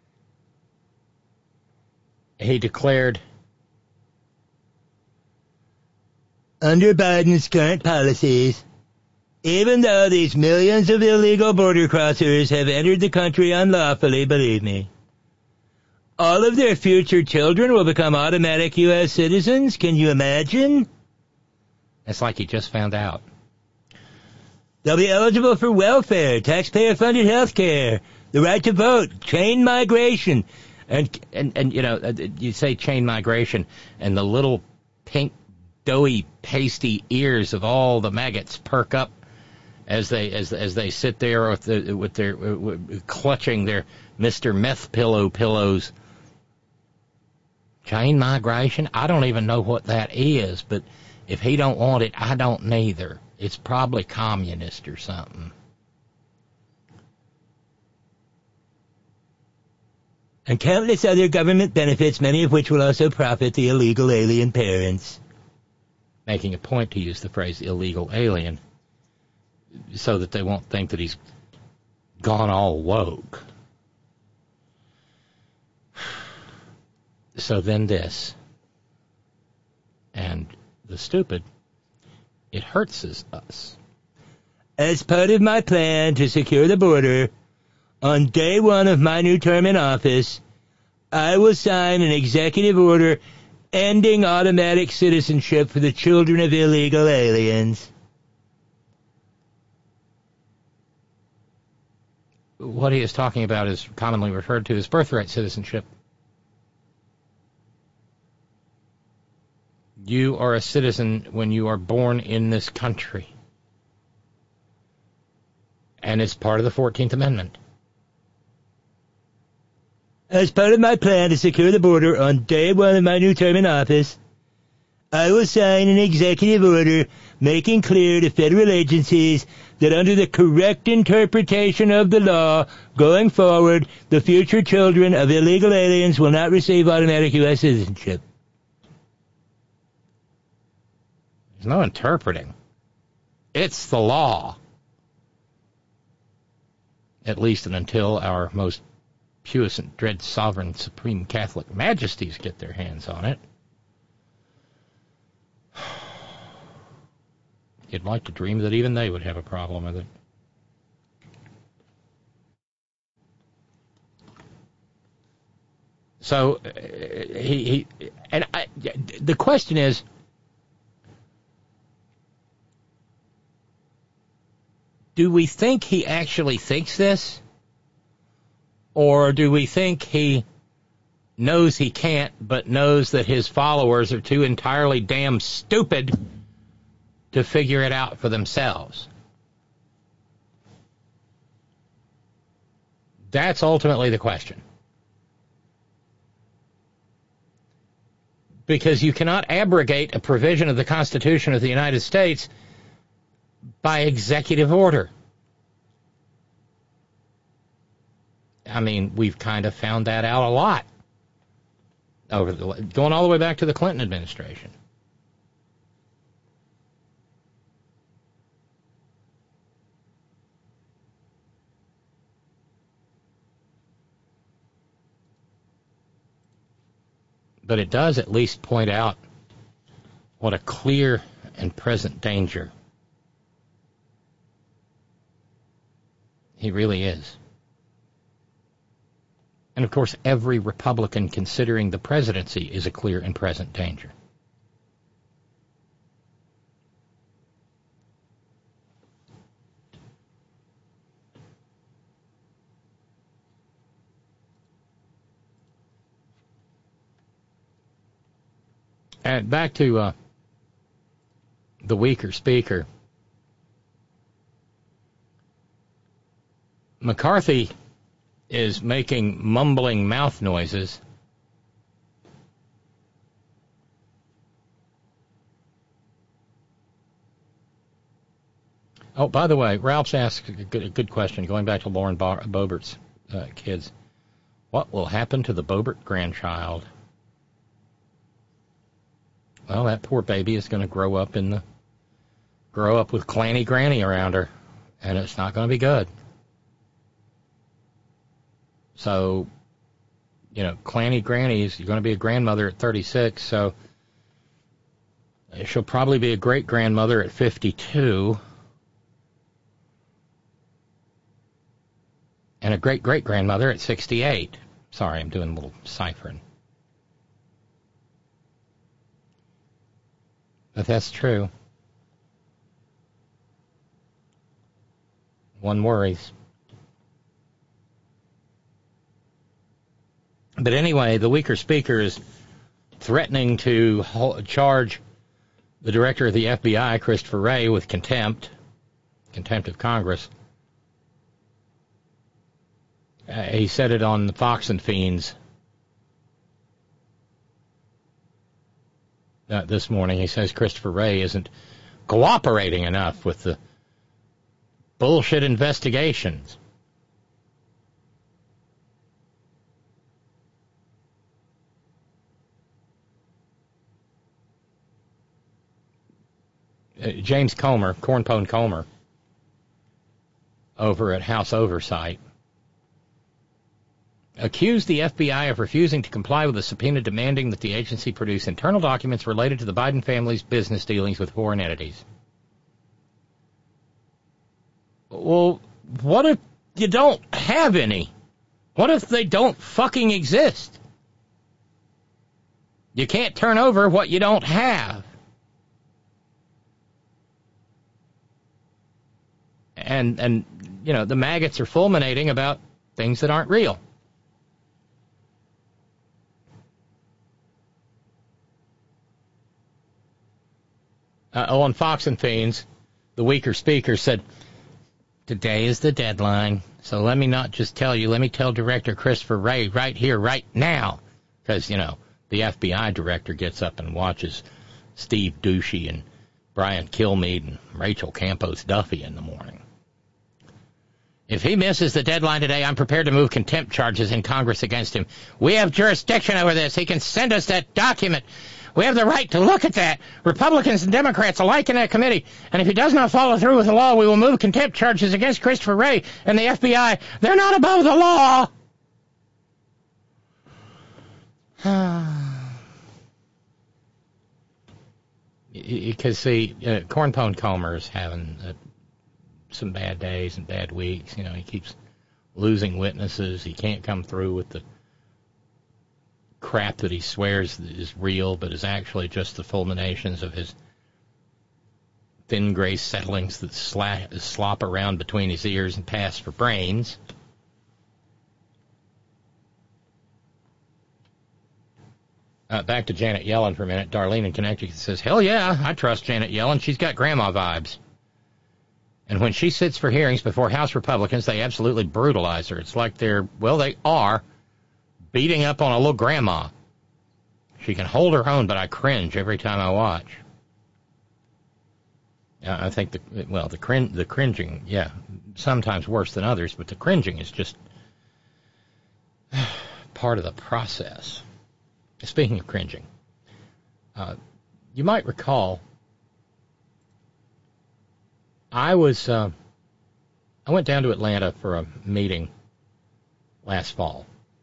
he declared, under Biden's current policies, Even though these millions of illegal border crossers have entered the country unlawfully, believe me, all of their future children will become automatic U S citizens. Can you imagine? It's like he just found out. They'll be eligible for welfare, taxpayer-funded health care, the right to vote, chain migration. And, and, and, you know, you say chain migration, and the little pink, doughy, pasty ears of all the maggots perk up as they as as they sit there with, the, with their uh, clutching their Mister Meth Pillow pillows. Chain migration? I don't even know what that is, but if he don't want it, I don't neither. It's probably communist or something. And countless other government benefits, many of which will also profit the illegal alien parents. Making a point to use the phrase illegal alien, so that they won't think that he's gone all woke. So then this. And the stupid, it hurts us. As part of my plan to secure the border, on day one of my new term in office, I will sign an executive order ending automatic citizenship for the children of illegal aliens. What he is talking about is commonly referred to as birthright citizenship. You are a citizen when you are born in this country. And it's part of the fourteenth Amendment. As part of my plan to secure the border on day one of my new term in office, I will sign an executive order making clear to federal agencies that under the correct interpretation of the law, going forward, the future children of illegal aliens will not receive automatic U S citizenship. There's no interpreting. It's the law. At least and until our most puissant, dread, sovereign, supreme Catholic majesties get their hands on it. You'd like to dream that even they would have a problem with it. So, uh, he, he, and I, the question is, do we think he actually thinks this? Or do we think he knows he can't, but knows that his followers are too entirely damn stupid to figure it out for themselves? That's ultimately the question. Because you cannot abrogate a provision of the Constitution of the United States by executive order. I mean, we've kind of found that out a lot over the, going all the way back to the Clinton administration. But it does at least point out what a clear and present danger he really is. And, of course, every Republican considering the presidency is a clear and present danger. And back to uh, the weaker speaker. McCarthy is making mumbling mouth noises. Oh, by the way, Ralph's asked a good, a good question, going back to Lauren Bo- Boebert's uh, kids. What will happen to the Boebert grandchild? Well, that poor baby is going to grow up in the grow up with clanny granny around her, and it's not going to be good. So, you know, clanny grannies, you're going to be a grandmother at thirty-six, so she'll probably be a great-grandmother at fifty-two. and a great-great-grandmother at sixty-eight. Sorry, I'm doing a little ciphering. But that's true. One worries. But anyway, the weaker speaker is threatening to ho- charge the director of the F B I, Christopher Wray, with contempt, contempt of Congress. Uh, he said it on the Fox and Fiends uh, this morning. He says Christopher Wray isn't cooperating enough with the bullshit investigations. Uh, James Comer, Cornpone Comer, over at House Oversight, accused the F B I of refusing to comply with a subpoena demanding that the agency produce internal documents related to the Biden family's business dealings with foreign entities. Well, what if you don't have any? What if they don't fucking exist? You can't turn over what you don't have. And, and you know, the maggots are fulminating about things that aren't real. Uh, oh, on Fox and Fiends, the weaker speaker said, today is the deadline, so let me not just tell you, let me tell Director Christopher Wray right here, right now. Because, you know, the F B I director gets up and watches Steve Ducey and Brian Kilmeade and Rachel Campos Duffy in the morning. If he misses the deadline today, I'm prepared to move contempt charges in Congress against him. We have jurisdiction over this. He can send us that document. We have the right to look at that. Republicans and Democrats alike in that committee. And if he does not follow through with the law, we will move contempt charges against Christopher Wray and the F B I. They're not above the law. Because, see, uh, Cornpone Comer is having uh, some bad days and bad weeks. You know, he keeps losing witnesses. He can't come through with the crap that he swears is real, but is actually just the fulminations of his thin gray settlings that sla- slop around between his ears and pass for brains. Uh, back to Janet Yellen for a minute. Darlene in Connecticut says, hell yeah, I trust Janet Yellen. She's got grandma vibes. And when she sits for hearings before House Republicans, they absolutely brutalize her. It's like they're, well, they are beating up on a little grandma. She can hold her own, but I cringe every time I watch. Uh, I think, the well, the, crin- the cringing, yeah, sometimes worse than others, but the cringing is just part of the process. Speaking of cringing, uh, you might recall I was uh, I went down to Atlanta for a meeting last fall.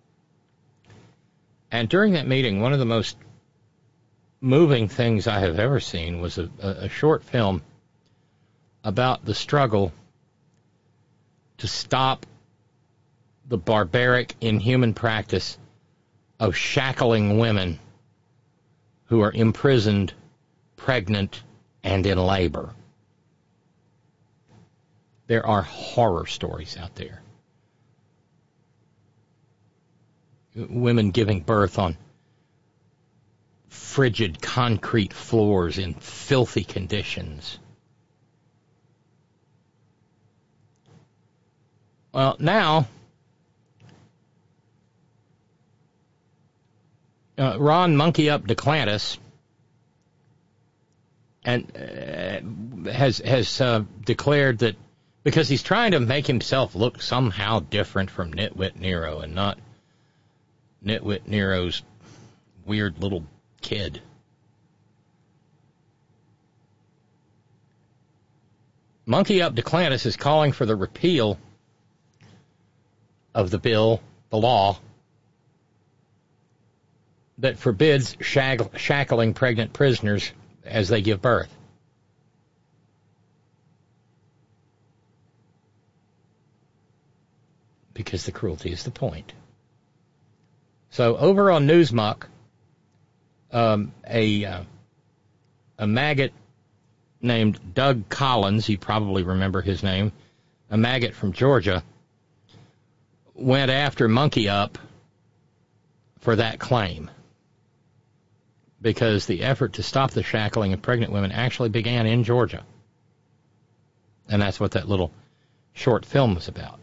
And during that meeting, one of the most moving things I have ever seen was a, a short film about the struggle to stop the barbaric, inhuman practice of shackling women who are imprisoned, pregnant, and in labor. There are horror stories out there. Women giving birth on frigid concrete floors in filthy conditions. Well, now, uh, Ron Monkey Up DeClantis and uh, has has uh, declared that because he's trying to make himself look somehow different from Nitwit Nero and not Nitwit Nero's weird little kid. Monkey Up DeClantis is calling for the repeal of the bill, the law, that forbids shag- shackling pregnant prisoners as they give birth. because the cruelty is the point. So over on Newsmuck, um, a uh, a maggot named Doug Collins, you probably remember his name, a maggot from Georgia, went after Monkey Up for that claim, because the effort to stop the shackling of pregnant women actually began in Georgia. And that's what that little short film was about.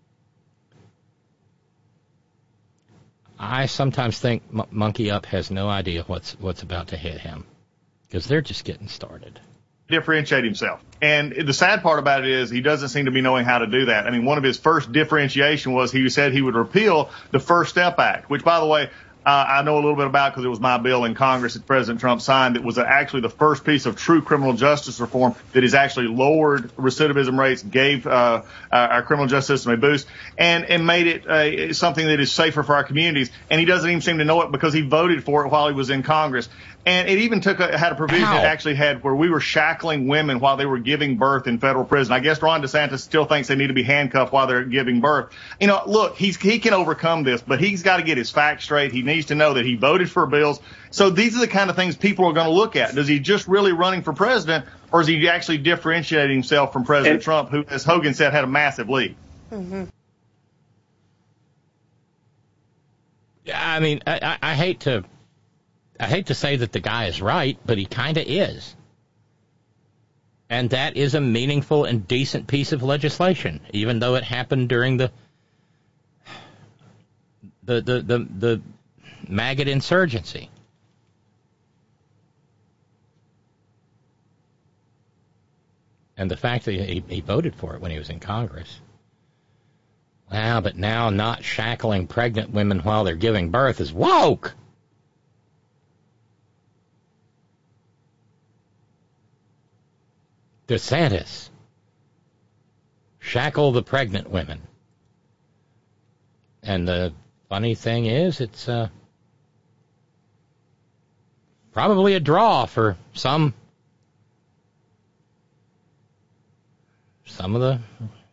I sometimes think M- Monkey Up has no idea what's what's about to hit him, because they're just getting started. Differentiate himself. And the sad part about it is he doesn't seem to be knowing how to do that. I mean, one of his first differentiation was he said he would repeal the First Step Act, which, by the way, Uh, I know a little bit about because it was my bill in Congress that President Trump signed. That was actually the first piece of true criminal justice reform that has actually lowered recidivism rates, gave uh, our criminal justice system a boost, and, and made it uh, something that is safer for our communities. And he doesn't even seem to know it because he voted for it while he was in Congress. And it even took a, had a provision Ow. that actually had where we were shackling women while they were giving birth in federal prison. I guess Ron DeSantis still thinks they need to be handcuffed while they're giving birth. You know, look, he's, he can overcome this, but he's got to get his facts straight. He needs to know that he voted for bills. So these are the kind of things people are going to look at. Does he just really running for president, or is he actually differentiating himself from President and, Trump, who, as Hogan said, had a massive lead? Mm-hmm. Yeah, I mean, I, I, I hate to. I hate to say that the guy is right, but he kind of is. And that is a meaningful and decent piece of legislation, even though it happened during the the the the, the maggot insurgency. And the fact that he, he voted for it when he was in Congress. Wow, but now not shackling pregnant women while they're giving birth is woke. DeSantis, shackle the pregnant women. And the funny thing is, it's uh, probably a draw for some some of the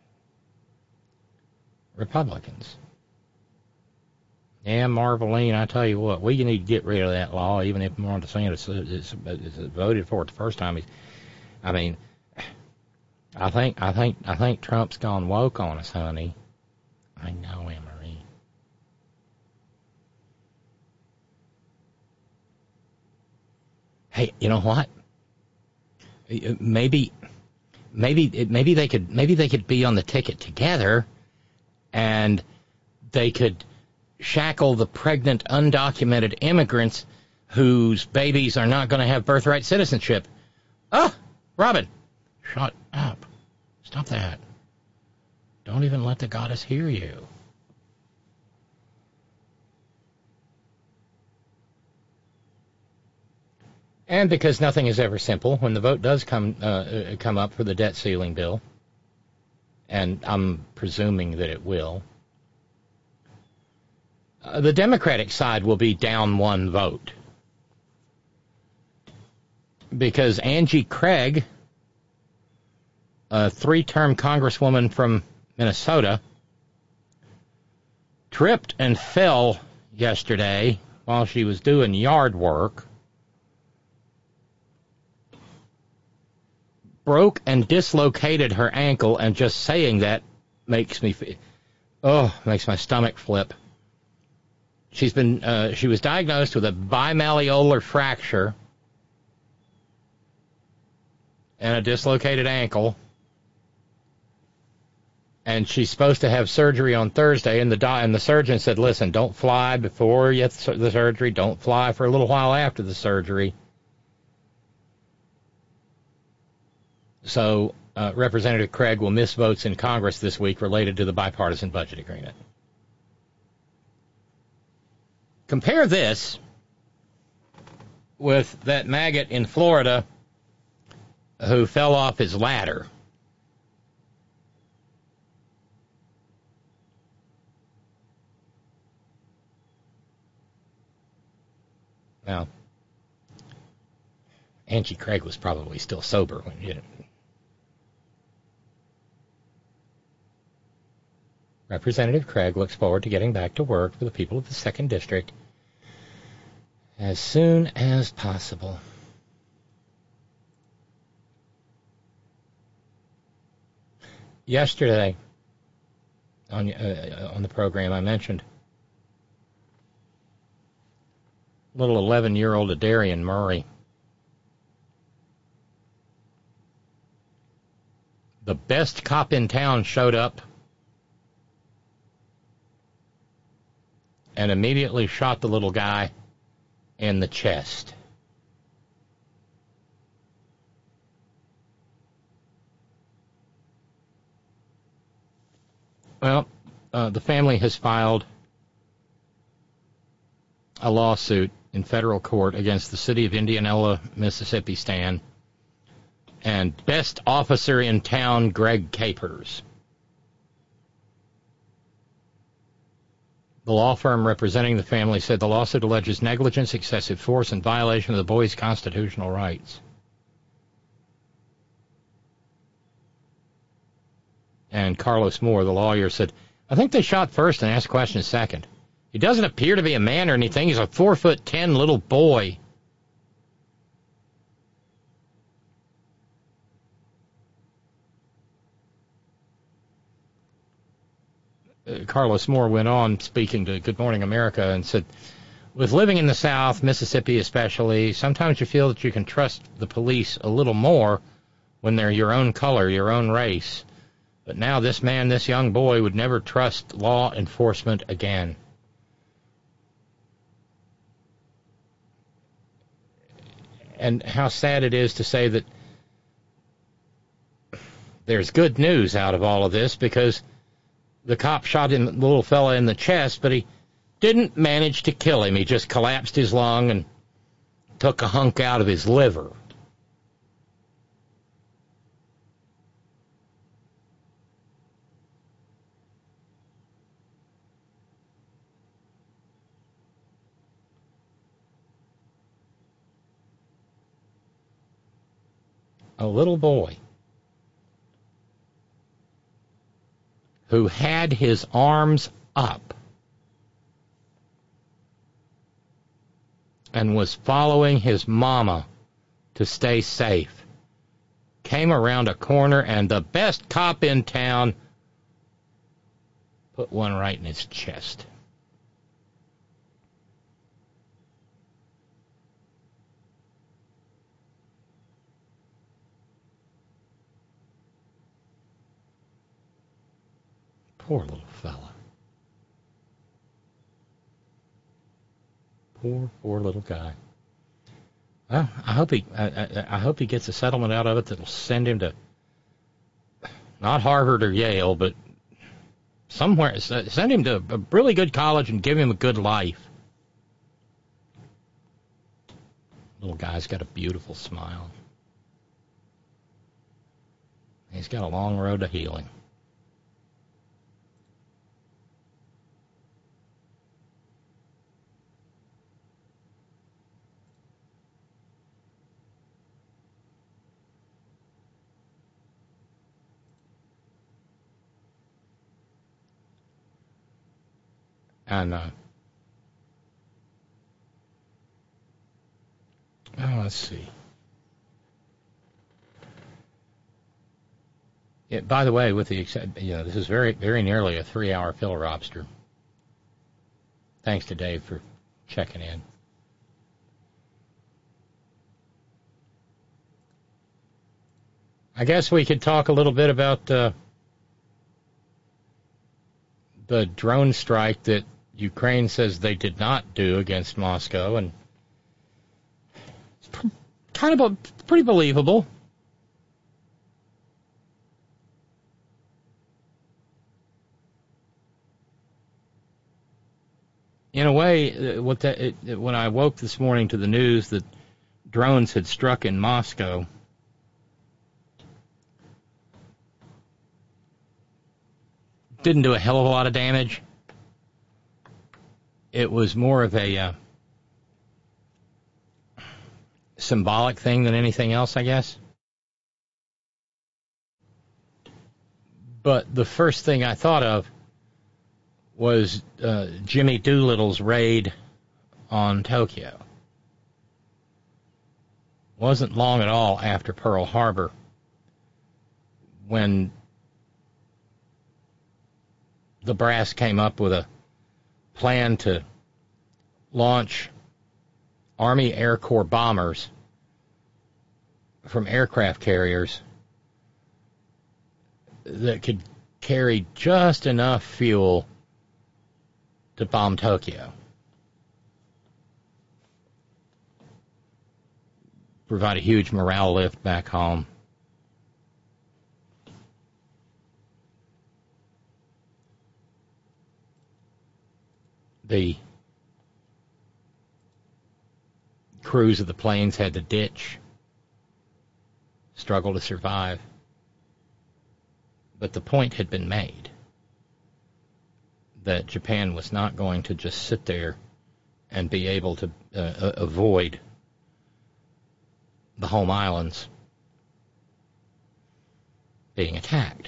Republicans. Yeah, Marveline, I tell you what, we need to get rid of that law, even if Ron DeSantis is, is, is voted for it the first time. He's, I mean, I think, I think, I think Trump's gone woke on us, honey. I know, Anne-Marie. Hey, you know what? Maybe, maybe, maybe they could, maybe they could be on the ticket together, and they could shackle the pregnant, undocumented immigrants whose babies are not going to have birthright citizenship. Ah, Robin, shut up. Stop that. Don't even let the goddess hear you. And because nothing is ever simple, when the vote does come uh, come up for the debt ceiling bill, and I'm presuming that it will, uh, the Democratic side will be down one vote. Because Angie Craig, a three-term congresswoman from Minnesota, tripped and fell yesterday while she was doing yard work, broke and dislocated her ankle, and just saying that makes me, oh, makes my stomach flip. She's been, uh, she was diagnosed with a bimalleolar fracture and a dislocated ankle, and she's supposed to have surgery on Thursday, and the do- and the surgeon said, listen, don't fly before you have the surgery, don't fly for a little while after the surgery. So uh, Representative Craig will miss votes in Congress this week related to the bipartisan budget agreement. Compare this with that maggot in Florida who fell off his ladder. Now, Angie Craig was probably still sober when you did it. Representative Craig looks forward to getting back to work for the people of the second District as soon as possible. Yesterday, on, uh, on the program, I mentioned little eleven-year-old Adarian Murray. The best cop in town showed up and immediately shot the little guy in the chest. Well, uh, the family has filed a lawsuit in federal court against the city of Indianola, Mississippi, Stan, and best officer in town, Greg Capers. The law firm representing the family said the lawsuit alleges negligence, excessive force, and violation of the boy's constitutional rights. And Carlos Moore, the lawyer, said, I think they shot first and asked questions second. He doesn't appear to be a man or anything. He's a four foot ten little boy. Uh, Carlos Moore went on speaking to Good Morning America and said, with living in the South, Mississippi especially, sometimes you feel that you can trust the police a little more when they're your own color, your own race. But now this man, this young boy, would never trust law enforcement again. And how sad it is to say that there's good news out of all of this, because the cop shot him, the little fella in the chest, but he didn't manage to kill him. He just collapsed his lung and took a hunk out of his liver. A little boy who had his arms up and was following his mama to stay safe came around a corner, and the best cop in town put one right in his chest. Poor little fella. Poor, poor little guy. Well, I hope he, I, I, I hope he gets a settlement out of it that'll send him to not Harvard or Yale, but somewhere. Send him to a really good college and give him a good life. Little guy's got a beautiful smile. He's got a long road to healing. And, uh, oh, let's see. Yeah, by the way, with the, you know, this is very, very nearly a three-hour Phil Robster. Thanks to Dave for checking in. I guess we could talk a little bit about uh, the drone strike that Ukraine says they did not do against Moscow, and it's kind of a, pretty believable. In a way, what that, it, when I woke this morning to the news that drones had struck in Moscow, didn't do a hell of a lot of damage. It was more of a uh, symbolic thing than anything else, I guess. But the first thing I thought of was uh, Jimmy Doolittle's raid on Tokyo. Wasn't long at all after Pearl Harbor when the brass came up with a plan to launch Army Air Corps bombers from aircraft carriers that could carry just enough fuel to bomb Tokyo. Provide a huge morale lift back home. The crews of the planes had to ditch, struggle to survive. But the point had been made that Japan was not going to just sit there and be able to uh, avoid the home islands being attacked.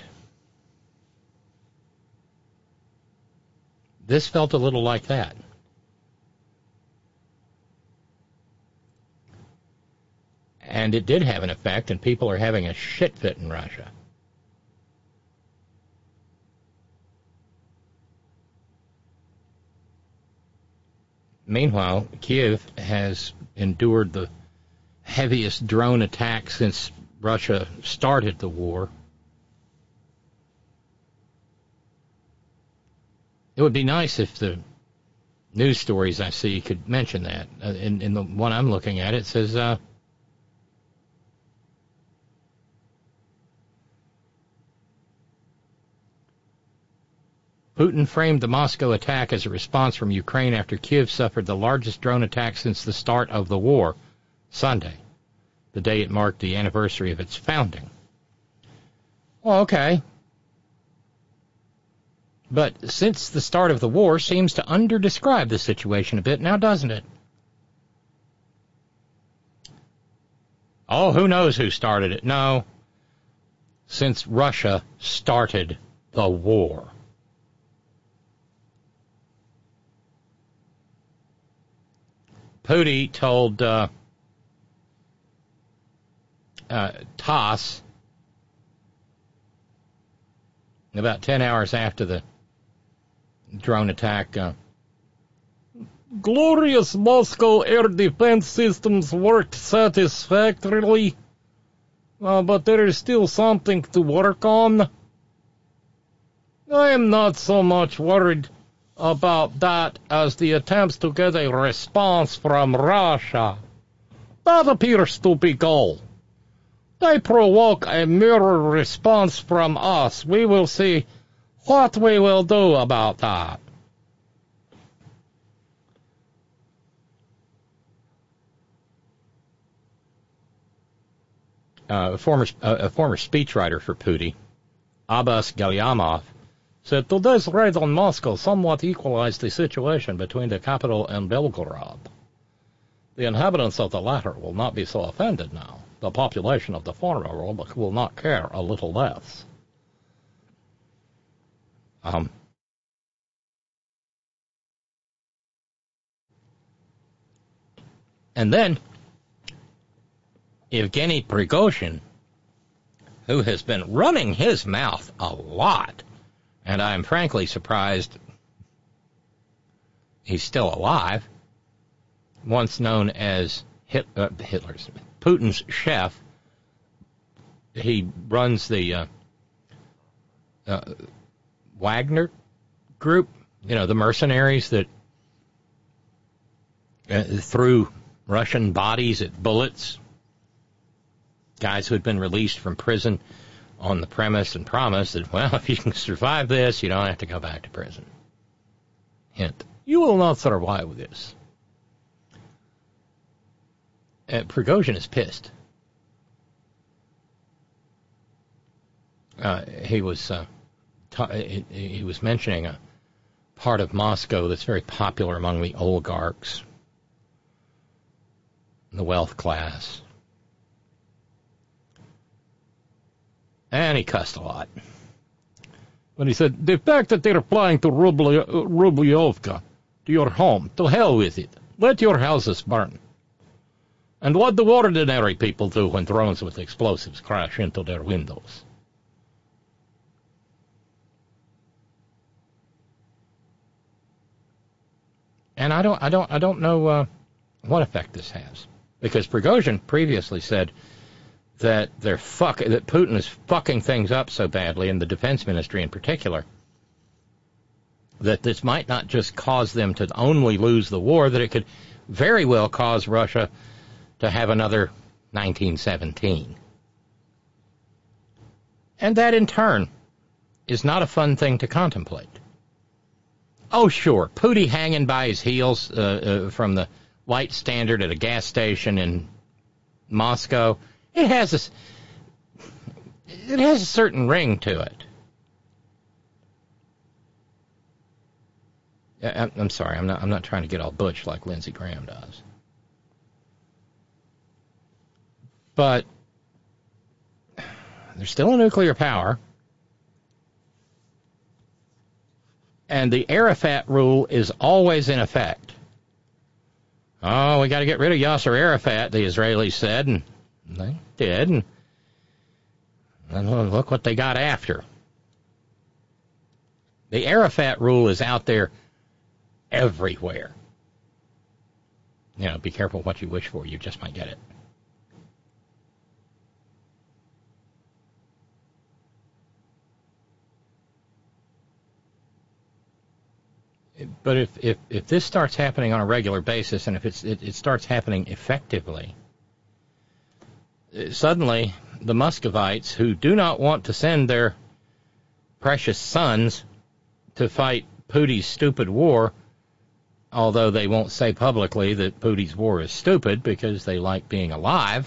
This felt a little like that. And it did have an effect, and people are having a shit fit in Russia. Meanwhile, Kiev has endured the heaviest drone attack since Russia started the war. It would be nice if the news stories I see could mention that. Uh, in, in the one I'm looking at, it says, uh, Putin framed the Moscow attack as a response from Ukraine after Kyiv suffered the largest drone attack since the start of the war, Sunday, the day it marked the anniversary of its founding. Well, okay. But since the start of the war seems to under-describe the situation a bit now, doesn't it? Oh, who knows who started it? No. Since Russia started the war. Putin told uh, uh, TASS about ten hours after the drone attack, uh, glorious Moscow air defense systems worked satisfactorily, uh, but there is still something to work on. I am not so much worried about that as the attempts to get a response from Russia. That appears to be goal. They provoke a mirror response from us. We will see what we will do about that. Uh, a former uh, a former speechwriter for Putin, Abbas Galyamov, said today's raid on Moscow somewhat equalized the situation between the capital and Belgorod. The inhabitants of the latter will not be so offended now. The population of the former will, will not care a little less. Um, and then, Evgeny Prigozhin, who has been running his mouth a lot, and I'm frankly surprised he's still alive, once known as Hit, uh, Hitler's, Putin's chef. He runs the uh, uh, Wagner group, you know, the mercenaries that uh, threw Russian bodies at bullets, guys who had been released from prison on the premise and promise that, well, if you can survive this, you don't have to go back to prison. Hint, you will not survive this. Uh, Prigozhin is pissed. Uh, he was uh, t- he was mentioning a part of Moscow that's very popular among the oligarchs, the wealth class. And he cussed a lot. when he said, the fact that they're flying to Rubli- Rubliovka, to your home, to hell with it. Let your houses burn. And what do ordinary people do when drones with explosives crash into their windows? And I don't, I don't, I don't know uh, what effect this has, because Prigozhin previously said that they're fuck, that Putin is fucking things up so badly, in the defense ministry in particular, that this might not just cause them to only lose the war, that it could very well cause Russia to have another nineteen seventeen. And that, in turn, is not a fun thing to contemplate. Oh, sure, Putin hanging by his heels uh, uh, from the light standard at a gas station in Moscow, it has a, it has a certain ring to it. I'm sorry, I'm not, I'm not trying to get all butch like Lindsey Graham does. But there's still a nuclear power. And the Arafat rule is always in effect. Oh, we got to get rid of Yasser Arafat, the Israelis said, and they did. And, and look what they got after. The Arafat rule is out there everywhere. You know, be careful what you wish for. You just might get it. But if, if, if this starts happening on a regular basis, and if it's, it, it starts happening effectively, suddenly the Muscovites, who do not want to send their precious sons to fight Putin's stupid war, although they won't say publicly that Putin's war is stupid because they like being alive,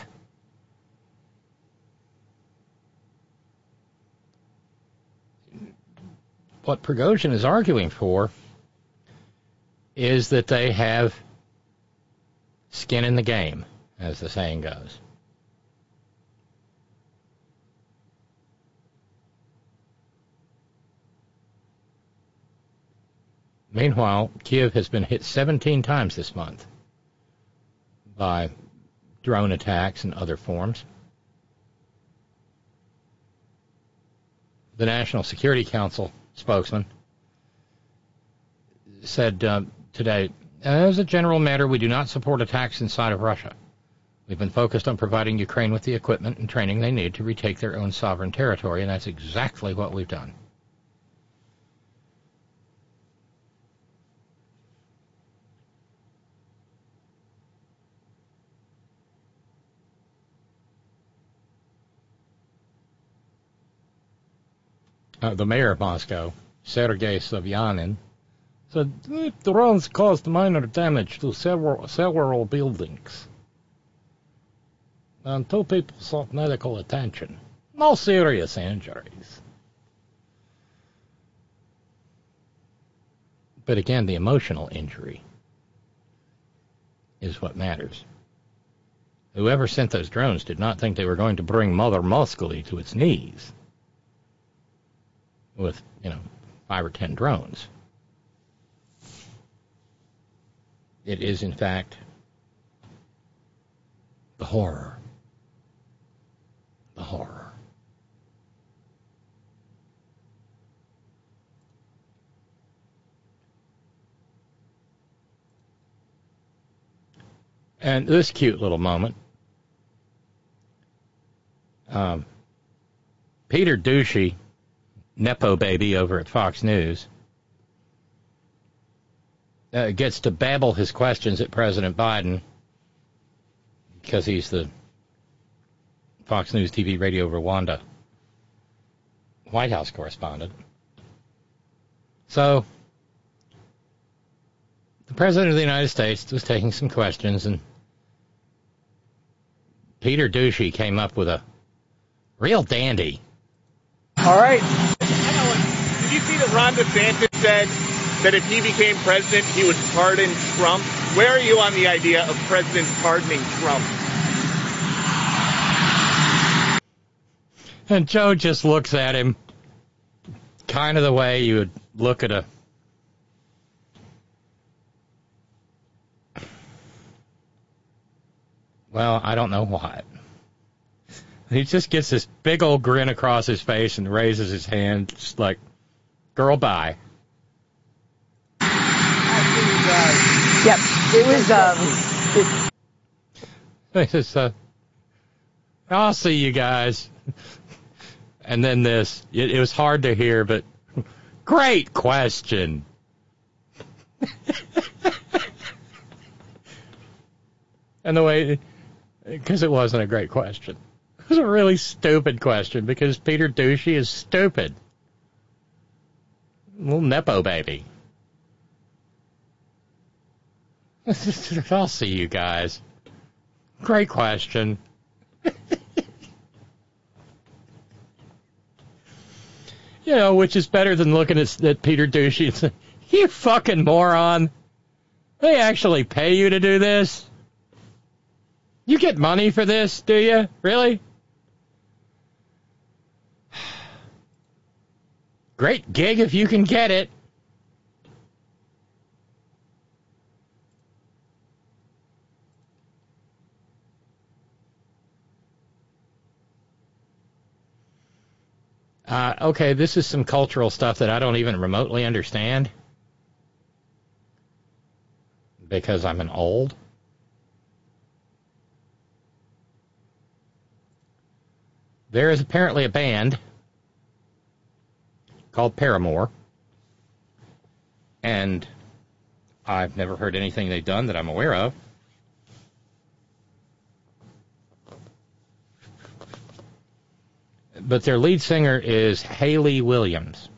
what Prigozhin is arguing for is that they have skin in the game, as the saying goes. Meanwhile, Kiev has been hit seventeen times this month by drone attacks and other forms. The National Security Council spokesman said uh, today, as a general matter, we do not support attacks inside of Russia. We've been focused on providing Ukraine with the equipment and training they need to retake their own sovereign territory, and that's exactly what we've done. Uh, the mayor of Moscow, Sergei Sobyanin, said the drones caused minor damage to several several buildings, and two people sought medical attention. No serious injuries. But again, the emotional injury is what matters. Whoever sent those drones did not think they were going to bring Mother Muscovy to its knees with, you know, five or ten drones. It is, in fact, the horror. The horror. And this cute little moment, um, Peter Doocy, Nepo baby over at Fox News, uh, gets to babble his questions at President Biden because he's the Fox News T V Radio Rwanda White House correspondent. So the President of the United States was taking some questions, and Peter Doocy came up with a real dandy. All right. Did you see that Ron DeSantis said that if he became president, he would pardon Trump? Where are you on the idea of presidents pardoning Trump? And Joe just looks at him kind of the way you would look at a well, I don't know what. He just gets this big old grin across his face and raises his hand, just like, girl, bye. Yep, it was, um... It, it's, uh, I'll see you guys. And then this. It, it was hard to hear, but great question. And the way, because it wasn't a great question. It was a really stupid question because Peter Doocy is stupid. Little Nepo baby. I'll see you guys. Great question. You know, which is better than looking at, at Peter Doocy and saying, you fucking moron. They actually pay you to do this? You get money for this, do you? Really? Great gig if you can get it. Uh, okay, this is some cultural stuff that I don't even remotely understand because I'm an old. There is apparently a band called Paramore, and I've never heard anything they've done that I'm aware of. But their lead singer is Hayley Williams.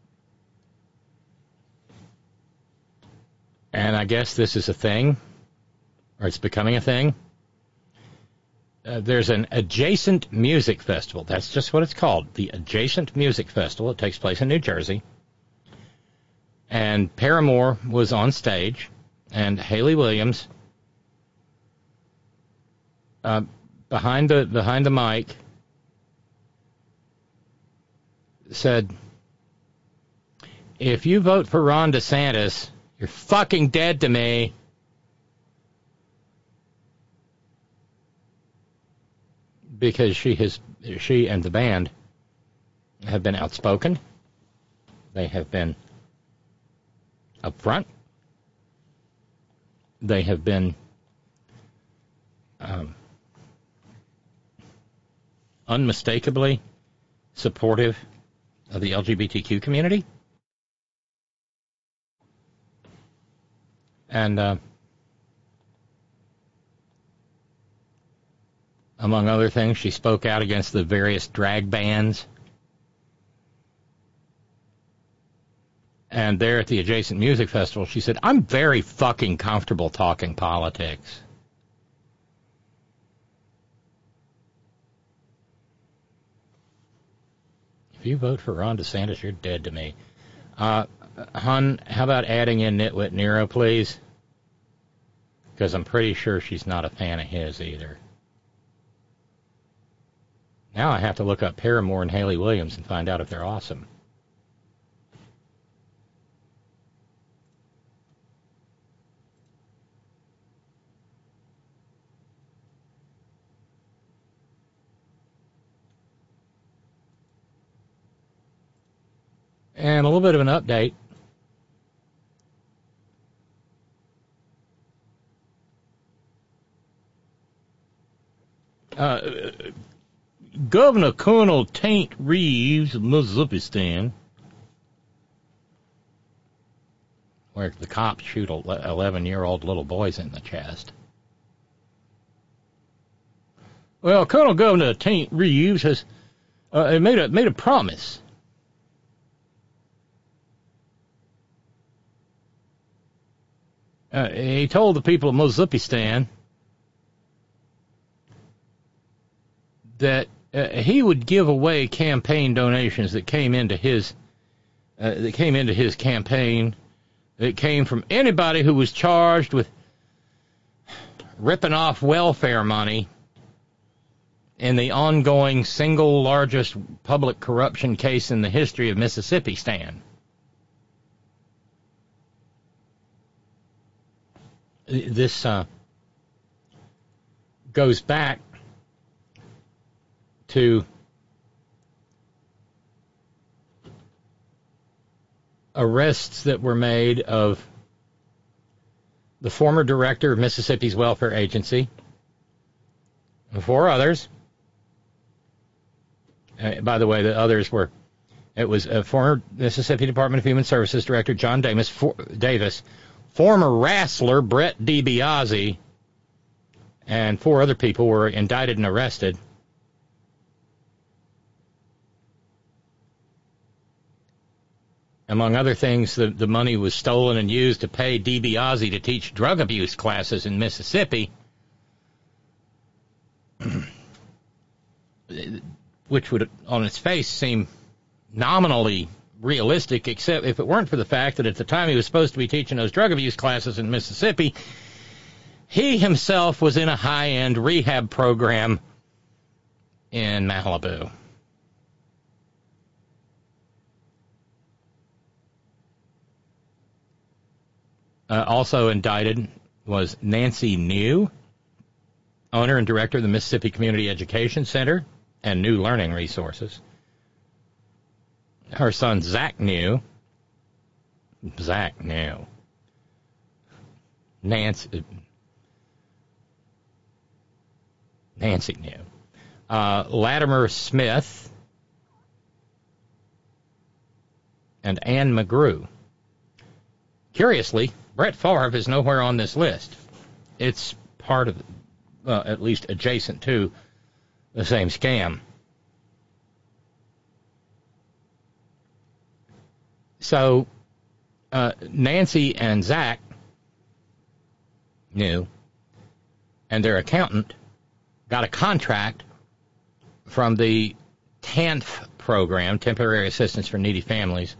And I guess this is a thing, or it's becoming a thing. Uh, there's an Adjacent Music Festival. That's just what it's called, the Adjacent Music Festival. It takes place in New Jersey. And Paramore was on stage, and Hayley Williams, uh, behind the behind the mic, said, if you vote for Ron DeSantis, you're fucking dead to me. Because she has, she and the band have been outspoken. They have been upfront. They have been um, unmistakably supportive of the L G B T Q community. And uh, among other things, she spoke out against the various drag bans. And there at the Adjacent Music Festival, she said, I'm very fucking comfortable talking politics. If you vote for Ron DeSantis, you're dead to me. Uh, Hun, how about adding in Nitwit Nero, please? Because I'm pretty sure she's not a fan of his either. Now I have to look up Paramore and Hayley Williams and find out if they're awesome. And a little bit of an update. Uh, Governor Colonel Taint Reeves of Mississippi, where the cops shoot eleven-year-old little boys in the chest. Well, Colonel Governor Taint Reeves has uh, made a made a promise. Uh, he told the people of Mississippi that uh, he would give away campaign donations that came into his uh, that came into his campaign that came from anybody who was charged with ripping off welfare money in the ongoing single largest public corruption case in the history of Mississippi stand. This uh, goes back to arrests that were made of the former director of Mississippi's welfare agency and four others. Uh, by the way, the others were, it was a former Mississippi Department of Human Services Director John Davis, for, Davis former wrestler Brett DiBiase, and four other people were indicted and arrested. Among other things, the, the money was stolen and used to pay DiBiase to teach drug abuse classes in Mississippi, which would, on its face, seem nominally realistic, except if it weren't for the fact that at the time he was supposed to be teaching those drug abuse classes in Mississippi, he himself was in a high-end rehab program in Malibu. Uh, also indicted was Nancy New, owner and director of the Mississippi Community Education Center and New Learning Resources. Her son, Zach New. Zach New. Nancy. Nancy New. Uh, Latimer Smith. And Ann McGrew. Curiously, Brett Favre is nowhere on this list. It's part of, uh, at least adjacent to, the same scam. So, uh, Nancy and Zach knew, and their accountant got a contract from the T A N F program, Temporary Assistance for Needy Families,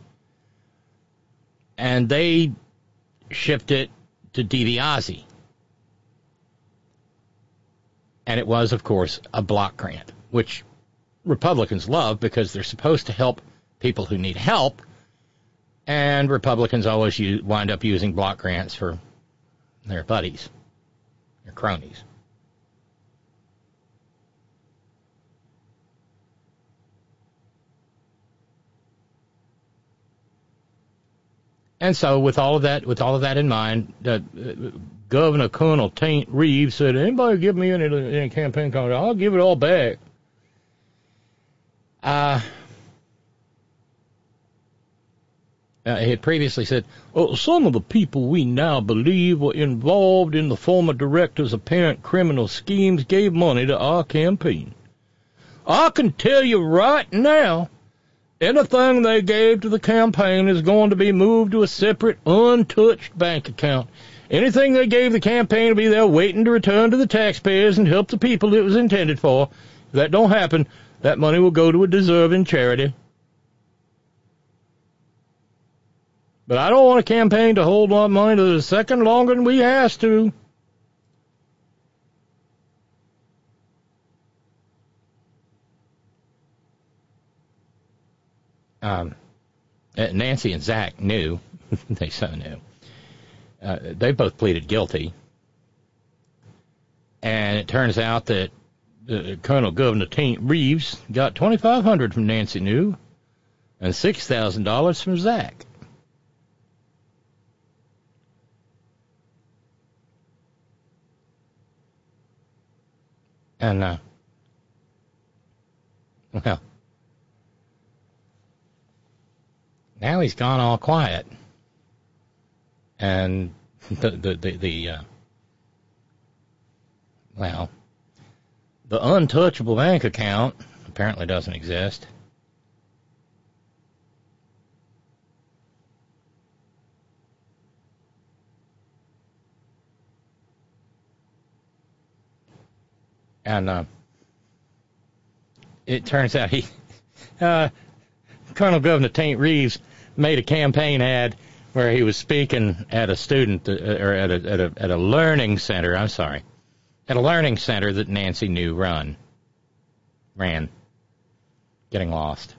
and they shipped it to DiBiase. And it was, of course, a block grant, which Republicans love because they're supposed to help people who need help, and Republicans always use, wind up using block grants for their buddies, their cronies. And so, with all of that, with all of that in mind, that uh, Governor Colonel Taint Reeves said, "Anybody give me any, any campaign contract, I'll give it all back." Uh, uh, he had previously said, "Oh, some of the people we now believe were involved in the former director's apparent criminal schemes gave money to our campaign. I can tell you right now, anything they gave to the campaign is going to be moved to a separate, untouched bank account. Anything they gave the campaign will be there waiting to return to the taxpayers and help the people it was intended for. If that don't happen, that money will go to a deserving charity. But I don't want a campaign to hold on money to the second longer than we has to." Um, Nancy and Zach knew. They so knew. Uh, they both pleaded guilty. And it turns out that uh, Colonel Governor Taint Reeves got twenty-five hundred dollars from Nancy New and six thousand dollars from Zach. And, uh, well, now he's gone all quiet. And the, the, the, the uh, well, the untouchable bank account apparently doesn't exist. And uh, it turns out he, uh, Colonel Governor Taint Reeves made a campaign ad where he was speaking at a student, uh, or at a, at a at a learning center, I'm sorry, at a learning center that Nancy New run. ran, getting lost.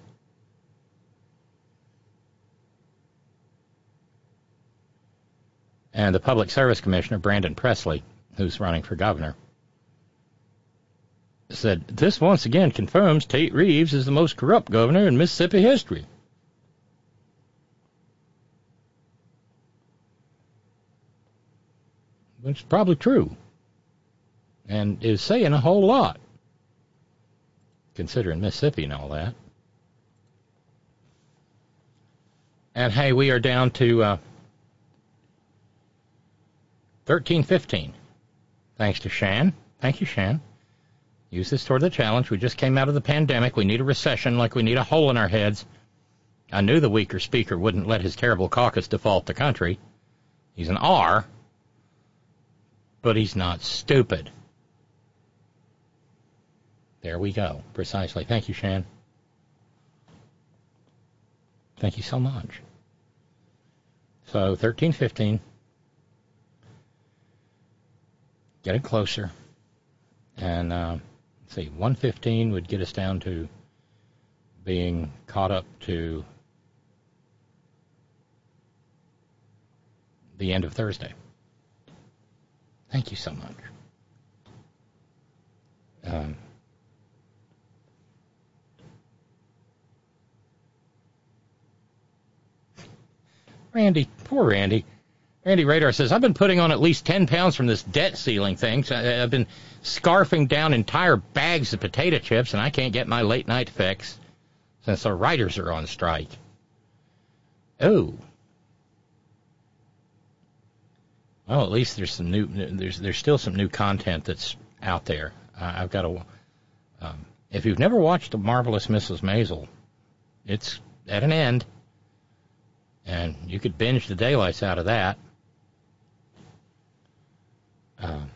And the Public Service Commissioner, Brandon Presley, who's running for governor, said, this once again confirms Tate Reeves is the most corrupt governor in Mississippi history. Which is probably true. And is saying a whole lot, considering Mississippi and all that. And hey, we are down to uh, thirteen fifteen. Thanks to Shan. Thank you, Shan. Use this toward the challenge. We just came out of the pandemic. We need a recession like we need a hole in our heads. I knew the weaker speaker wouldn't let his terrible caucus default the country. He's an R, but he's not stupid. There we go. Precisely. Thank you, Shan. Thank you so much. So, thirteen fifteen. Getting closer. And, uh, let's see, one fifteen would get us down to being caught up to the end of Thursday. Thank you so much. Um, Randy, poor Randy. Randy Radar says, I've been putting on at least ten pounds from this debt ceiling thing. So I've been scarfing down entire bags of potato chips, and I can't get my late night fix since the writers are on strike. Oh. Well, at least there's some new, there's there's still some new content that's out there. Uh, I've got a, um, if you've never watched The Marvelous Missus Maisel, it's at an end, and you could binge the daylights out of that. Um,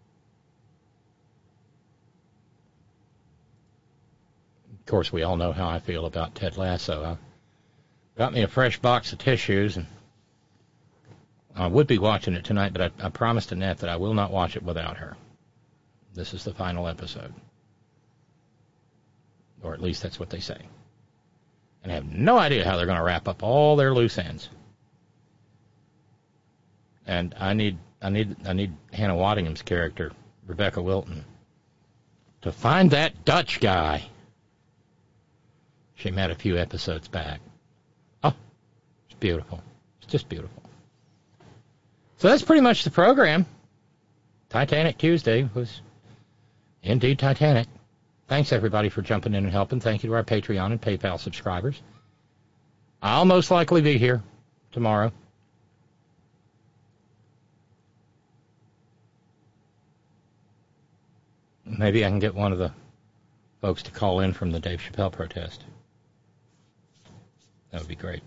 of course, we all know how I feel about Ted Lasso. I got me a fresh box of tissues, and I would be watching it tonight, but I, I promised Annette that I will not watch it without her. This is the final episode. Or at least that's what they say. And I have no idea how they're going to wrap up all their loose ends. And I need I need I need Hannah Waddingham's character, Rebecca Wilton, to find that Dutch guy she met a few episodes back. Oh, it's beautiful. It's just beautiful. So that's pretty much the program. Titanic Tuesday was indeed Titanic. Thanks, everybody, for jumping in and helping. Thank you to our Patreon and PayPal subscribers. I'll most likely be here tomorrow. Maybe I can get one of the folks to call in from the Dave Chappelle protest. That would be great.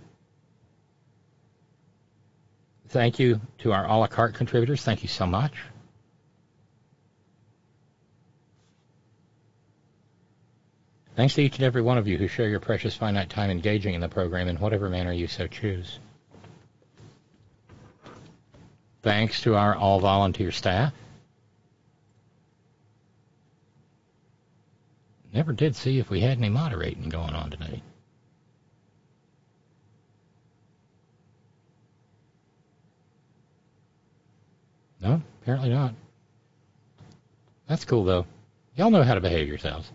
Thank you to our a la carte contributors. Thank you so much. Thanks to each and every one of you who share your precious finite time engaging in the program in whatever manner you so choose. Thanks to our all-volunteer staff. Never did see if we had any moderating going on today. No, apparently not. That's cool, though. Y'all know how to behave yourselves.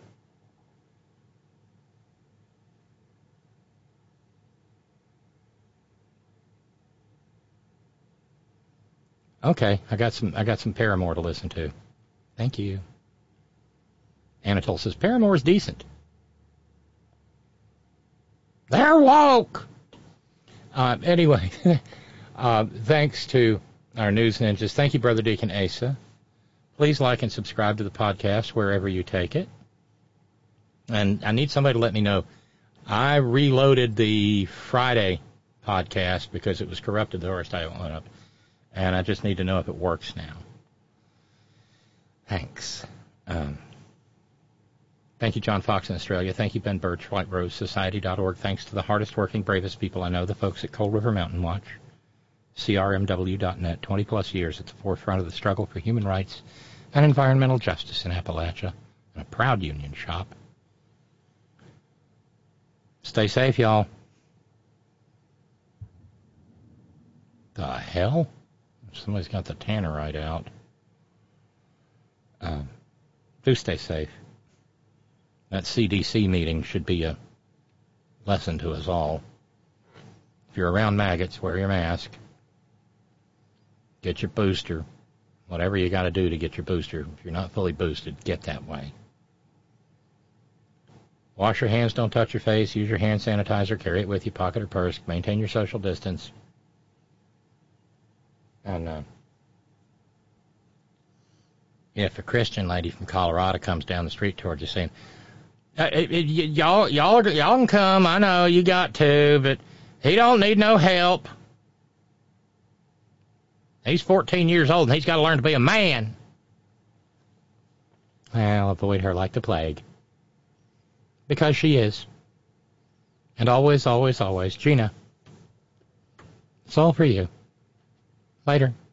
Okay, I got some I got some Paramore to listen to. Thank you. Anatole says, Paramore's decent. They're woke! Uh, anyway, uh, thanks to our news ninjas. Thank you, Brother Deacon Asa. Please like and subscribe to the podcast wherever you take it. And I need somebody to let me know. I reloaded the Friday podcast because it was corrupted. The horse I went up. And I just need to know if it works now. Thanks. Um, thank you, John Fox in Australia. Thank you, Ben Birch, White Rose Society dot org. Thanks to the hardest working, bravest people I know, the folks at Cold River Mountain Watch. C R M W dot net, twenty plus years at the forefront of the struggle for human rights and environmental justice in Appalachia, and a proud union shop. Stay safe, y'all. The hell? Somebody's got the tannerite out. Uh, do stay safe. That C D C meeting should be a lesson to us all. If you're around maggots, wear your mask. Get your booster. Whatever you got to do to get your booster. If you're not fully boosted, get that way. Wash your hands, don't touch your face. Use your hand sanitizer, carry it with you, pocket or purse. Maintain your social distance. And uh, if a Christian lady from Colorado comes down the street towards you saying, uh, it, it, y- y'all, y'all, y'all can come, I know you got to, but he don't need no help. He's fourteen years old and he's got to learn to be a man. Well, avoid her like the plague. Because she is. And always, always, always, Gina, it's all for you. Later.